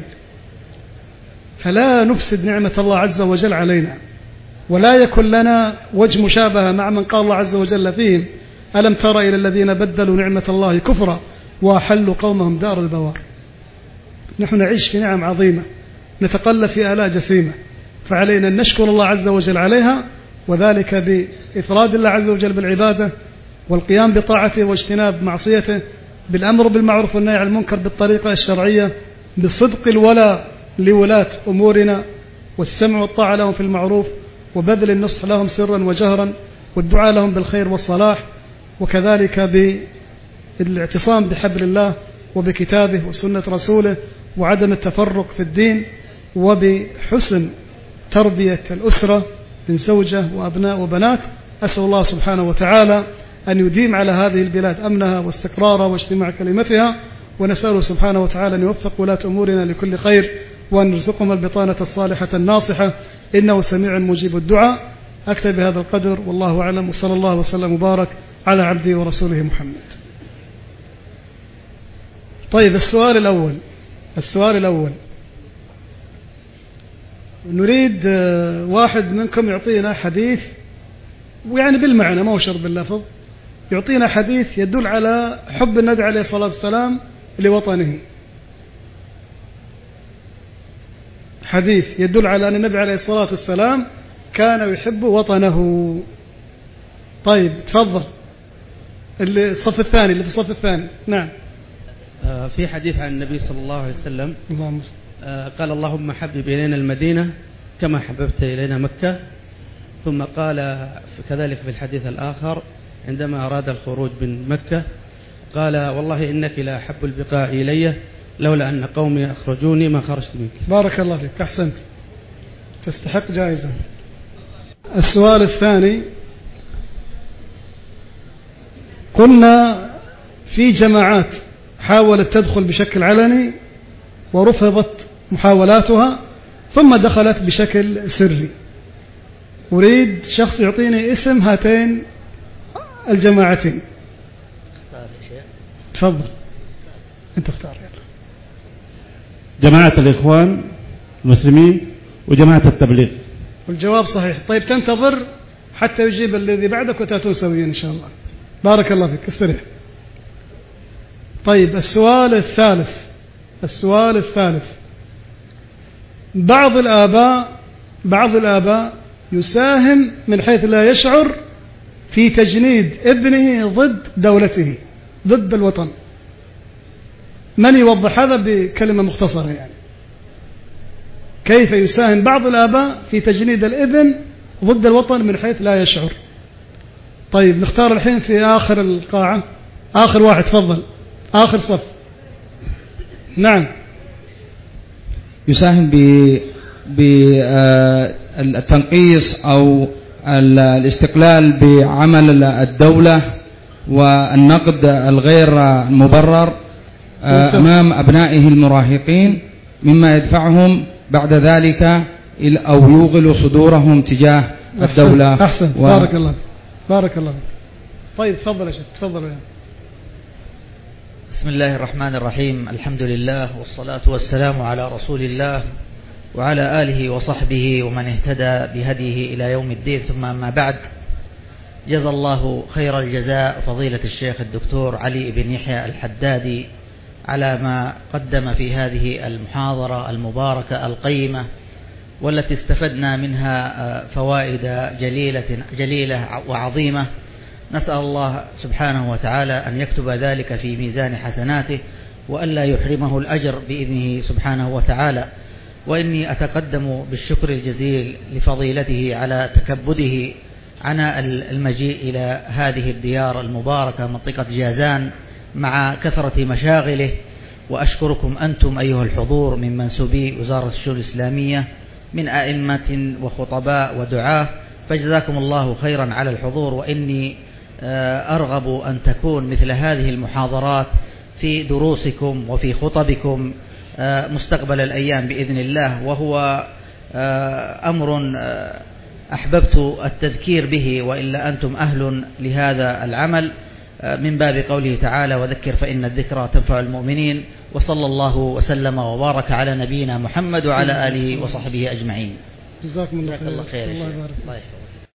فلا نفسد نعمة الله عز وجل علينا، ولا يكن لنا وجه مشابهة مع من قال الله عز وجل فيهم: ألم تر إلى الذين بدلوا نعمة الله كفرا وأحلوا قومهم دار البوار. نحن نعيش في نعم عظيمة، نتقلب في آلاء جسيمة، فعلينا أن نشكر الله عز وجل عليها، وذلك بإفراد الله عز وجل بالعبادة، والقيام بطاعته واجتناب معصيته، بالأمر بالمعروف والنهي عن المنكر بالطريقة الشرعية، بصدق الولاء لولاة أمورنا، والسمع والطاعة لهم في المعروف، وبذل النصح لهم سرا وجهرا، والدعاء لهم بالخير والصلاح، وكذلك بالاعتصام بحبل الله وبكتابه وسنة رسوله، وعدم التفرق في الدين، وبحسن تربية الأسرة من زوجة وأبناء وبنات. أسأل الله سبحانه وتعالى أن يديم على هذه البلاد أمنها واستقرارها واجتماع كلمتها، ونسأله سبحانه وتعالى أن يوفق ولاة أمورنا لكل خير، وأن يرزقهم البطانة الصالحة الناصحة، إنه سميع مجيب الدعاء. أكتب بهذا القدر، والله أعلم، وصلى الله وسلم وبارك على عبده ورسوله محمد. طيب، السؤال الأول نريد واحد منكم يعطينا حديث، ويعني بالمعنى ما هو شرط باللفظ، يعطينا حديث يدل على حب النبي عليه الصلاة والسلام لوطنه، حديث يدل على أن النبي عليه الصلاة والسلام كان يحب وطنه. طيب تفضل، الصف الثاني اللي في الصف الثاني. نعم. في حديث عن النبي صلى الله عليه وسلم قال: اللهم حبب إلينا المدينة كما حببت إلينا مكة. ثم قال كذلك في الحديث الآخر عندما أراد الخروج من مكة قال: والله إنك لا أحب البقاع إلي لولا أن قومي أخرجوني ما خرجت منك. بارك الله فيك، أحسنت، تستحق جائزة. السؤال الثاني: قلنا في جماعات حاولت تدخل بشكل علني ورفضت محاولاتها، ثم دخلت بشكل سري. أريد شخص يعطيني اسم هاتين الجماعتين. تفضل أنت اختار. جماعة الإخوان المسلمين وجماعة التبليغ. والجواب صحيح. طيب تنتظر حتى يجيب الذي بعدك وتأتون سويا إن شاء الله. بارك الله فيك. استريح. طيب السؤال الثالث بعض الآباء يساهم من حيث لا يشعر في تجنيد ابنه ضد دولته، ضد الوطن. من يوضح هذا بكلمة مختصرة؟ يعني كيف يساهم بعض الآباء في تجنيد الابن ضد الوطن من حيث لا يشعر؟ طيب نختار الحين في آخر القاعة، آخر واحد. تفضل آخر صف. نعم. يساهم بالتنقيص أو الاستقلال بعمل الدولة والنقد الغير مبرر أمام أبنائه المراهقين، مما يدفعهم بعد ذلك أو يوغل صدورهم تجاه الدولة. أحسنت. بارك الله بارك الله. طيب تفضل يا شيخ. تفضل. بسم الله الرحمن الرحيم. الحمد لله والصلاة والسلام على رسول الله وعلى آله وصحبه ومن اهتدى بهديه إلى يوم الدين، ثم أما بعد. جزا الله خير الجزاء فضيلة الشيخ الدكتور علي بن يحيى الحدادي على ما قدم في هذه المحاضرة المباركة القيمة، والتي استفدنا منها فوائد جليلة وعظيمة. نسأل الله سبحانه وتعالى أن يكتب ذلك في ميزان حسناته وألا يحرمه الأجر بإذنه سبحانه وتعالى. وإني أتقدم بالشكر الجزيل لفضيلته على تكبده عناء المجيء إلى هذه الديار المباركة منطقة جازان مع كثرة مشاغله. وأشكركم أنتم أيها الحضور من منسوبي وزارة الشؤون الإسلامية من أئمة وخطباء ودعاة، فجزاكم الله خيرا على الحضور. وإني أرغب أن تكون مثل هذه المحاضرات في دروسكم وفي خطبكم مستقبل الأيام بإذن الله، وهو أمر أحببت التذكير به، وإلا أنتم أهل لهذا العمل، من باب قوله تعالى: وذكر فإن الذكرى تنفع المؤمنين. وصلى الله وسلم وبارك على نبينا محمد وعلى آله وصحبه أجمعين. جزاكم الله خير. الله يبارك.